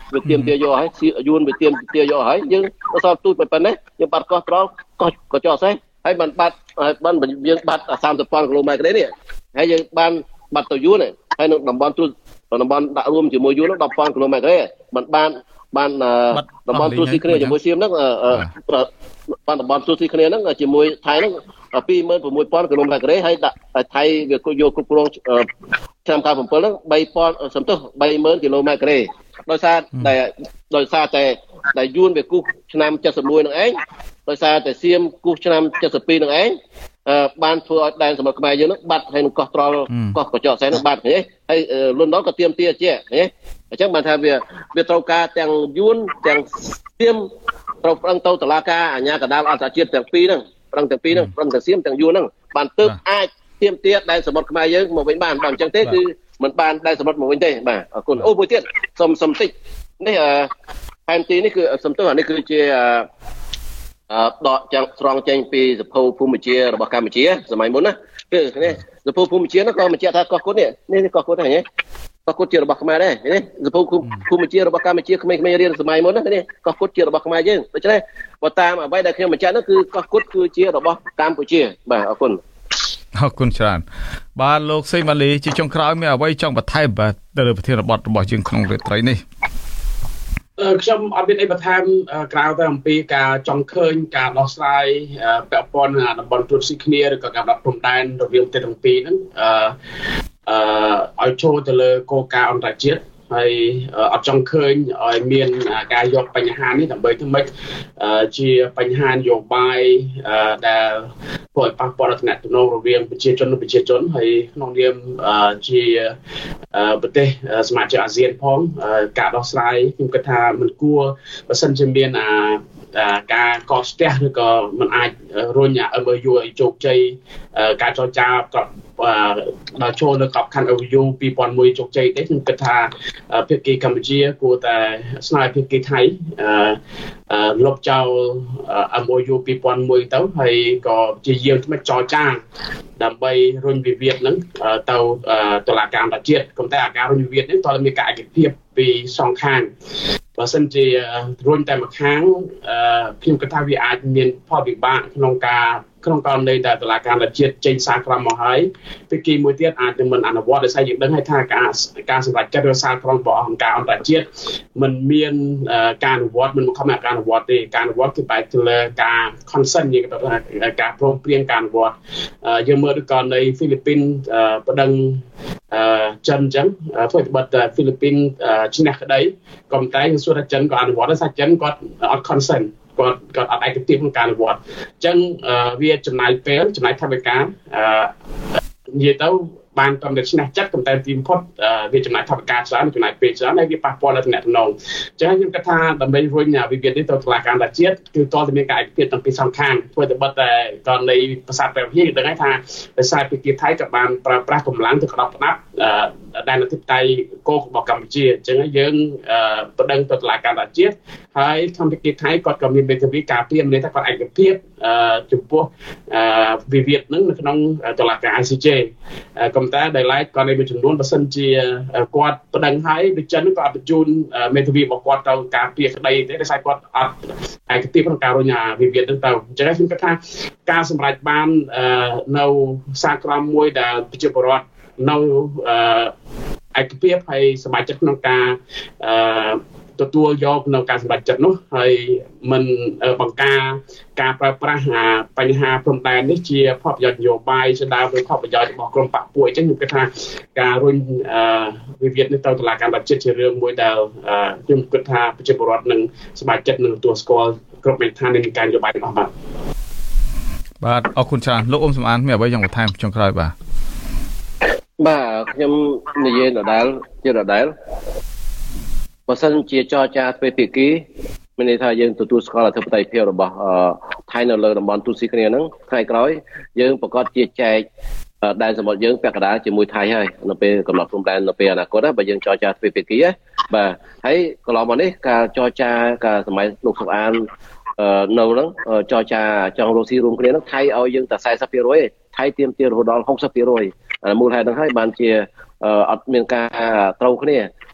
[SPEAKER 2] វាទៀមទាយកហើយយួនវាទៀមទាយកហើយយើងទៅសល់ទូចប៉ុណ្ណេះយើងបាត់កោះត្រល់កោះកោះចោះសេះហើយបានបាត់បានយើងបាត់សាមសិបពាន់គីឡូម៉ែត្រនេះហើយយើងបានបាត់ទៅយួនហើយនៅតំបន់ទូតំបន់ដាក់រួមជាមួយយួននោះដប់ពាន់គីឡូម៉ែត្រទេបានបានបានតំបន់ទូស៊ីគ្នាជាមួយសៀមហ្នឹងបានតំបន់ទូស៊ីគ្នាហ្នឹងជាមួយថៃហ្នឹងពីរម៉ឺន៦ពាន់គីឡូម៉ែត្រហើយដាក់ថៃវាយកគ្រប់គ្រងឆ្នាំកាលbảyហ្នឹងបីពាន់សំទោសបីម៉ឺនគីឡូម៉ែត្រដោយសារតែដោយសារតែដែលយួនវាគូសឆ្នាំเจ็ดสิบเอ็ดហ្នឹងឯងដោយសារតែសៀមគូសឆ្នាំเจ็ดสิบสองហ្នឹងឯងបានធ្វើឲ្យដែនសមុទ្រខ្មែរយើងហ្នឹងបាត់ហើយនឹងកោះត្រល់កោះកញ្ចក់សែនហ្នឹងបាត់ទេហើយលន់នល់ក៏ទៀមទាជាទេអញ្ចឹងបានថាវាវាត្រូវការទាំងយួនទាំងសៀមត្រូវប្រឹងទៅតុលាការអាជ្ញាកណ្ដាលអន្តរជាតិទាំងពីរហ្នឹងប្រឹងទាំងពីរហ្នឹងប្រឹងទាំងសៀមទាំងយួនហ្នឹងបានទើបអាចទៀមទាដែនសមុទ្រខ្មែរយើងមកវិញបានបើអញ្ចឹងទេគឺមិនបានដែនសមុទ្រមកវិញទេបាទអរគុណអូមួយទៀតសុំសុំតិចនេះផែនទីនេះគឺសំទោសនេះគឺជាអឺដកចាំងស្រង់ចេញពីសភៅភូមិជារបស់កម្ពុជាសម័យមុនណាគឺនេះសភៅភូមិជានោះក៏បញ្ជាក់ថាកោះគុតនេះនេះកោះគុតហ្នឹងកោះគុតជារបស់ខ្មែរដែរនេះសភៅភូមិជារបស់កម្ពុជាក្មេងៗរៀនសម័យមុនណានេះកោះគុតជារបស់ខ្មែរយើងដូច្នេះបើតាមអ្វីដែលខ្ញុំបញ្ជាក់នោះគឺកោះគុតគឺជារបស់កម្ពុជាបាទអរគុណ
[SPEAKER 1] អរគុណច្រើនបាទលោកសេម៉ាលីជាចុងក្រោយមានអ្វីចង់បន្ថែមបាទទៅលើប្រធានបទរបស់យើងក្នុងរាត្រីនេះ
[SPEAKER 3] ខ្ញុំអត់មានអីបន្ថែមក្រៅទៅអំពីការចង់ឃើញការដោះស្រាយពាក់ព័ន្ធនឹងតំបន់ទូតស៊ីគ្នាឬក៏ការដាក់ព្រំដែនរវាងប្រទេសទាំងពីរហ្នឹងអឺឲ្យចូលទៅលើគោលការណ៍អន្តរជាតិហើយអត់ចង់ឃើញឲ្យមានការយកបញ្ហានេះដើម្បីធ្វើម៉េចជាបញ្ហានយោបាយដែលធ្វើឲ្យប៉ះពាល់ដល់ទំនាក់ទំនងរវាងប្រជាជននិងប្រជាជនហើយក្នុងនាមជាប្រទេសសមាជិកអាស៊ានផងការដោះស្រាយខ្ញុំគិតថាមិនគួរបើសិនជាមានការកកស្ទះឬក៏មិនអាចរុញ เอ็ม โอ ยู ឲ្យជោគជ័យការចរចាដល់ចូលនៅក្របខ័ណ្ឌ เอ็ม โอ ยู ពីរពាន់មួយជោគជ័យទេខ្ញុំគិតថាភាគីកម្ពុជាគួរតែស្នើភាគីថៃលុបចោល เอ็ม โอ ยู ពីរពាន់មួយទៅហើយក៏ជាយាមថ្មីចរចាដើម្បីរុញវិវាទហ្នឹងទៅតុលាការអន្តរជាតិប៉ុន្តែអាការរុញវិវាទនេះតើមានការឯកភាពពីសងខាងបើសិនជារុញតែមួយខាងខ្ញុំគិតថាវាអាចមានផលវិបាកក្នុងការក្នុងករណីដែលតុលាការអន្តរជាតិចេញសារក្រមមកហើយភាគីមួយទៀតអាចនឹងមិនអនុវត្តដោយសារយើងដឹងហើយថាការការសម្រេចចិត្តឬសារក្រមរបស់អង្គការអន្តរជាតិមិនមានការអនុវត្តមិនមកខំការអនុវត្តទេការអនុវត្តគឺបែរទៅលើការ consent យើងទៅការព្រមព្រៀងការអនុវត្តយើងមើលដូចករណីហ្វីលីពីនប្តឹងចិនអញ្ចឹងធ្វើឲ្យបាត់ហ្វីលីពីនឈ្នះក្តីក៏ប៉ុន្តែយើងសួរថាចិនក៏អនុវត្តដែរថាចិនគាត់អត់ consentគាត់គាត់អត់ឯកភាពក្នុងការអនុវត្តអញ្ចឹងវាចំណាយពេលចំណាយថវិកានិយាយទៅបានតាមតែឈ្នះចិត្តប៉ុន្តែទីបំផុតវាចំណាយថវិកាច្រើនចំណាយពេលច្រើនហើយវាប៉ះពាល់ដល់ទំនាក់ទំនងអញ្ចឹងខ្ញុំគិតថាដើម្បីរុញវិវាទនេះទៅតុលាការអន្តរជាតិគឺតើតែមានការឯកភាពទាំងពីរសងខាងធ្វើតែបិទតែករណីប្រាសាទព្រះវិហារដឹងហើយថាដោយសារភាគីថៃក៏បានប្រើប្រាស់កម្លាំងទៅក្តោបក្តាប់ដែនអធិបតេយ្យគោលរបស់កម្ពុជាអញ្ចឹងយើងបដិងទៅតុលាការអន្តរជាតិហើយធម្មភាគីថៃគាត់ក៏មានមេធាវីការពារមានថាគាត់ឯកភាពចំពោះវិវាទហ្នឹងនៅក្នុងតុលាការ ไอ ซี เจ ក៏តែដោយឡែកក៏នៅមួយចំនួនបើសិនជាគាត់បដិងហើយដូចចិនក៏អត់បញ្ជូនមេធាវីរបស់គាត់ទៅការពារក្តីទេដោយសារគាត់អត់ឯកភាពក្នុងការរុញវិវាទហ្នឹងទៅអញ្ចឹងខ្ញុំគិតថាការសម្រេចបាននៅសារក្រមមួយដែលប្រជាពលរដ្ឋនៅឯកភាពហើយសមាជិកក្នុងការទទួលយកនៅការសម្រេចចិត្តនោះហើយមិនបង្ការការប្រើប្រាស់បញ្ហាព្រំដែននេះជាផលប្រយោជន៍នយោបាយស្ដារឬផលប្រយោជន៍របស់ក្រុមបកពួកអញ្ចឹងខ្ញុំគិតថាការរុញវិវាទនេះទៅតុលាការអន្តរជាតិជារឿងមួយដែលខ្ញុំគិតថាប្រជាពលរដ្ឋនឹងសមាជិកនឹងទទួលស្គាល់គ្រប់មេដ្ឋាននៃការនយោបាយរបស់បាទ
[SPEAKER 1] បាទអរគុណច្រើនលោកអ៊ុំសំអានមានអ្វីចង់បន្ថែមចុងក្រោយបាទ
[SPEAKER 2] បាទខ្ញុំនិយាយដដែលជាដដែលបើសិនជាចរចាទ្វេភាគីមានន័យថាយើងទទួលស្គាល់អធិបតេយ្យភាពរបស់ថៃនៅលើតំបន់ទូស៊ីគ្នាហ្នឹងថ្ងៃក្រោយយើងប្រកាសជាចែកដែនសមុទ្រយើងពាក់កណ្ដាលជាមួយថៃហើយនៅពេលកំណត់ព្រំដែននៅពេលអនាគតបើយើងចរចាទ្វេភាគីបាទហើយកន្លងមកនេះការចរចាការសម័យលោកសុកអាននៅហ្នឹងចរចាចង់រស់ស៊ីរួមគ្នាហ្នឹងថៃឲ្យយើងតែ สี่สิบเปอร์เซ็นต์ ថៃទាមទាររហូតដល់ หกสิบเปอร์เซ็นต์ មូលហេតុហ្នឹងហើយបានជាអត់មានការត្រូវគ្នា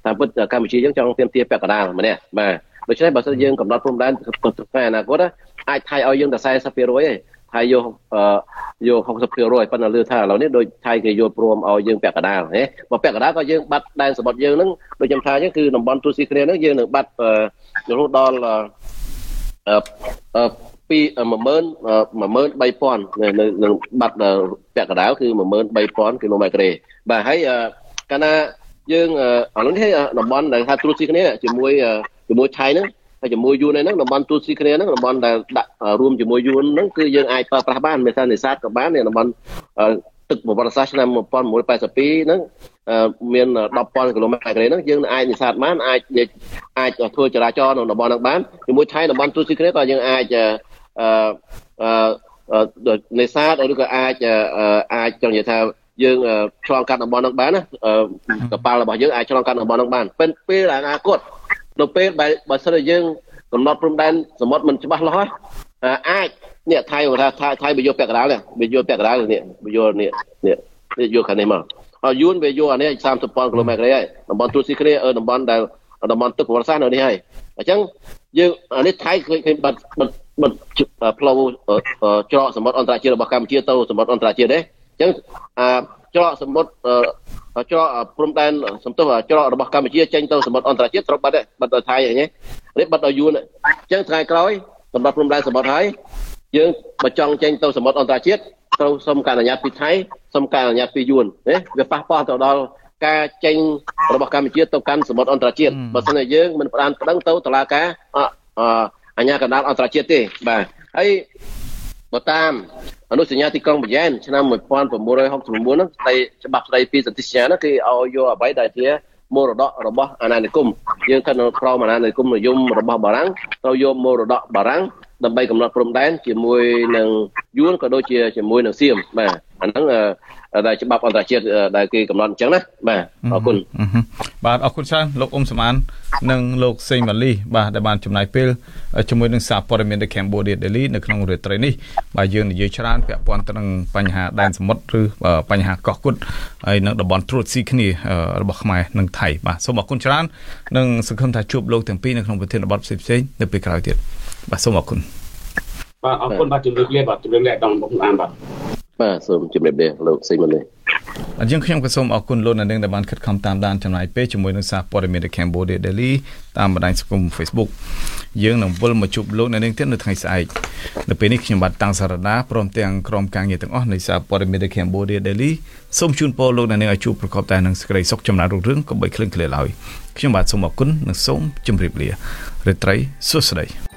[SPEAKER 2] តាមពិតកម្ពុជាយើងចង់ទាមទារពាក់កណ្ដាលម្នាក់បាទដូច្នេះបើសិនយើងកំណត់ព្រំដែនទៅអនាគតអាចថៃឲ្យយើងតែสี่สิบเปอร์เซ็นต์ ឯងថៃយកយកหกสิบเปอร์เซ็นต์ ប៉ុន្តែលឺថាឥឡូវនេះដូចថៃគេយកព្រមឲ្យយើងពាក់កណ្ដាលណាបើពាក់កណ្ដាលក៏យើងបាត់ដែនសមុទ្រយើងហ្នឹងដូចខ្ញុំថាអញ្ចឹងគឺតំបន់ទូស៊ីគ្នាហ្នឹងយើងនឹងបាត់រហូតដល់អឺពីmột nghìn một nghìn ba trămនៅនឹងបាត់ពាក់កណ្ដាលគឺmột nghìn ba trămគីឡូម៉ែត្របាទហើយកាលណាយើងឥឡូវនេះតំបន់ដែលថាទូស៊ីគ្នាជាមួយជាមួយថៃហ្នឹងហើយជាមួយយួនហ្នឹងតំបន់ទូស៊ីគ្នាហ្នឹងតំបន់ដែលដាក់រួមជាមួយយួនហ្នឹងគឺយើងអាចប្រើប្រាស់បានមិនថានេសាទក៏បានតំបន់ទឹកប្រវត្តិសាស្ត្រឆ្នាំmột nghìn chín trăm tám mươi haiហ្នឹងមានដប់ពាន់គីឡូម៉ែត្រហ្នឹងយើងអាចនេសាទបានអាចអាចធ្វើចរាចរណ៍នៅតំបន់ហ្នឹងបានជាមួយថៃតំបន់ទូស៊ីគ្នាក៏យើងអាចអឺនេសាទឬក៏អាចអាចចង់និយាយថាយើងឆ្លងកាត់តំបន់ហ្នឹងបានណាកប៉ាល់របស់យើងអាចឆ្លងកាត់តំបន់ហ្នឹងបានពេលពេលអនាគតនៅពេលបើសិនជាយើងកំណត់ព្រំដែនសមុទ្រមិនច្បាស់លាស់អាចនេះថៃថាថៃវាយកពាក់កណ្ដាលនេះវាយកពាក់កណ្ដាលនេះវាយកនេះនេះនេះយកខាងនេះមកហើយយួនវាយកអានេះ三十ពាន់គីឡូម៉ែត្រហើយតំបន់ទូស៊ីគ្នាតំបន់ដែលតំបន់ទឹកប្រវត្តិសាស្ត្រនៅនេះហើយអញ្ចឹងយើងអានេះថៃឃើញឃើញបាត់បាត់បាត់ផ្លូវច្រកសមុទ្រអន្តរជាតិរបស់កម្ពុជាទៅសមុទ្រអន្តរជាតិទេអញ្ចឹងអាច្រកសមុទ្រច្រកព្រំដែនសំទោសច្រករបស់កម្ពុជាចេញទៅសមុទ្រអន្តរជាតិត្រូវបាត់ទេបាត់ដល់ថៃហ្នឹងនេះបាត់ដល់យួនអញ្ចឹងថ្ងៃក្រោយសម្រាប់ព្រំដែនសមុទ្រហើយយើងបើចង់ចេញទៅសមុទ្រអន្តរជាតិត្រូវសុំការអនុញ្ញាតពីថៃសុំការអនុញ្ញាតពីយួនណាវាប៉ះពាល់ទៅដល់ការចេញរបស់កម្ពុជាទៅកាន់សមុទ្រអន្តរជាតិបើមិនតែយើងមិនផ្ដានប្តឹងទៅតុលាការអញ្ញាកណ្ដាលអន្តរជាតិទេបាទហើយបើតាមអនុសញ្ញាទីក្រុងប៊ីយ៉ែនឆ្នាំmột nghìn chín trăm sáu mươi chínហ្នឹងស្ដីច្បាប់ស្ដីពីសន្ធិសញ្ញាហ្នឹងគឺឲ្យយកអ្វីដែលជាមរតករបស់អាណានិគមយើងស្ថិតនៅក្រោមអាណានិគមនិយមរបស់បារាំងត្រូវយកមរតកបារាំងដើម្បីកំណត់ព្រំដែនជាមួយនឹងយួនក៏ដូចជាជាមួយនឹងសៀមបាទអាហ្នឹងដែលច្បាប់អន្តរជាតិដែលគេកំណត់អញ្ចឹងណាបាទអរគុណ
[SPEAKER 1] បាទអរគុណច្រើនលោកអ៊ុំសមាននិងលោកសេងម៉ាលីបាទដែលបានចំណាយពេលជាមួយនឹងសារព័ត៌មាននៅ Cambodia Daily នៅក្នុងរាត្រីនេះបាទយើងនិយាយច្រើនពាក់ព័ន្ធទៅនឹងបញ្ហាដែនសមុទ្រឬបញ្ហាកោះគុតហើយនឹងតំបន់ត្រួតស៊ីគ្នារបស់ខ្មែរនិងថៃបាទសូមអរគុណច្រើននិងសង្ឃឹមថាជួបលោកទាំងពីរនៅក្នុងប្រធានបទផ្សេងៗនៅពេលក្រោយទៀតបាទសូមអរគុណ
[SPEAKER 3] បាទអរគុណបាទជំរាបលាបាទជំរាបលាដល់បងប្អូនបាទ
[SPEAKER 2] បាទសូមជម្រាបលាលោកសេងម៉ាលី
[SPEAKER 1] អញ្ចឹងខ្ញុំក៏សូមអរគុណលោកអ្នកនាងដែលបានខិតខំតាមដានចំណាយពេលជាមួយនឹងសារព័ត៌មាន The Cambodia Daily តាមបណ្ដាញសង្គម Facebook យើងនឹងវិលមកជួបលោកអ្នកនាងទៀតនៅថ្ងៃស្អែកនៅពេលនេះខ្ញុំបាទតាំងសារណាព្រមទាំងក្រុមការងារទាំងអស់នៃសារព័ត៌មាន The Cambodia Daily សូមជូនពរលោកអ្នកនាងឲ្យជួបប្រកបតែនឹងសេចក្តីសុខចម្រើនរុងរឿងកុំបីឃ្លៀងឃ្លាឡើយខ្ញុំបាទសូមអរគុណនិងសូមជម្រាបលារាត្រីសួស្តី